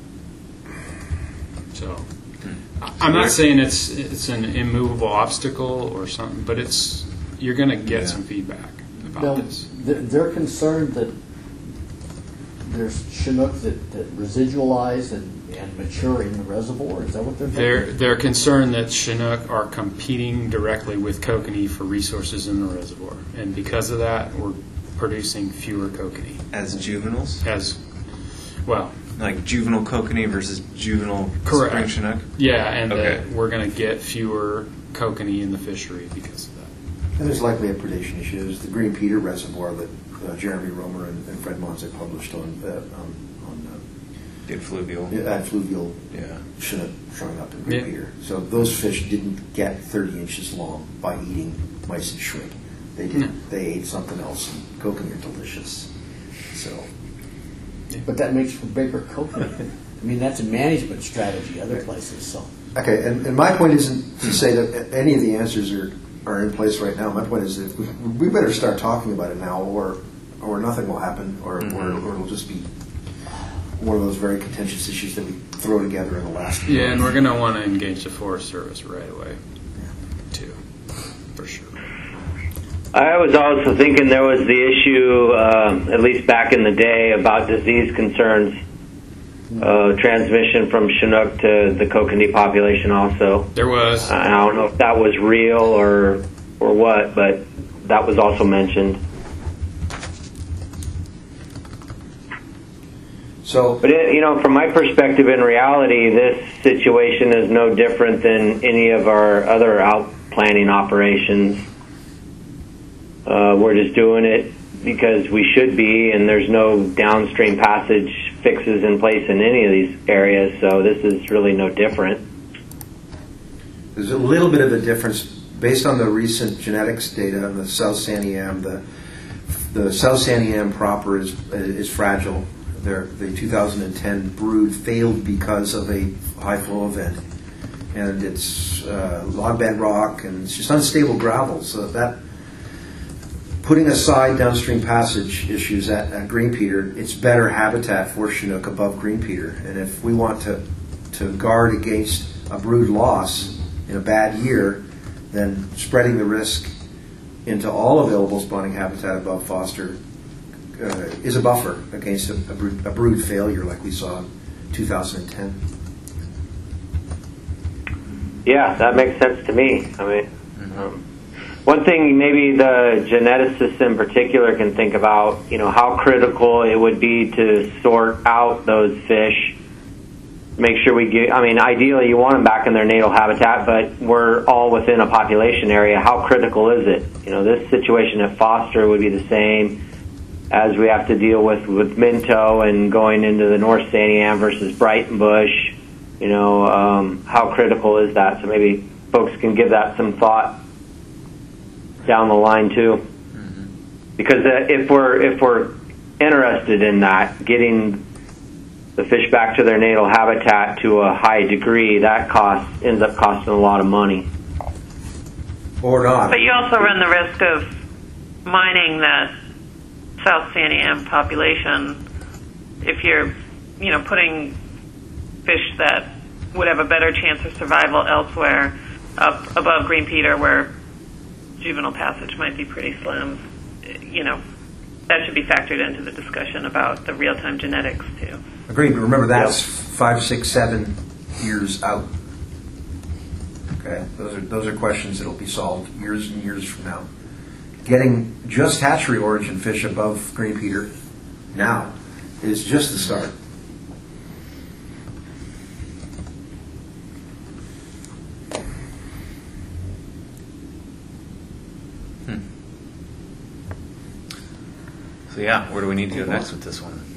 Speaker 3: So I'm not saying it's an immovable obstacle or something, but you're going to get some feedback about this.
Speaker 7: They're concerned that there's Chinook that residualize and mature in the reservoir. Is that what they're thinking?
Speaker 3: They're concerned that Chinook are competing directly with kokanee for resources in the reservoir, and because of that, we're producing fewer kokanee.
Speaker 2: As juveniles?
Speaker 3: Like
Speaker 2: juvenile kokanee versus juvenile spring Chinook?
Speaker 3: Yeah, and we're going to get fewer kokanee in the fishery because of that.
Speaker 5: And there's likely a predation issue. There's the Green Peter Reservoir that Jeremy Romer and Fred Monza published on
Speaker 2: Good fluvial.
Speaker 5: Fluvial
Speaker 2: Yeah.
Speaker 5: Chinook showing up in Green
Speaker 3: Yeah.
Speaker 5: Peter. So those fish didn't get 30 inches long by eating mice and shrimp. They did. They ate something else. And kokanee are delicious. So.
Speaker 7: But that makes for bigger kokanee. I mean, that's a management strategy other places. So.
Speaker 5: Okay, and my point isn't to say that any of the answers are in place right now. My point is that we better start talking about it now, or nothing will happen, or it'll just be one of those very contentious issues that we throw together in the last.
Speaker 3: Yeah, and we're going to want to engage the Forest Service right away, too, for sure.
Speaker 10: I was also thinking there was the issue, at least back in the day, about disease concerns, transmission from Chinook to the kokanee population also.
Speaker 3: There was.
Speaker 10: I don't know if that was real or what, but that was also mentioned.
Speaker 5: So,
Speaker 10: but from my perspective, in reality, this situation is no different than any of our other outplanting operations. We're just doing it because we should be, and there's no downstream passage fixes in place in any of these areas, so this is really no different.
Speaker 5: There's a little bit of a difference based on the recent genetics data on the South Santiam. The South Santiam proper is fragile. The 2010 brood failed because of a high flow event, and it's log bedrock, and it's just unstable gravel. So that, putting aside downstream passage issues at Green Peter, it's better habitat for Chinook above Green Peter. And if we want to guard against a brood loss in a bad year, then spreading the risk into all available spawning habitat above Foster is a buffer against a brood failure like we saw in 2010.
Speaker 10: Yeah, that makes sense to me. I mean, one thing maybe the geneticists in particular can think about, how critical it would be to sort out those fish, make sure we get, ideally you want them back in their natal habitat, but we're all within a population area. How critical is it? This situation at Foster would be the same as we have to deal with Minto and going into the North Santiam versus Brightonbush. How critical is that? So maybe folks can give that some thought down the line too. Because if we're interested in that, getting the fish back to their natal habitat to a high degree, that ends up costing a lot of money.
Speaker 5: Or not.
Speaker 8: But you also run the risk of mining the South Santiam population if you're, putting fish that would have a better chance of survival elsewhere up above Green Peter where juvenile passage might be pretty slim. That should be factored into the discussion about the real-time genetics too.
Speaker 5: Agreed, but remember that's 5, 6, 7 years out. Okay, those are questions that will be solved years and years from now. Getting just hatchery origin fish above Green Peter now is just the start.
Speaker 2: So yeah, where do we need to go next with this one?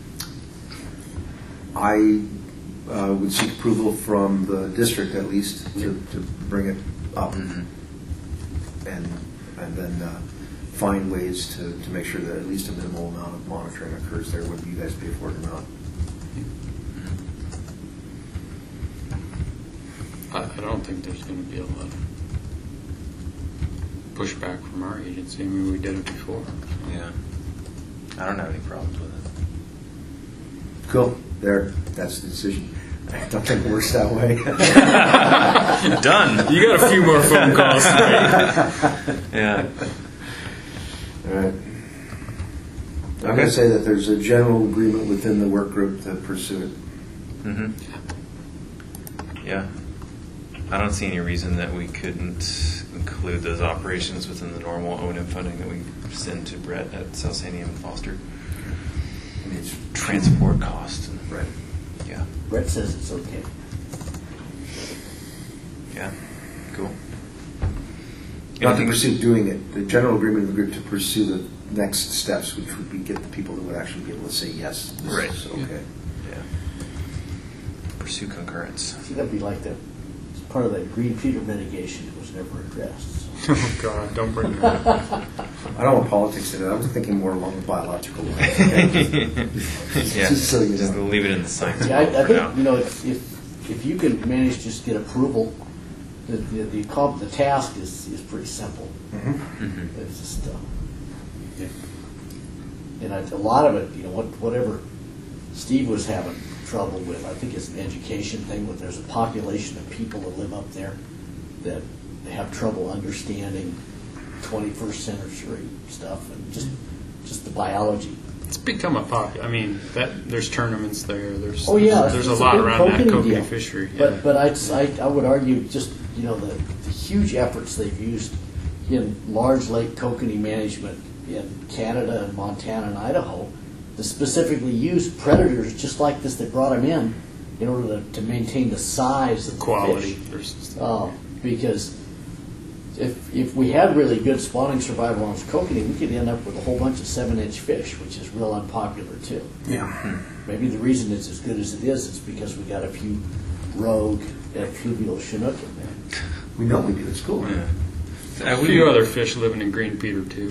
Speaker 5: I would seek approval from the district at least to bring it up, and then find ways to make sure that at least a minimal amount of monitoring occurs there, whether you guys pay for it or not.
Speaker 3: I don't think there's going to be a lot of pushback from our agency. We did it before.
Speaker 2: Yeah. I don't have any problems with it.
Speaker 5: Cool. That's the decision. I don't think it works that way.
Speaker 2: Done.
Speaker 3: You got a few more phone calls to make.
Speaker 2: Yeah.
Speaker 5: All right. I'm going to say that there's a general agreement within the work group to pursue it.
Speaker 2: Mm-hmm. Yeah. I don't see any reason that we couldn't include those operations within the normal O&M funding that we send to Brett at South Santiam and Foster. I mean, it's transport cost.
Speaker 5: Right.
Speaker 7: Yeah. Brett says it's okay.
Speaker 2: Yeah. Cool.
Speaker 5: Not to pursue doing it. The general agreement of the group to pursue the next steps, which would be get the people that would actually be able to say yes. This
Speaker 2: Right.
Speaker 5: is okay.
Speaker 2: Yeah. Pursue concurrence.
Speaker 7: See, that'd be like the it's part of the green Peter mitigation that was never addressed. So.
Speaker 3: Oh God, don't bring that up.
Speaker 5: I don't want politics in it. I was thinking more along the biological lines. Okay?
Speaker 2: Yeah.
Speaker 5: Just so you
Speaker 2: Just
Speaker 5: know.
Speaker 2: leave it in the science.
Speaker 7: Yeah, I
Speaker 2: for now.
Speaker 7: think if you can manage to just get approval, the task is pretty simple.
Speaker 5: Mm-hmm.
Speaker 7: It's just a lot of it, whatever Steve was having trouble with, I think it's an education thing. But there's a population of people that live up there that they have trouble understanding 21st century stuff and just the biology.
Speaker 3: It's become a I mean, there's tournaments there. There's
Speaker 7: Oh yeah,
Speaker 3: there's a
Speaker 7: it's
Speaker 3: lot
Speaker 7: big
Speaker 3: around that
Speaker 7: kokanee
Speaker 3: kokanee
Speaker 7: deal.
Speaker 3: fishery. Yeah.
Speaker 7: But I would argue just the huge efforts they've used in large lake kokanee management in Canada and Montana and Idaho to specifically use predators just like this. They brought them in order to maintain the size of the
Speaker 3: quality.
Speaker 7: fish. Because if we had really good spawning survival on kokanee, we could end up with a whole bunch of 7-inch fish, which is real unpopular too.
Speaker 5: Yeah.
Speaker 7: Maybe the reason it's as good as it is because we got a few rogue fluvial Chinook in there.
Speaker 5: We know we do. It's cool.
Speaker 2: Yeah.
Speaker 3: A few other fish living in Green Peter too.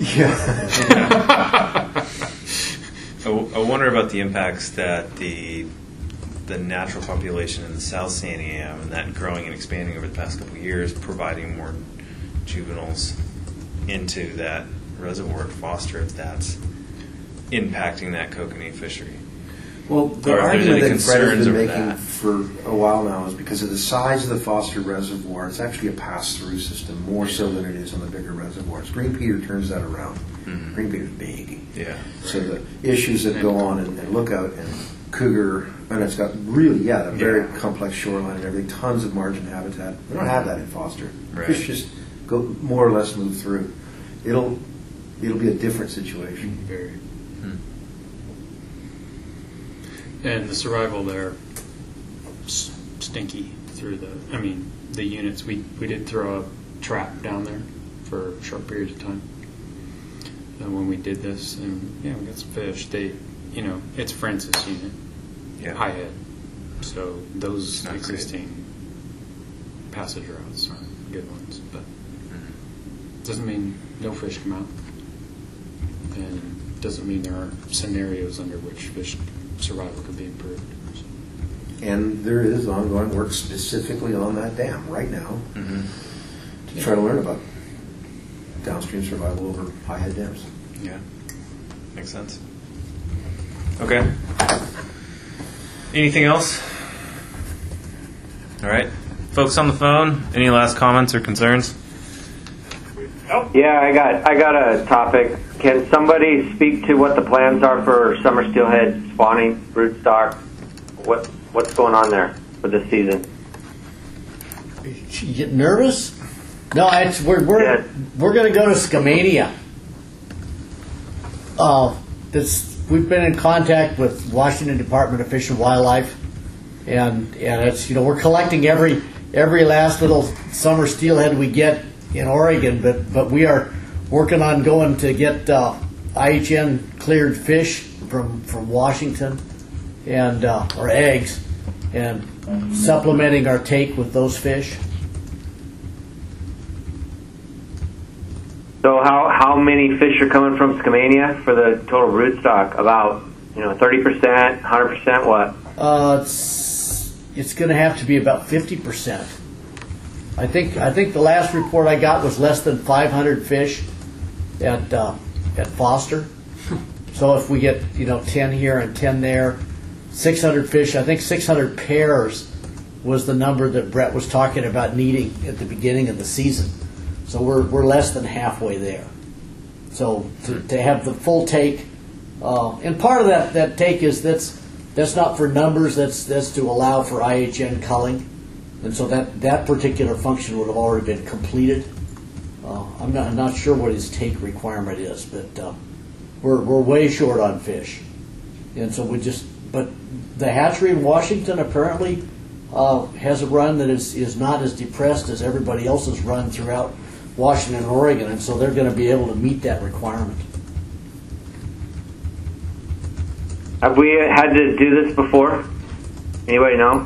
Speaker 2: I wonder about the impacts that the natural population in the South Santiam and that growing and expanding over the past couple of years, providing more juveniles into that reservoir at Foster, if that's impacting that kokanee fishery.
Speaker 5: Well, the
Speaker 2: Or if there's
Speaker 5: argument
Speaker 2: any
Speaker 5: that Fred has
Speaker 2: concerns
Speaker 5: been
Speaker 2: over
Speaker 5: making
Speaker 2: that.
Speaker 5: for a while now is because of the size of the Foster Reservoir, it's actually a pass-through system, more so than it is on the bigger reservoirs. Green Peter turns that around.
Speaker 2: Mhm.
Speaker 5: Green Peter's big.
Speaker 2: Yeah.
Speaker 5: So the issues that go on in Lookout and Cougar, and it's got really, a very complex shoreline and everything, tons of margin habitat. We don't have that in Foster.
Speaker 2: Right.
Speaker 5: Fish just go more or less move through. It'll be a different situation.
Speaker 3: Very. And the survival there, stinky through the units. We did throw a trap down there for short periods of time when we did this, and we got some fish. It's Francis unit, high head, so those
Speaker 2: Not
Speaker 3: existing passage routes are good ones, but doesn't mean no fish come out, and doesn't mean there aren't scenarios under which fish survival could be improved.
Speaker 5: And there is ongoing work specifically on that dam right now to try to learn about downstream survival over high-head dams.
Speaker 2: Yeah. Makes sense. Okay. Anything else? All right. Folks on the phone, any last comments or concerns?
Speaker 10: Yeah, I got a topic. Can somebody speak to what the plans are for summer steelhead spawning, broodstock? What's going on there for this season?
Speaker 7: You get nervous? No, we're going to go to Skamania. We've been in contact with Washington Department of Fish and Wildlife, and it's we're collecting every last little summer steelhead we get in Oregon, but we are working on going to get IHN cleared fish from Washington and or eggs, and supplementing our take with those fish.
Speaker 10: So how many fish are coming from Skamania for the total broodstock? About 30%, 100%, what?
Speaker 7: It's going to have to be about 50%. I think the last report I got was less than 500 fish at Foster. So if we get 10 here and 10 there, 600 fish. I think 600 pairs was the number that Brett was talking about needing at the beginning of the season. So we're less than halfway there. So to have the full take, and part of that take is that's not for numbers. That's to allow for IHN culling, and so that particular function would have already been completed. I'm not sure what his take requirement is, but we're way short on fish, and so but the hatchery in Washington apparently has a run that is not as depressed as everybody else's run throughout Washington and Oregon, and so they're going to be able to meet that requirement.
Speaker 10: Have we had to do this before? Anybody know?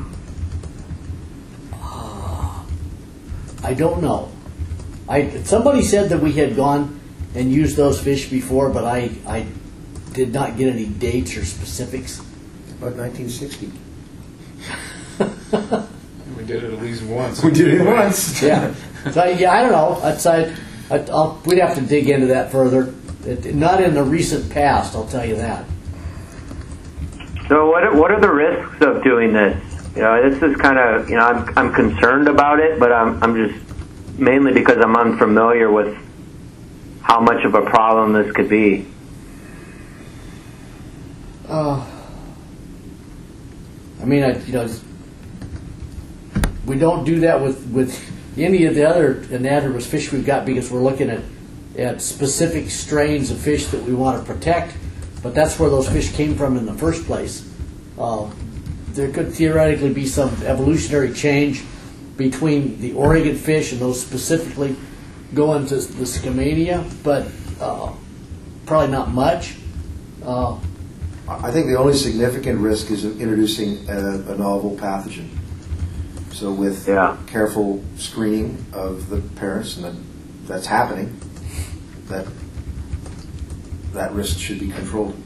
Speaker 7: I don't know. Somebody said that we had gone and used those fish before, but I did not get any dates or specifics.
Speaker 5: About 1960.
Speaker 3: We did it at least once.
Speaker 5: We did it once.
Speaker 7: Yeah. So yeah, I don't know. We'd have to dig into that further. Not in the recent past, I'll tell you that.
Speaker 10: So what are the risks of doing this? You know, this is kind of, you know, I'm concerned about it, but I'm just mainly because I'm unfamiliar with how much of a problem this could be.
Speaker 7: I mean, we don't do that with any of the other anadromous fish we've got because we're looking at specific strains of fish that we want to protect. But that's where those fish came from in the first place. There could theoretically be some evolutionary change between the Oregon fish and those specifically going to the Skamania, but probably not much.
Speaker 5: I think the only significant risk is introducing a novel pathogen. So with careful screening of the parents, and that's happening, that risk should be controlled.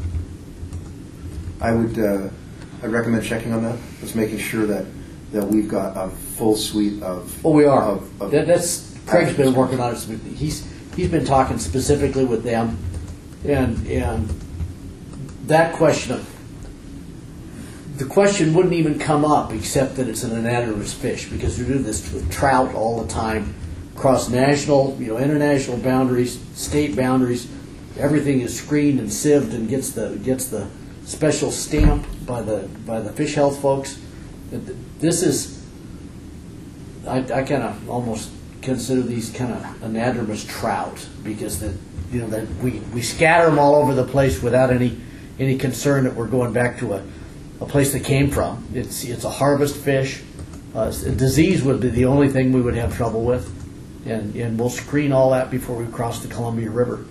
Speaker 5: I'd recommend checking on that. Just making sure that we've got a full suite of.
Speaker 7: Oh, we are. That's Craig's been working on it. He's been talking specifically with them, and that question the question wouldn't even come up except that it's an anadromous fish, because we do this with trout all the time, across national, international boundaries, state boundaries. Everything is screened and sieved and gets the special stamp by the fish health folks. This is, I kind of almost consider these kind of anadromous trout, because we scatter them all over the place without any concern that we're going back to a place that came from. It's a harvest fish. Disease would be the only thing we would have trouble with, and we'll screen all that before we cross the Columbia River.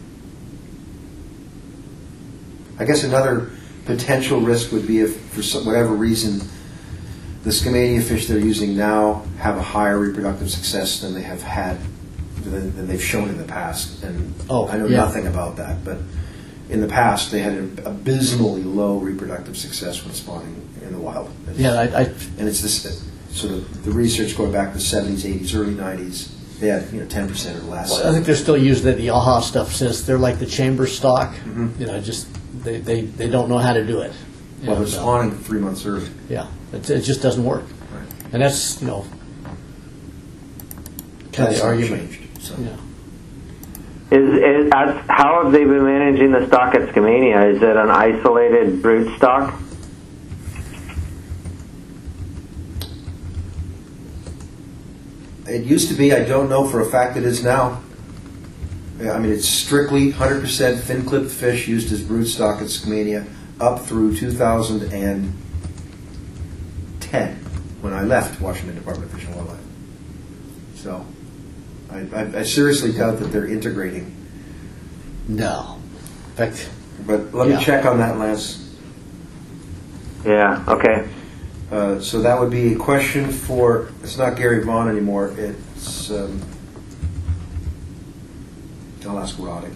Speaker 5: I guess another potential risk would be if, for whatever reason, the Skamania fish they're using now have a higher reproductive success than they have had, than they've shown in the past. And I know nothing about that, but in the past they had an abysmally low reproductive success when spawning in the wild. And it's this. So the research going back to the 70s, 80s, early 90s, they had 10% or less.
Speaker 7: Well, I think they're still using it. The AHA stuff says they're like the chamber stock. Mm-hmm. Just they don't know how to do it.
Speaker 5: Well, they're spawning 3 months early.
Speaker 7: Yeah, it just doesn't work.
Speaker 5: Right.
Speaker 7: And that's kind of the argument.
Speaker 5: Changed, so.
Speaker 10: Yeah. Is how have they been managing the stock at Skamania? Is it an isolated brood stock?
Speaker 5: It used to be. I don't know for a fact it is now. I mean, it's strictly 100% fin-clipped fish used as brood stock at Skamania up through 2010, when I left Washington Department of Fish and Wildlife. So I seriously doubt that they're integrating.
Speaker 7: No. In fact,
Speaker 5: but let me check on that, Lance.
Speaker 10: Yeah, okay.
Speaker 5: So that would be a question for, it's not Gary Vaughn anymore, it's, I'll ask Roddick.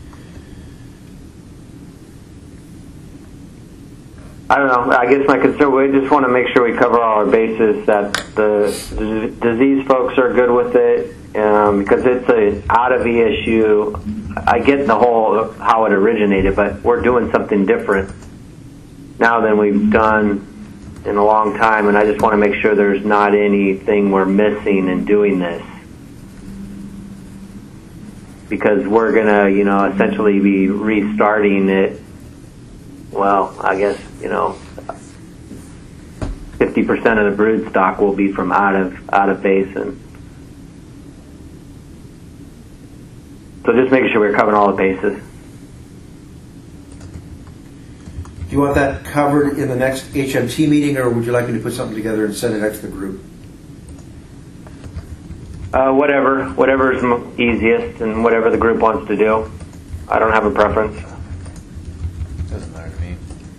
Speaker 10: I don't know. I guess my concern, we just want to make sure we cover all our bases, that the disease folks are good with it, because it's an out-of-E issue. I get the whole how it originated, but we're doing something different now than we've done in a long time, and I just want to make sure there's not anything we're missing in doing this. Because we're going to, essentially be restarting it. Well, I guess, 50% of the brood stock will be from out of basin. So just making sure we're covering all the bases.
Speaker 5: Do you want that covered in the next HMT meeting, or would you like me to put something together and send it out to the group?
Speaker 10: Whatever's easiest and whatever the group wants to do. I don't have a preference.
Speaker 2: Doesn't matter to me.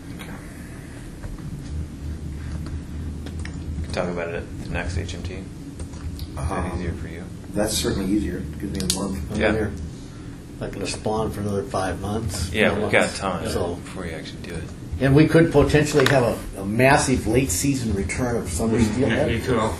Speaker 2: Can talk about it at the next HMT. Is that easier for you?
Speaker 5: That's certainly easier. Gives me a month.
Speaker 2: Yeah.
Speaker 7: They're not going to spawn for another 5 months.
Speaker 2: Yeah, we've got time
Speaker 7: So,
Speaker 2: before you actually do it.
Speaker 7: and we could potentially have a massive late season return of summer
Speaker 3: There
Speaker 7: steelhead.
Speaker 3: you go.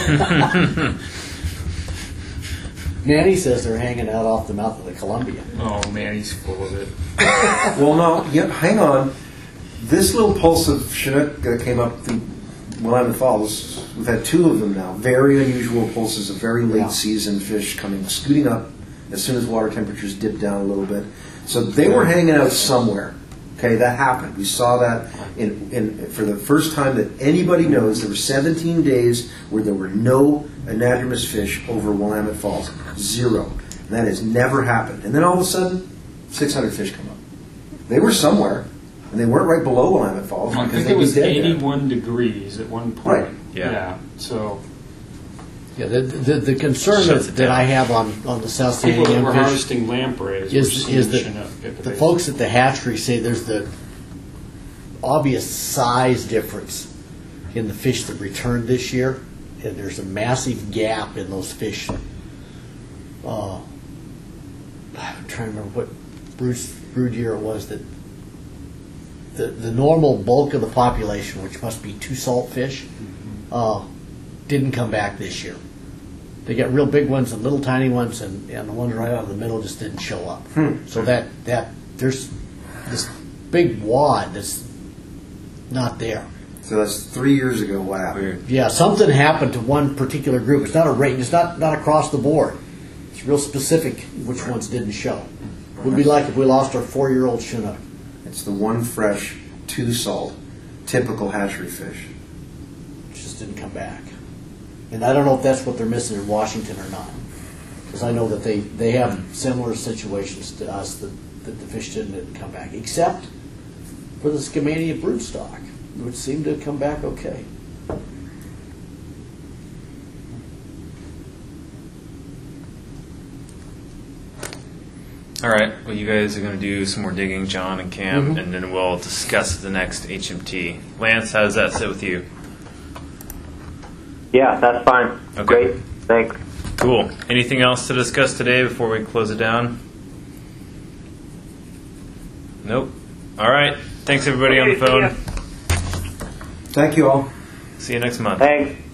Speaker 7: Manny says they're hanging out off the mouth of the Columbia.
Speaker 3: Oh man, he's full of it.
Speaker 5: Well, no, hang on. This little pulse of Chinook that came up through Willamette Falls, we've had 2 of them now. Very unusual pulses of very late season fish scooting up as soon as water temperatures dip down a little bit. So they were hanging out somewhere. Okay, that happened. We saw that for the first time that anybody knows. There were 17 days where there were no anadromous fish over Willamette Falls. 0. And that has never happened. And then all of a sudden, 600 fish come up. They were somewhere, and they weren't right below Willamette Falls.
Speaker 3: I
Speaker 5: because
Speaker 3: think it was
Speaker 5: they'd be dead
Speaker 3: 81 degrees at one point.
Speaker 5: Right.
Speaker 2: Yeah.
Speaker 3: So
Speaker 7: Yeah, the concern
Speaker 2: Shuts it
Speaker 7: that
Speaker 2: down.
Speaker 7: I have on the South San
Speaker 3: people that
Speaker 7: Diego
Speaker 3: were
Speaker 7: fish
Speaker 3: harvesting lampreys were
Speaker 7: is
Speaker 3: seeing
Speaker 7: that
Speaker 3: Chinook at
Speaker 7: the
Speaker 3: base.
Speaker 7: folks at the hatchery say there's the obvious size difference in the fish that returned this year, and there's a massive gap in those fish. I'm trying to remember what brood year it was that the normal bulk of the population, which must be 2 salt fish, didn't come back this year. They got real big ones and little tiny ones, and the ones right out of the middle just didn't show up. So that there's this big wad that's not there.
Speaker 5: So that's 3 years ago. What happened?
Speaker 2: Weird.
Speaker 7: Yeah, something happened to one particular group. It's not a rate. It's not across the board. It's real specific which ones didn't show. It would be like if we lost our 4-year-old Chinook.
Speaker 5: It's the 1 fresh, 2 salt, typical hatchery fish.
Speaker 7: It just didn't come back. And I don't know if that's what they're missing in Washington or not. Because I know that they have similar situations to us that the fish didn't come back, except for the Skamania broodstock, which seemed to come back okay.
Speaker 2: All right. Well, you guys are going to do some more digging, John and Cam, and then we'll discuss the next HMT. Lance, how does that sit with you?
Speaker 10: Yeah, that's fine.
Speaker 2: Okay.
Speaker 10: Great. Thanks.
Speaker 2: Cool. Anything else to discuss today before we close it down? Nope. All right. Thanks, everybody on the phone.
Speaker 5: Thank you all.
Speaker 2: See you next month.
Speaker 10: Thanks.